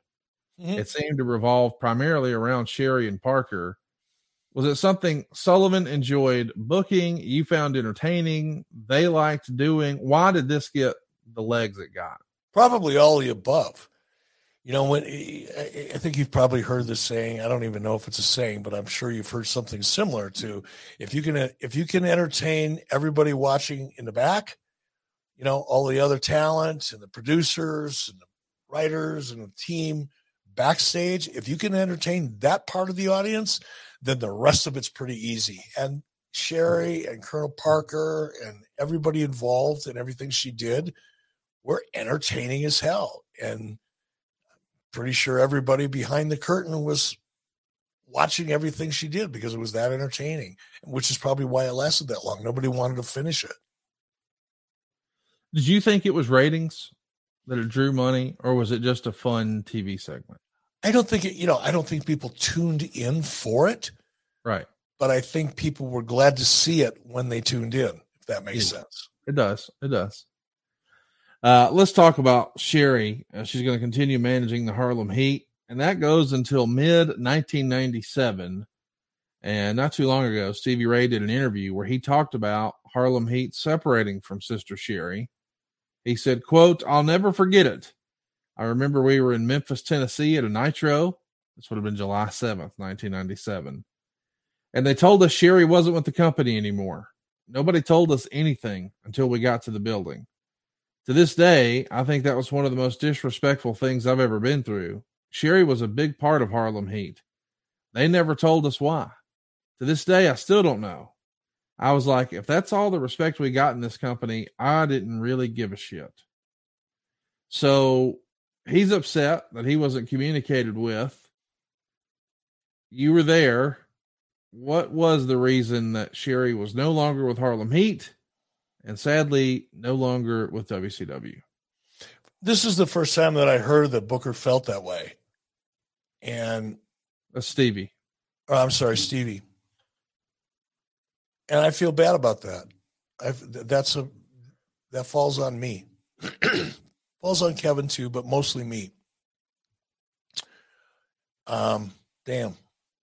S1: It seemed to revolve primarily around Sherry and Parker. Was it something Sullivan enjoyed booking, you found entertaining, they liked doing? Why did this get the legs it got?
S2: Probably all of the above. You know, when I think you've probably heard this saying, I don't even know if it's a saying, but I'm sure you've heard something similar to, if you can entertain everybody watching in the back, you know, all the other talent and the producers and the writers and the team backstage, if you can entertain that part of the audience, then the rest of it's pretty easy. And Sherry and Colonel Parker and everybody involved in everything she did were entertaining as hell. And pretty sure everybody behind the curtain was watching everything she did because it was that entertaining, which is probably why it lasted that long. Nobody wanted to finish it.
S1: Did you think it was ratings that it drew money, or was it just a fun TV segment?
S2: I don't think I don't think people tuned in for it.
S1: Right.
S2: But I think people were glad to see it when they tuned in, if that makes sense.
S1: It does. It does. Let's talk about Sherry. She's going to continue managing the Harlem Heat, and that goes until mid-1997. And not too long ago, Stevie Ray did an interview where he talked about Harlem Heat separating from Sister Sherry. He said, quote, "I'll never forget it. I remember we were in Memphis, Tennessee at a Nitro. This would have been July 7th, 1997. And they told us Sherry wasn't with the company anymore. Nobody told us anything until we got to the building. To this day, I think that was one of the most disrespectful things I've ever been through. Sherry was a big part of Harlem Heat. They never told us why. To this day, I still don't know. I was like, if that's all the respect we got in this company, I didn't really give a shit." So he's upset that he wasn't communicated with. You were there. What was the reason that Sherry was no longer with Harlem Heat and sadly no longer with WCW?
S2: This is the first time that I heard that Booker felt that way. And
S1: Stevie.
S2: Oh, I'm sorry, Stevie. And I feel bad about that. That falls on me. Falls on Kevin too, but mostly me. Damn.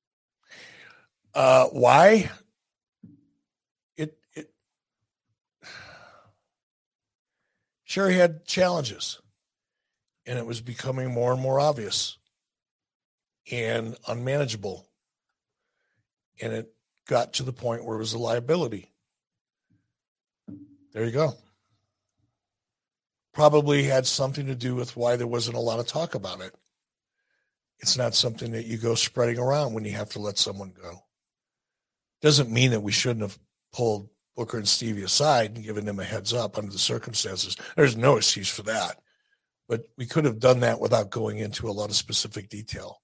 S2: Why? Sherry had challenges, and it was becoming more and more obvious and unmanageable. And it got to the point where it was a liability. There you go. Probably had something to do with why there wasn't a lot of talk about it. It's not something that you go spreading around when you have to let someone go. Doesn't mean that we shouldn't have pulled Booker and Stevie aside and given them a heads up under the circumstances. There's no excuse for that. But we could have done that without going into a lot of specific detail.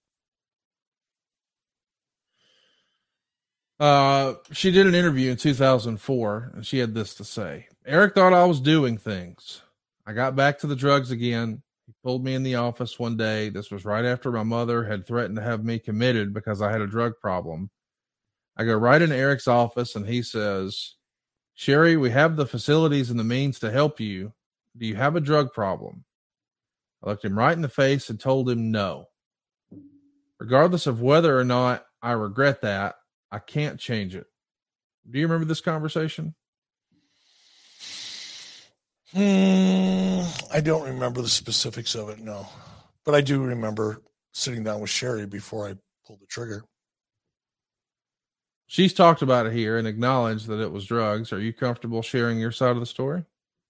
S1: She did an interview in 2004, and she had this to say. "Eric thought I was doing things. I got back to the drugs again. He pulled me in the office one day. This was right after my mother had threatened to have me committed because I had a drug problem. I go right into Eric's office, and he says, 'Sherry, we have the facilities and the means to help you. Do you have a drug problem?' I looked him right in the face and told him no. Regardless of whether or not I regret that, I can't change it." Do you remember this conversation?
S2: I don't remember the specifics of it, no. But I do remember sitting down with Sherry before I pulled the trigger.
S1: She's talked about it here and acknowledged that it was drugs. Are you comfortable sharing your side of the story?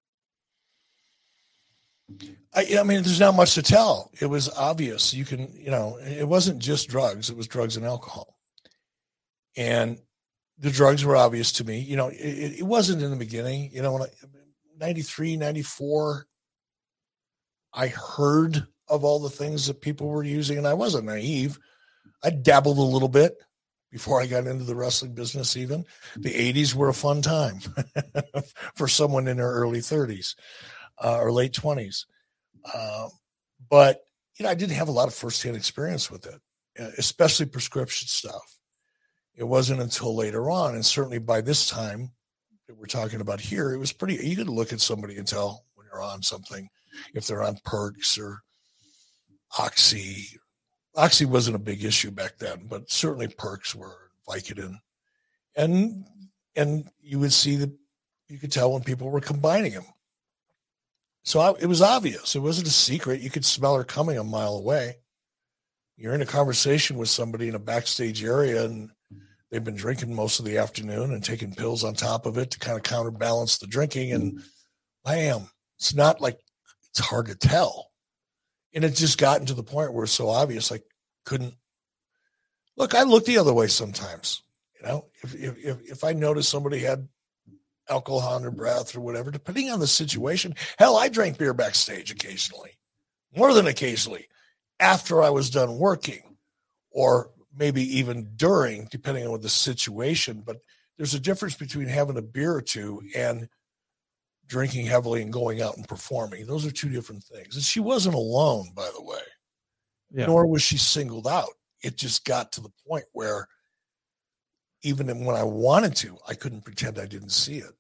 S2: I mean, there's not much to tell. It was obvious. You can, it wasn't just drugs. It was drugs and alcohol. And the drugs were obvious to me. It wasn't in the beginning. When 93, 94, I heard of all the things that people were using, and I wasn't naive. I dabbled a little bit before I got into the wrestling business even. The 80s were a fun time for someone in their early 30s or late 20s. But, I didn't have a lot of firsthand experience with it, especially prescription stuff. It wasn't until later on, and certainly by this time that we're talking about here, it was pretty, you could look at somebody and tell when you're on something, if they're on Perks or Oxy, Oxy wasn't a big issue back then, but certainly perks were Vicodin. And you would see that you could tell when people were combining them. So it was obvious. It wasn't a secret. You could smell her coming a mile away. You're in a conversation with somebody in a backstage area and they've been drinking most of the afternoon and taking pills on top of it to kind of counterbalance the drinking. And bam, it's not like it's hard to tell. And it just gotten to the point where it's so obvious I couldn't look. I look the other way sometimes. You know, if I notice somebody had alcohol in their breath or whatever, depending on the situation. Hell, I drank beer backstage occasionally, more than occasionally, after I was done working, or maybe even during, depending on what the situation. But there's a difference between having a beer or two and drinking heavily and going out and performing. Those are two different things. And she wasn't alone, by the way, nor was she singled out. It just got to the point where even when I wanted to, I couldn't pretend I didn't see it.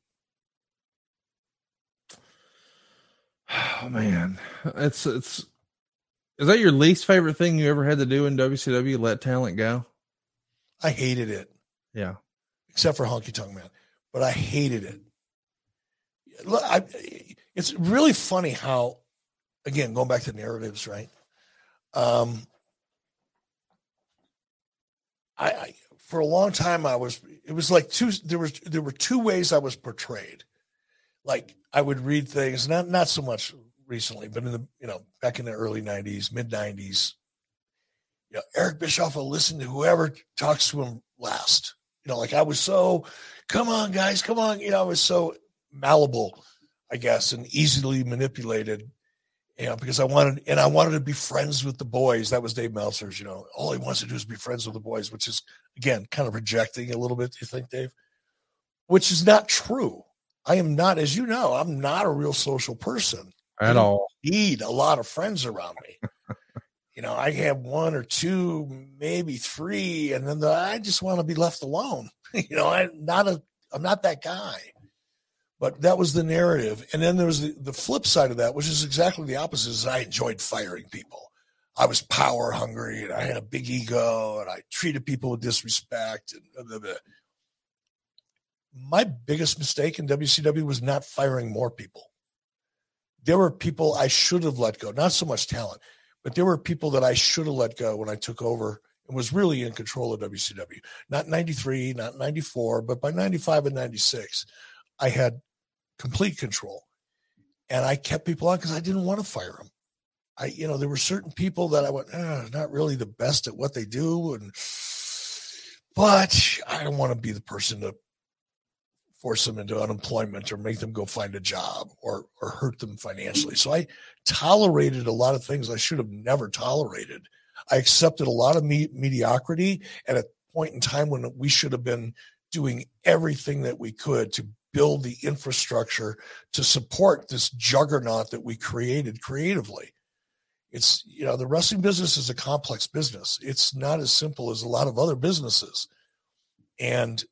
S1: Oh man, is that your least favorite thing you ever had to do in WCW? Let talent go?
S2: I hated it.
S1: Yeah,
S2: except for Honky Tonk Man, but I hated it. It's really funny how, again, going back to narratives, right? I for a long time it was like there were two ways I was portrayed. Like I would read things, not so much recently, but in the, back in the early 90s, mid 90s, Eric Bischoff will listen to whoever talks to him last. Like I was so, come on guys, come on. I was so malleable, I guess, and easily manipulated, because I wanted to be friends with the boys. That was Dave Meltzer's, all he wants to do is be friends with the boys, which is, again, kind of rejecting a little bit. Do you think, Dave? Which is not true. I am not, as you know, I'm not a real social person
S1: at all.
S2: I need a lot of friends around me. I have one or two, maybe three, and then I just want to be left alone. I'm not that guy. But that was the narrative. And then there was the flip side of that, which is exactly the opposite, is I enjoyed firing people. I was power hungry and I had a big ego and I treated people with disrespect. And blah, blah, blah. My biggest mistake in WCW was not firing more people. There were people I should have let go, not so much talent, but there were people that I should have let go when I took over and was really in control of WCW. Not 93, not 94, but by 95 and 96, I had complete control. And I kept people on because I didn't want to fire them. There were certain people that I went, not really the best at what they do. But I don't want to be the person to force them into unemployment or make them go find a job or hurt them financially. So I tolerated a lot of things I should have never tolerated. I accepted a lot of mediocrity at a point in time when we should have been doing everything that we could to build the infrastructure to support this juggernaut that we created creatively. It's, the wrestling business is a complex business. It's not as simple as a lot of other businesses. And,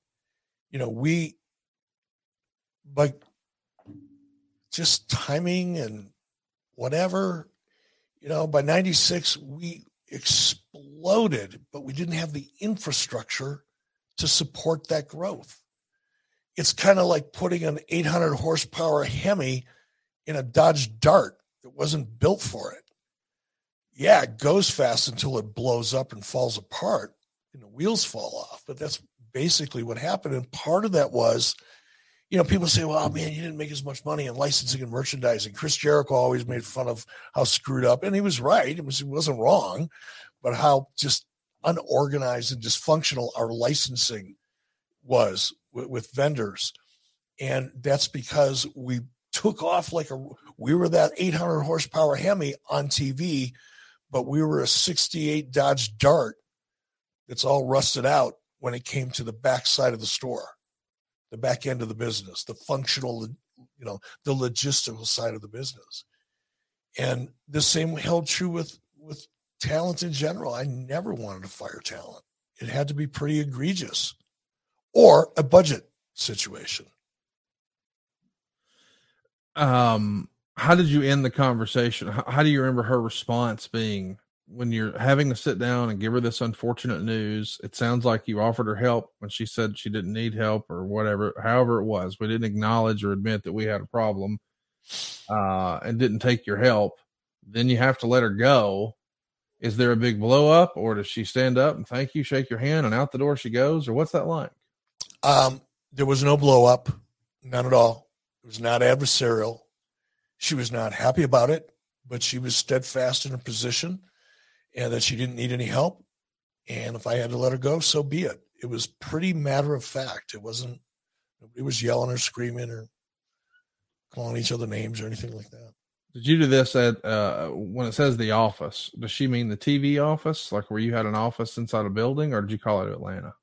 S2: like just timing and whatever, by 96, we exploded, but we didn't have the infrastructure to support that growth. It's kind of like putting an 800 horsepower Hemi in a Dodge Dart that wasn't built for it. Yeah, it goes fast until it blows up and falls apart and the wheels fall off. But that's basically what happened. And part of that was, people say, well, man, you didn't make as much money in licensing and merchandising. Chris Jericho always made fun of how screwed up, and he was right. He wasn't wrong, but how just unorganized and dysfunctional our licensing was with vendors. And that's because we took off we were that 800 horsepower Hemi on TV, but we were a 68 Dodge Dart that's all rusted out when it came to the back side of the store, the back end of the business, the functional, the logistical side of the business. And the same held true with talent in general. I never wanted to fire talent. It had to be pretty egregious or a budget situation.
S1: How did you end the conversation? How do you remember her response being, when you're having to sit down and give her this unfortunate news, it sounds like you offered her help when she said she didn't need help or whatever, however it was. We didn't acknowledge or admit that we had a problem, and didn't take your help. Then you have to let her go. Is there a big blow up, or does she stand up and thank you, shake your hand, and out the door she goes? Or what's that like?
S2: There was no blow up, none at all. It was not adversarial. She was not happy about it, but she was steadfast in her position and that she didn't need any help. And if I had to let her go, so be it. It was pretty matter of fact. Nobody was yelling or screaming or calling each other names or anything like that.
S1: Did you do this at, when it says the office, does she mean the TV office? Like where you had an office inside a building, or did you call it Atlanta?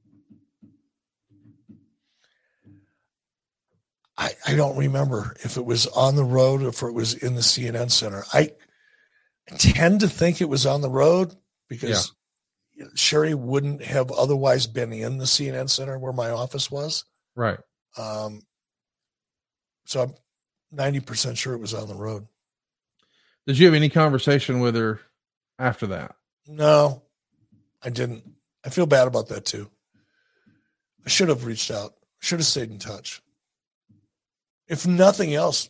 S2: I don't remember if it was on the road or if it was in the CNN Center. I tend to think it was on the road because Sherry wouldn't have otherwise been in the CNN Center where my office was.
S1: Right.
S2: So I'm 90% sure it was on the road.
S1: Did you have any conversation with her after that?
S2: No, I didn't. I feel bad about that too. I should have reached out. I should have stayed in touch. If nothing else,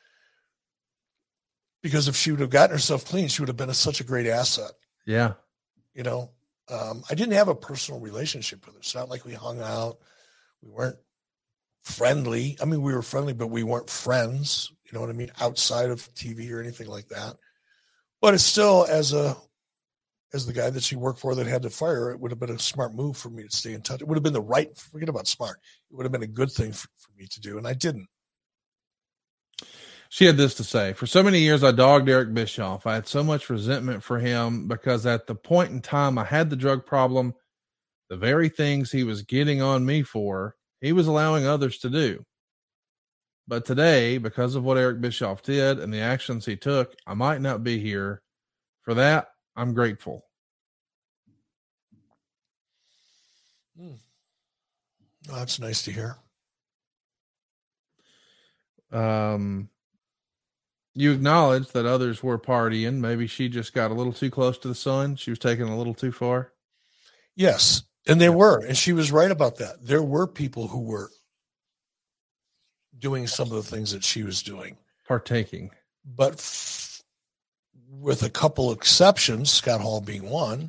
S2: because if she would have gotten herself clean, she would have been such a great asset.
S1: Yeah.
S2: You know, I didn't have a personal relationship with her. It's not like we hung out. We weren't friendly. I mean, we were friendly, but we weren't friends. You know what I mean? Outside of TV or anything like that. But it's still, as the guy that she worked for that had to fire her, it would have been a smart move for me to stay in touch. It would have been forget about smart. It would have been a good thing for me to do. And I didn't.
S1: She had this to say: for so many years, I dogged Eric Bischoff. I had so much resentment for him because at the point in time I had the drug problem, the very things he was getting on me for, he was allowing others to do. But today, because of what Eric Bischoff did and the actions he took, I might not be here. For that, I'm grateful.
S2: Oh, that's nice to hear.
S1: You acknowledge that others were partying. Maybe she just got a little too close to the sun. She was taking a little too far.
S2: Yes. And they were, and she was right about that. There were people who were doing some of the things that she was doing.
S1: Partaking.
S2: But with a couple exceptions, Scott Hall being one,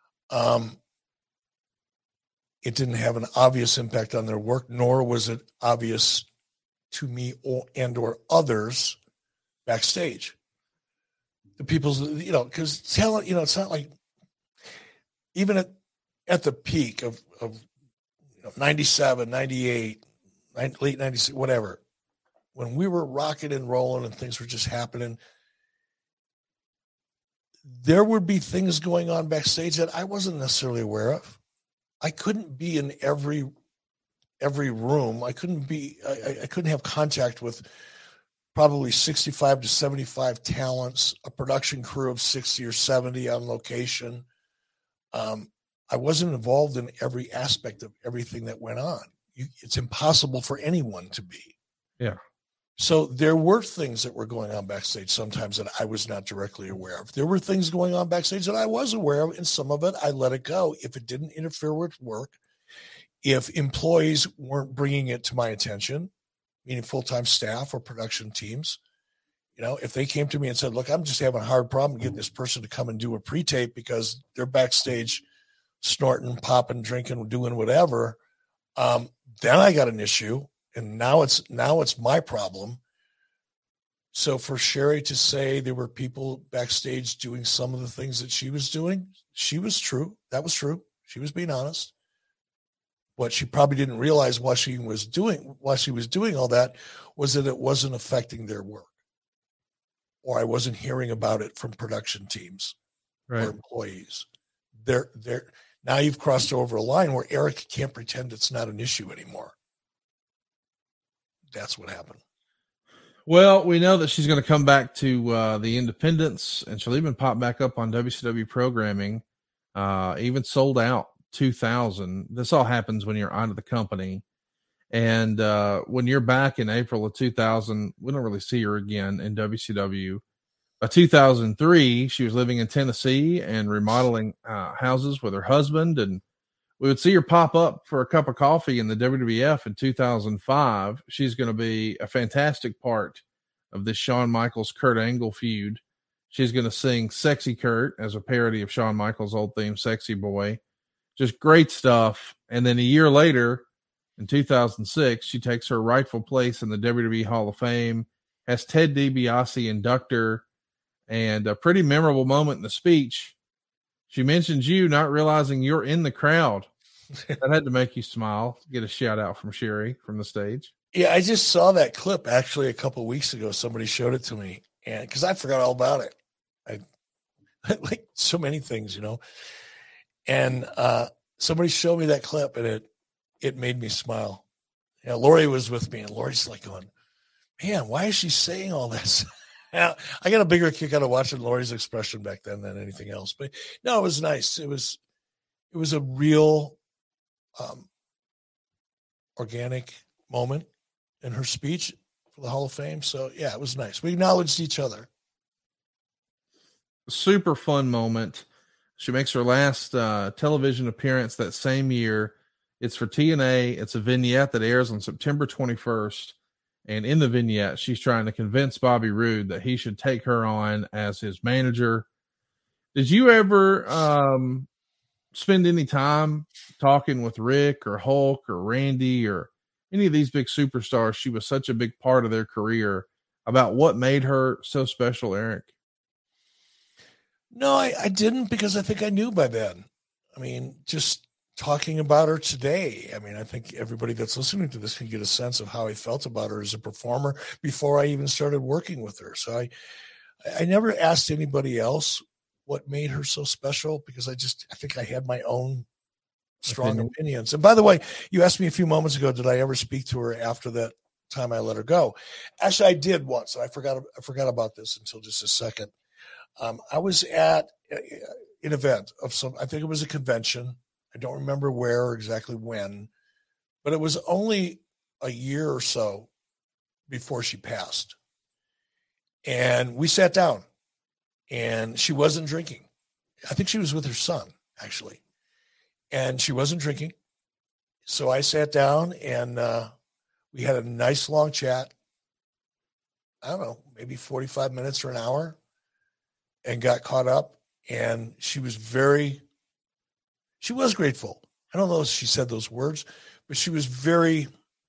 S2: it didn't have an obvious impact on their work, nor was it obvious to me or others backstage. The people's, because talent, it's not like even at the peak of 97, 98, late 96, whatever, when we were rocking and rolling and things were just happening, there would be things going on backstage that I wasn't necessarily aware of. I couldn't be in every room. I couldn't have contact with probably 65 to 75 talents, a production crew of 60 or 70 on location. I wasn't involved in every aspect of everything that went on. It's impossible for anyone to be.
S1: Yeah.
S2: So there were things that were going on backstage sometimes that I was not directly aware of. There were things going on backstage that I was aware of, and some of it I let it go if it didn't interfere with work. If employees weren't bringing it to my attention, meaning full-time staff or production teams, if they came to me and said, look, I'm just having a hard problem getting this person to come and do a pre-tape because they're backstage snorting, popping, drinking, doing whatever, then I got an issue, and now it's my problem. So for Sherry to say there were people backstage doing some of the things that she was doing, she was true. That was true. She was being honest. What she probably didn't realize while she was doing all that was that it wasn't affecting their work, or I wasn't hearing about it from production teams or employees. Now you've crossed over a line where Eric can't pretend it's not an issue anymore. That's what happened.
S1: Well, we know that she's going to come back to the independents, and she'll even pop back up on WCW programming, even sold out 2000. This all happens when you're out of the company. And when you're back in April of 2000, we don't really see her again in WCW. By 2003, she was living in Tennessee and remodeling houses with her husband, and we would see her pop up for a cup of coffee in the WWF in 2005. She's going to be a fantastic part of this Shawn Michaels Kurt Angle feud. She's going to sing Sexy Kurt as a parody of Shawn Michaels' old theme, Sexy Boy. Just great stuff. And then a year later, in 2006, she takes her rightful place in the WWE Hall of Fame, has Ted DiBiase induct her, and a pretty memorable moment in the speech. She mentions you not realizing you're in the crowd. That had to make you smile. Get a shout out from Sherry from the stage.
S2: Yeah, I just saw that clip actually a couple of weeks ago. Somebody showed it to me, and because I forgot all about it. I like so many things, you know. And somebody showed me that clip, and it made me smile. Yeah, Lori was with me, and Lori's like going, "Man, why is she saying all this?" I got a bigger kick out of watching Lori's expression back then than anything else. But no, it was nice. It was a real organic moment in her speech for the Hall of Fame. So yeah, it was nice. We acknowledged each other.
S1: Super fun moment. She makes her last television appearance that same year. It's for TNA. It's a vignette that airs on September 21st. And in the vignette, she's trying to convince Bobby Roode that he should take her on as his manager. Did you ever spend any time talking with Rick or Hulk or Randy or any of these big superstars? She was such a big part of their career, about what made her so special, Eric.
S2: No, I didn't, because I think I knew by then. I mean, just talking about her today, I mean, I think everybody that's listening to this can get a sense of how I felt about her as a performer before I even started working with her. So I never asked anybody else what made her so special, because I think I had my own strong opinions. And by the way, you asked me a few moments ago, did I ever speak to her after that time I let her go? Actually, I did once. I forgot about this until just a second. I was at an event of I think it was a convention. I don't remember where or exactly when, but it was only a year or so before she passed. And we sat down, and she wasn't drinking. I think she was with her son, actually. And she wasn't drinking. So I sat down, and we had a nice long chat. I don't know, maybe 45 minutes or an hour, and got caught up. And she was grateful. I don't know if she said those words, but she was very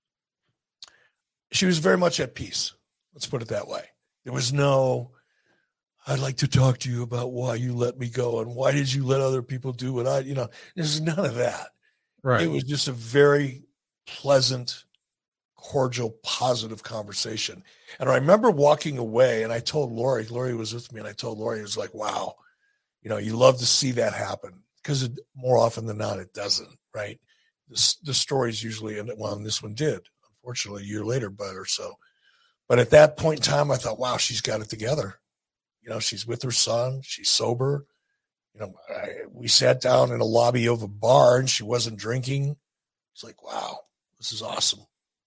S2: much at peace. Let's put it that way. There was no, I'd like to talk to you about why you let me go and why did you let other people do what there's none of that.
S1: Right.
S2: It was just a very pleasant, cordial, positive conversation. And I remember walking away, and I told Lori was with me, and I told Lori, it was like, wow, you love to see that happen, because more often than not, it doesn't, right? The stories usually, and this one did, unfortunately, a year later, or so. But at that point in time, I thought, wow, she's got it together. She's with her son. She's sober. We sat down in a lobby of a bar, and she wasn't drinking. It's like, wow, this is awesome.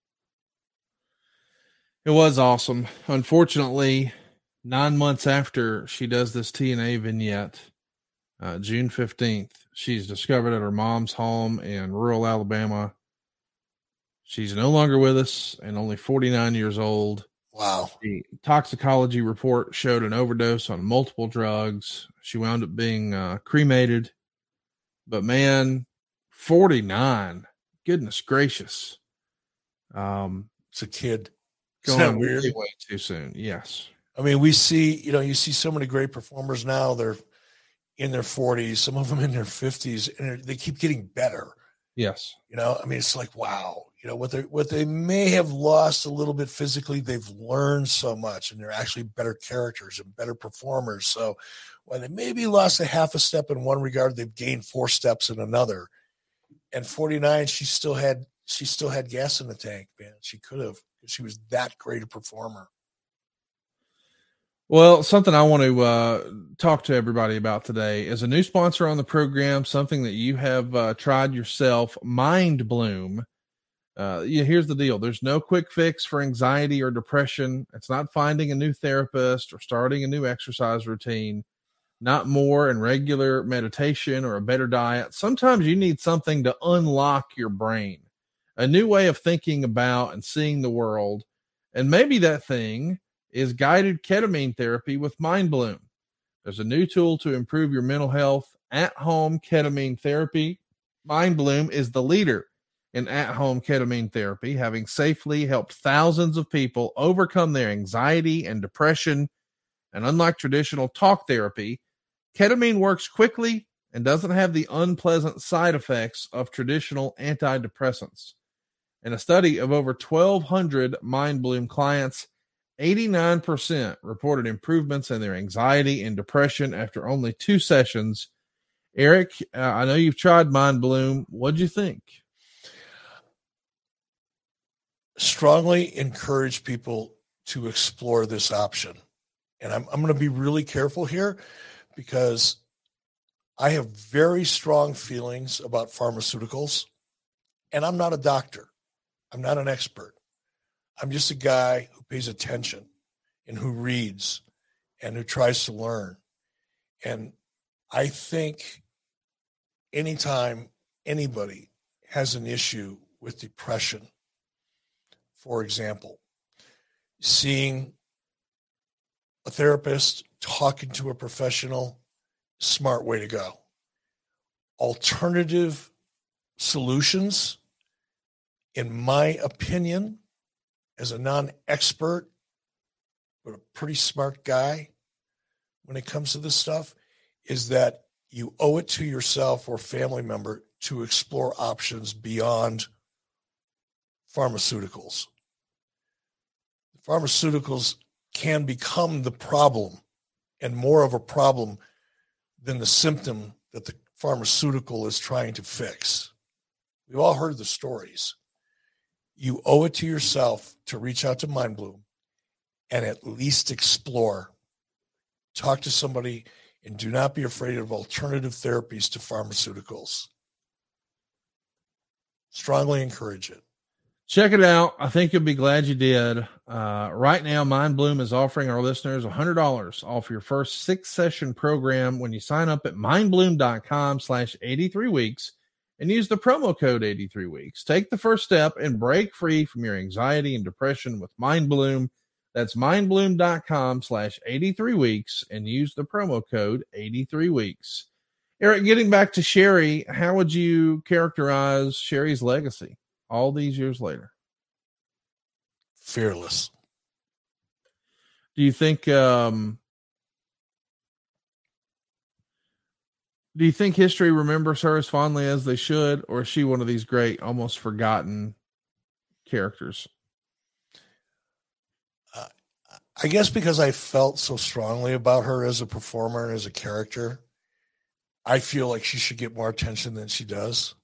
S1: It was awesome. Unfortunately, 9 months after she does this TNA vignette, June 15th, she's discovered at her mom's home in rural Alabama. She's no longer with us and only 49 years old.
S2: Wow.
S1: The toxicology report showed an overdose on multiple drugs. She wound up being cremated. But man, 49, goodness gracious.
S2: It's a kid.
S1: Going
S2: Isn't that weird?
S1: way too soon. Yes.
S2: I mean, we see, you see so many great performers now. They're in their 40s, some of them in their 50s, and they keep getting better.
S1: Yes.
S2: I mean, it's like, wow, what they may have lost a little bit physically, they've learned so much, and they're actually better characters and better performers. So while they maybe lost a half a step in one regard, they've gained 4 steps in another. And 49, she still had gas in the tank, man. She could have, because she was that great a performer.
S1: Well, something I want to talk to everybody about today is a new sponsor on the program, something that you have tried yourself, Mind Bloom. Here's the deal. There's no quick fix for anxiety or depression. It's not finding a new therapist or starting a new exercise routine, not more and regular meditation or a better diet. Sometimes you need something to unlock your brain, a new way of thinking about and seeing the world. And maybe that thing is guided ketamine therapy with MindBloom. There's a new tool to improve your mental health, at-home ketamine therapy. MindBloom is the leader in at-home ketamine therapy, having safely helped thousands of people overcome their anxiety and depression. And unlike traditional talk therapy, ketamine works quickly and doesn't have the unpleasant side effects of traditional antidepressants. In a study of over 1,200 MindBloom clients, 89% reported improvements in their anxiety and depression after only 2 sessions. Eric, I know you've tried MindBloom. What'd you think?
S2: Strongly encourage people to explore this option. And I'm going to be really careful here because I have very strong feelings about pharmaceuticals, and I'm not a doctor. I'm not an expert. I'm just a guy who pays attention and who reads and who tries to learn. And I think anytime anybody has an issue with depression, for example, seeing a therapist, talking to a professional, smart way to go. Alternative solutions, in my opinion, as a non-expert, but a pretty smart guy when it comes to this stuff, is that you owe it to yourself or family member to explore options beyond pharmaceuticals. Pharmaceuticals can become the problem and more of a problem than the symptom that the pharmaceutical is trying to fix. We've all heard the stories. You owe it to yourself to reach out to MindBloom and at least explore. Talk to somebody and do not be afraid of alternative therapies to pharmaceuticals. Strongly encourage it.
S1: Check it out. I think you'll be glad you did. Right now, MindBloom is offering our listeners $100 off your first 6-session program when you sign up at mindbloom.com/83weeks and use the promo code 83weeks. Take the first step and break free from your anxiety and depression with MindBloom. That's mindbloom.com/83weeks and use the promo code 83weeks. Eric, getting back to Sherry, how would you characterize Sherry's legacy all these years later?
S2: Fearless.
S1: Do you think history remembers her as fondly as they should, or is she one of these great, almost forgotten characters?
S2: I guess because I felt so strongly about her as a performer and as a character, I feel like she should get more attention than she does.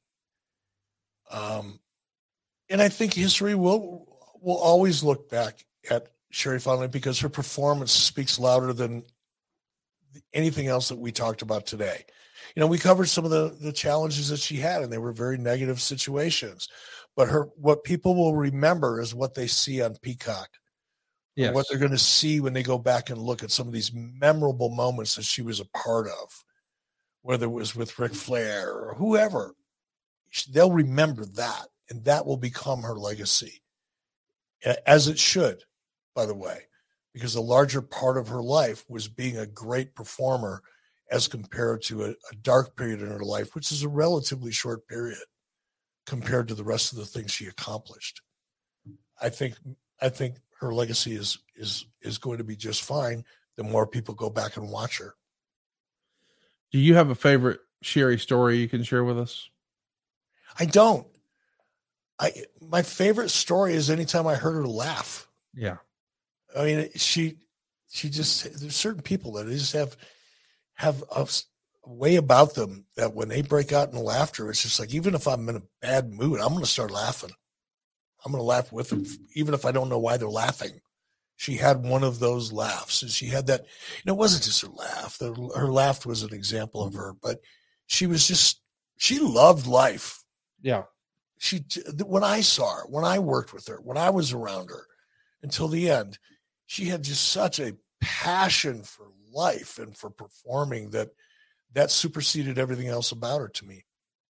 S2: And I think history will always look back at Sherry fondly because her performance speaks louder than anything else that we talked about today. You know, we covered some of the challenges that she had, and they were very negative situations. But what people will remember is what they see on Peacock. Yes. What they're going to see when they go back and look at some of these memorable moments that she was a part of, whether it was with Ric Flair or whoever. They'll remember that, and that will become her legacy, as it should, by the way, because a larger part of her life was being a great performer as compared to a dark period in her life, which is a relatively short period compared to the rest of the things she accomplished. I think her legacy is going to be just fine the more people go back and watch her.
S1: Do you have a favorite Sherry story you can share with us?
S2: I don't. My favorite story is anytime I heard her laugh.
S1: Yeah.
S2: I mean, she just, there's certain people that just have a way about them that when they break out in laughter, it's just like, even if I'm in a bad mood, I'm going to start laughing. I'm going to laugh with them, even if I don't know why they're laughing. She had one of those laughs, and she had that, it wasn't just her laugh. Her laugh was an example of her, but she loved life.
S1: Yeah.
S2: when I saw her, when I worked with her, when I was around her until the end, she had just such a passion for life and for performing that superseded everything else about her to me.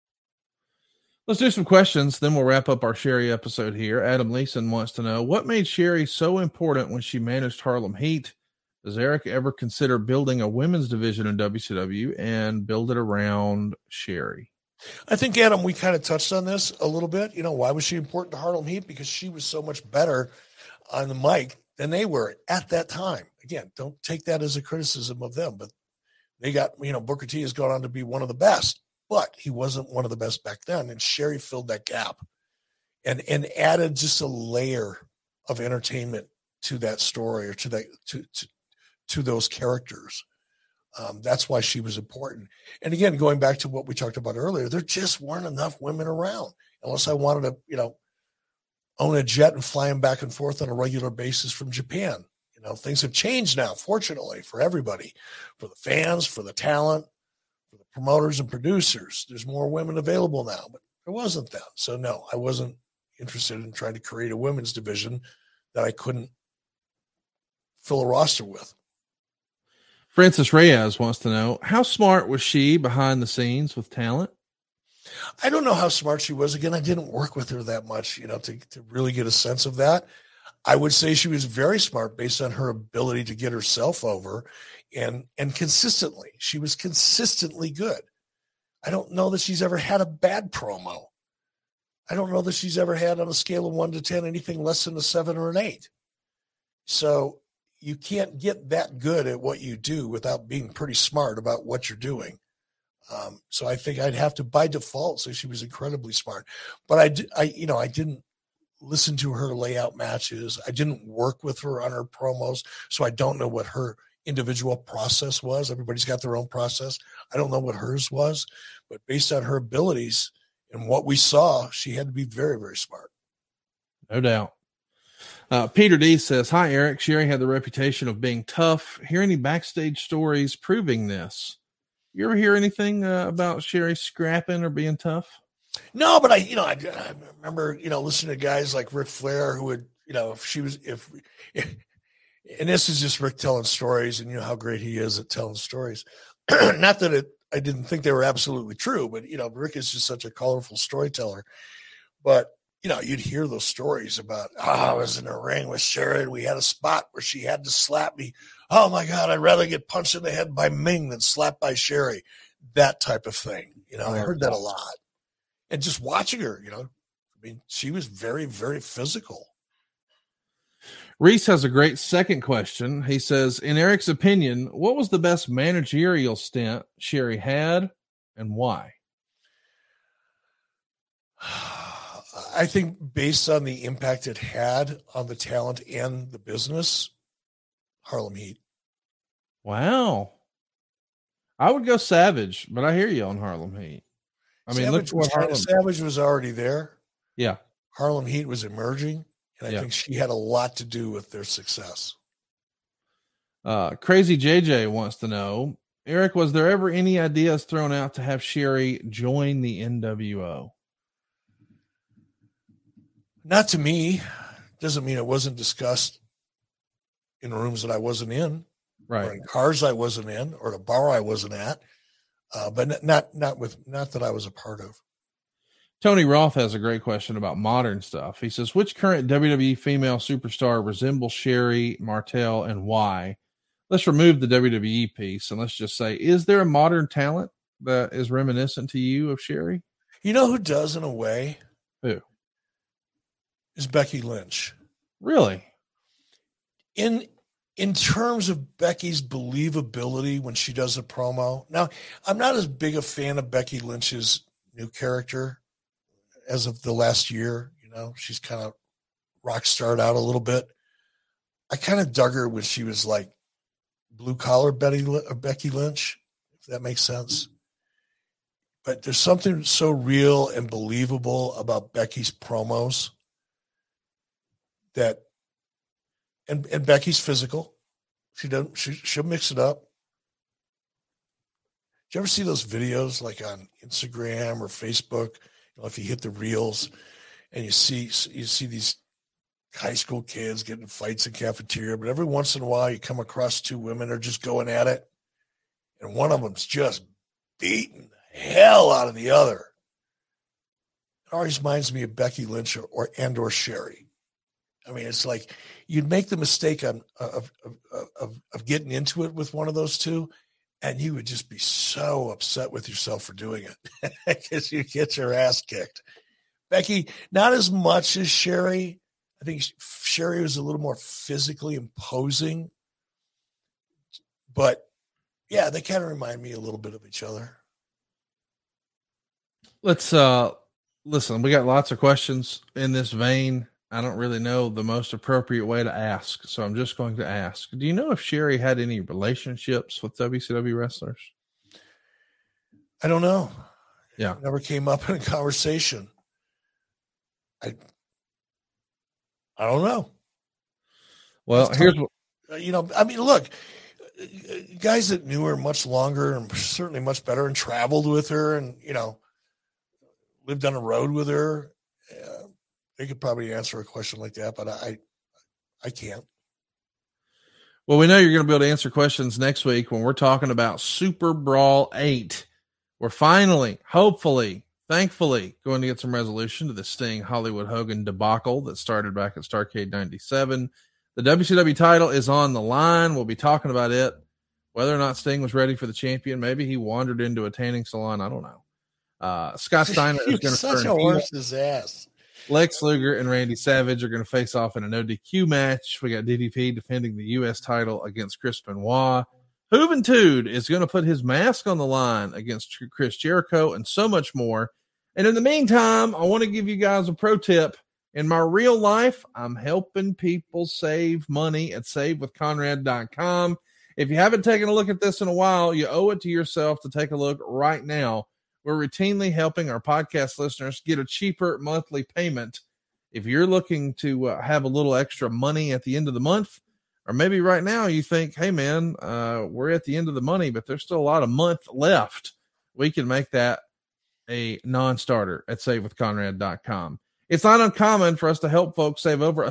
S1: Let's do some questions, then we'll wrap up our Sherry episode here. Adam Leeson wants to know, what made Sherry so important when she managed Harlem Heat? Does Eric ever consider building a women's division in WCW and build it around Sherry?
S2: I think, Adam, we kind of touched on this a little bit. Why was she important to Harlem Heat? Because she was so much better on the mic than they were at that time. Again, don't take that as a criticism of them, but they got, Booker T has gone on to be one of the best, but he wasn't one of the best back then. And Sherry filled that gap and added just a layer of entertainment to that story or to that, to those characters. That's why she was important. And again, going back to what we talked about earlier, there just weren't enough women around unless I wanted to, own a jet and fly them back and forth on a regular basis from Japan. Things have changed now, fortunately, for everybody, for the fans, for the talent, for the promoters and producers. There's more women available now, but there wasn't then. So no, I wasn't interested in trying to create a women's division that I couldn't fill a roster with.
S1: Francis Reyes wants to know, how smart was she behind the scenes with talent?
S2: I don't know how smart she was. Again, I didn't work with her that much, to really get a sense of that. I would say she was very smart based on her ability to get herself over and consistently. She was consistently good. I don't know that she's ever had a bad promo. I don't know that she's ever had, on a scale of 1 to 10, anything less than a 7 or an 8. So you can't get that good at what you do without being pretty smart about what you're doing. So I think I'd have to, by default, say she was incredibly smart. But I didn't listen to her lay out matches. I didn't work with her on her promos, so I don't know what her individual process was. Everybody's got their own process. I don't know what hers was, but based on her abilities and what we saw, she had to be very, very smart.
S1: No doubt. Peter D says, hi, Eric. Sherry had the reputation of being tough. Hear any backstage stories proving this? You ever hear anything about Sherry scrapping or being tough?
S2: No, but I remember, listening to guys like Ric Flair who would, and this is just Rick telling stories, and how great he is at telling stories. Not that I didn't think they were absolutely true, but, Rick is just such a colorful storyteller. But, you'd hear those stories about, I was in a ring with Sherry and we had a spot where she had to slap me. Oh my God, I'd rather get punched in the head by Ming than slapped by Sherry. That type of thing. I heard that a lot. And just watching her, she was very, very physical.
S1: Reese has a great second question. He says, in Eric's opinion, what was the best managerial stint Sherry had and why?
S2: I think based on the impact it had on the talent and the business, Harlem Heat.
S1: Wow. I would go Savage, but I hear you on Harlem Heat. I mean,
S2: Savage was already there.
S1: Yeah.
S2: Harlem Heat was emerging, and I think she had a lot to do with their success.
S1: Crazy JJ wants to know, Eric, was there ever any ideas thrown out to have Sherry join the NWO?
S2: Not to me. Doesn't mean it wasn't discussed in rooms that I wasn't in,
S1: right?
S2: Or in cars I wasn't in, or at a bar I wasn't at. But not that I was a part of.
S1: Tony Roth has a great question about modern stuff. He says, which current WWE female superstar resembles Sherry Martel and why? Let's remove the WWE piece and let's just say, is there a modern talent that is reminiscent to you of Sherry?
S2: You know who does in a way?
S1: Who?
S2: Is Becky Lynch.
S1: Really?
S2: In terms of Becky's believability when she does a promo. Now, I'm not as big a fan of Becky Lynch's new character as of the last year. She's kind of rock starred out a little bit. I kind of dug her when she was like blue collar Becky Lynch, if that makes sense. But there's something so real and believable about Becky's promos that, and Becky's physical. She'll mix it up. Do you ever see those videos like on Instagram or Facebook? if you hit the reels and you see these high school kids getting fights in cafeteria, but every once in a while you come across two women that are just going at it, and one of them's just beating the hell out of the other. It always reminds me of Becky Lynch or Sherry. I mean, it's like you'd make the mistake of getting into it with one of those two, and you would just be so upset with yourself for doing it because you get your ass kicked. Becky, not as much as Sherry. I think Sherry was a little more physically imposing, but yeah, they kind of remind me a little bit of each other.
S1: Let's listen. We got lots of questions in this vein. I don't really know the most appropriate way to ask, so I'm just going to ask. Do you know if Sherry had any relationships with WCW wrestlers?
S2: I don't know.
S1: Yeah.
S2: It never came up in a conversation. I don't know.
S1: Well, here's what,
S2: I mean, look, guys that knew her much longer and certainly much better and traveled with her and, lived on a road with her. They could probably answer a question like that, but I can't.
S1: Well, we know you're going to be able to answer questions next week when we're talking about Super Brawl 8. We're finally, hopefully, thankfully, going to get some resolution to the Sting Hollywood Hogan debacle that started back at Starrcade 97. The WCW title is on the line. We'll be talking about it, whether or not Sting was ready for the champion. Maybe he wandered into a tanning salon. I don't know. Scott Steiner is going to
S2: such a horse's ass.
S1: Lex Luger and Randy Savage are going to face off in a no DQ match. We got DDP defending the U.S. title against Chris Benoit. Juventud is going to put his mask on the line against Chris Jericho and so much more. And in the meantime, I want to give you guys a pro tip. In my real life, I'm helping people save money at SaveWithConrad.com. If you haven't taken a look at this in a while, you owe it to yourself to take a look right now. We're routinely helping our podcast listeners get a cheaper monthly payment. If you're looking to have a little extra money at the end of the month, or maybe right now you think, hey man, we're at the end of the money, but there's still a lot of month left. We can make that a non-starter at SaveWithConrad.com. It's not uncommon for us to help folks save over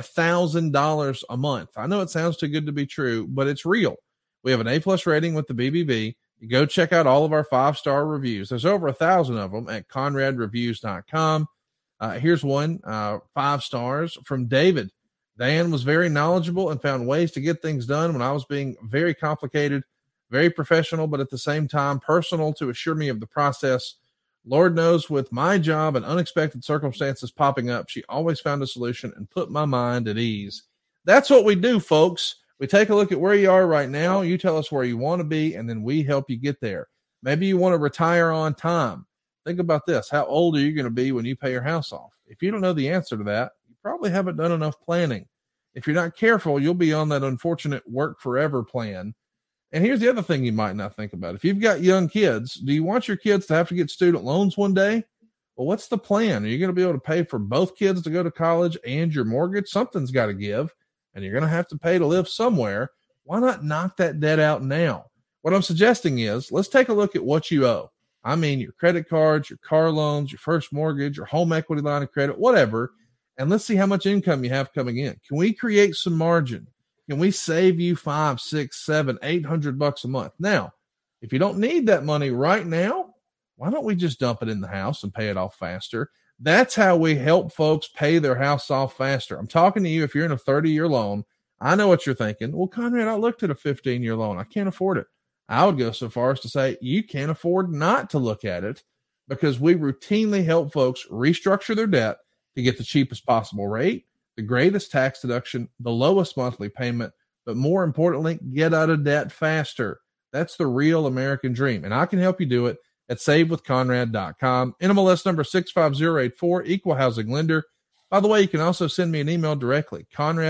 S1: $1,000 a month. I know it sounds too good to be true, but it's real. We have an A+ rating with the BBB. You go check out all of our 5-star reviews. There's over 1,000 of them at ConradReviews.com. Here's one, 5 stars from David. Diane was very knowledgeable and found ways to get things done when I was being very complicated, very professional, but at the same time personal to assure me of the process. Lord knows with my job and unexpected circumstances popping up, she always found a solution and put my mind at ease. That's what we do, folks. We take a look at where you are right now. You tell us where you want to be, and then we help you get there. Maybe you want to retire on time. Think about this. How old are you going to be when you pay your house off? If you don't know the answer to that, you probably haven't done enough planning. If you're not careful, you'll be on that unfortunate work forever plan. And here's the other thing you might not think about. If you've got young kids, do you want your kids to have to get student loans one day? Well, what's the plan? Are you going to be able to pay for both kids to go to college and your mortgage? Something's got to give, and you're going to have to pay to live somewhere. Why not knock that debt out now? What I'm suggesting is let's take a look at what you owe. I mean, your credit cards, your car loans, your first mortgage, your home equity line of credit, whatever. And let's see how much income you have coming in. Can we create some margin? Can we save you $500, $600, $700, $800 a month? Now, if you don't need that money right now, why don't we just dump it in the house and pay it off faster? That's how we help folks pay their house off faster. I'm talking to you if you're in a 30-year loan. I know what you're thinking. Well, Conrad, I looked at a 15-year loan. I can't afford it. I would go so far as to say you can't afford not to look at it, because we routinely help folks restructure their debt to get the cheapest possible rate, the greatest tax deduction, the lowest monthly payment, but more importantly, get out of debt faster. That's the real American dream, and I can help you do it at SaveWithConrad.com. NMLS number 65084, equal housing lender. By the way, you can also send me an email directly,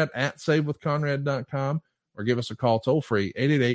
S1: Conrad@SaveWithConrad.com, or give us a call toll-free,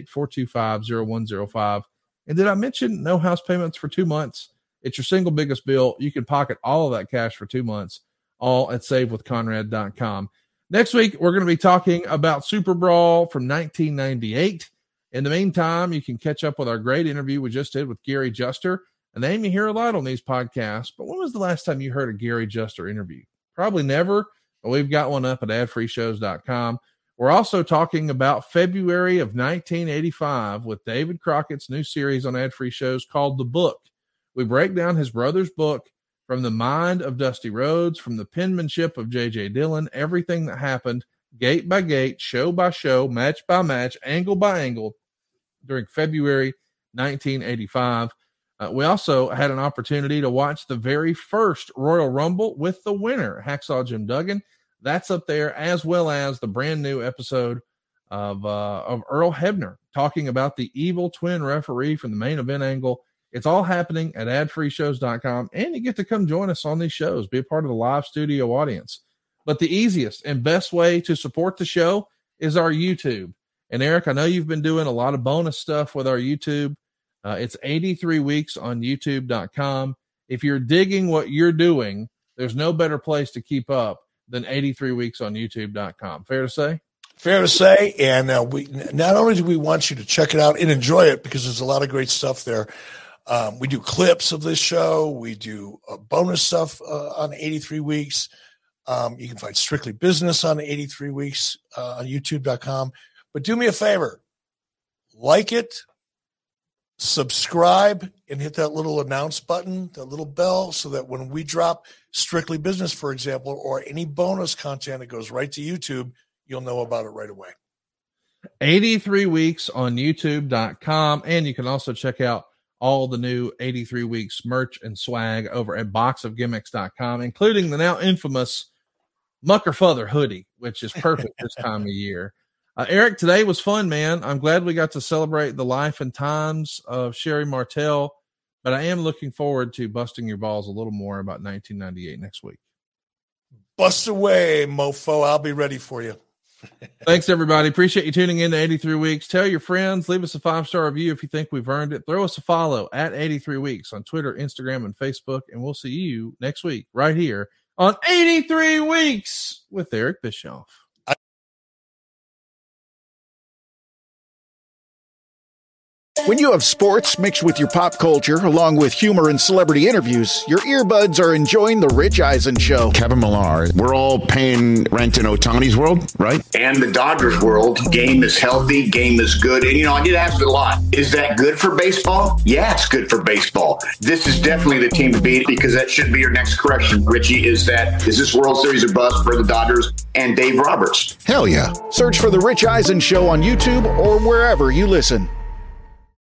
S1: 888-425-0105. And did I mention no house payments for 2 months? It's your single biggest bill. You can pocket all of that cash for 2 months, all at SaveWithConrad.com. Next week, we're going to be talking about Super Brawl from 1998. In the meantime, you can catch up with our great interview we just did with Gary Juster. a name you hear a lot on these podcasts, but when was the last time you heard a Gary Juster interview? Probably never, but we've got one up at adfreeshows.com. We're also talking about February of 1985 with David Crockett's new series on Ad Free Shows called The Book. We break down his brother's book from the mind of Dusty Rhodes, from the penmanship of J.J. Dillon, everything that happened, gate by gate, show by show, match by match, angle by angle during February 1985. We also had an opportunity to watch the very first Royal Rumble with the winner, Hacksaw Jim Duggan. That's up there, as well as the brand new episode of Earl Hebner talking about the evil twin referee from the main event angle. It's all happening at adfreeshows.com, and you get to come join us on these shows, be a part of the live studio audience. But the easiest and best way to support the show is our YouTube. And Eric, I know you've been doing a lot of bonus stuff with our YouTube. It's 83 weeks on youtube.com. If you're digging what you're doing, there's no better place to keep up than 83 weeks on youtube.com. Fair to say?
S2: Fair to say. And we not only do we want you to check it out and enjoy it, because there's a lot of great stuff there. We do clips of this show. We do bonus stuff on 83 weeks. You can find Strictly Business on 83 weeks on youtube.com. But do me a favor, like it, subscribe, and hit that little announce button, that little bell, so that when we drop Strictly Business, for example, or any bonus content that goes right to YouTube, you'll know about it right away.
S1: 83 weeks on youtube.com. And you can also check out all the new 83 weeks merch and swag over at boxofgimmicks.com, including the now infamous Mucker Futher hoodie, which is perfect this time of year. Eric, today was fun, man. I'm glad we got to celebrate the life and times of Sherry Martel, but I am looking forward to busting your balls a little more about 1998 next week.
S2: Bust away, mofo. I'll be ready for you.
S1: Thanks, everybody. Appreciate you tuning in to 83 Weeks. Tell your friends. Leave us a 5-star review if you think we've earned it. Throw us a follow at 83 Weeks on Twitter, Instagram, and Facebook, and we'll see you next week right here on 83 Weeks with Eric Bischoff.
S10: When you have sports mixed with your pop culture, along with humor and celebrity interviews, your earbuds are enjoying The Rich Eisen Show.
S16: Kevin Millar, we're all paying rent in Ohtani's world, right?
S17: And the Dodgers world. Game is healthy, game is good. And, I get asked a lot, is that good for baseball? Yeah, it's good for baseball. This is definitely the team to beat, because that should be your next correction, Richie, is this World Series a bust for the Dodgers and Dave Roberts?
S10: Hell yeah. Search for The Rich Eisen Show on YouTube or wherever you listen.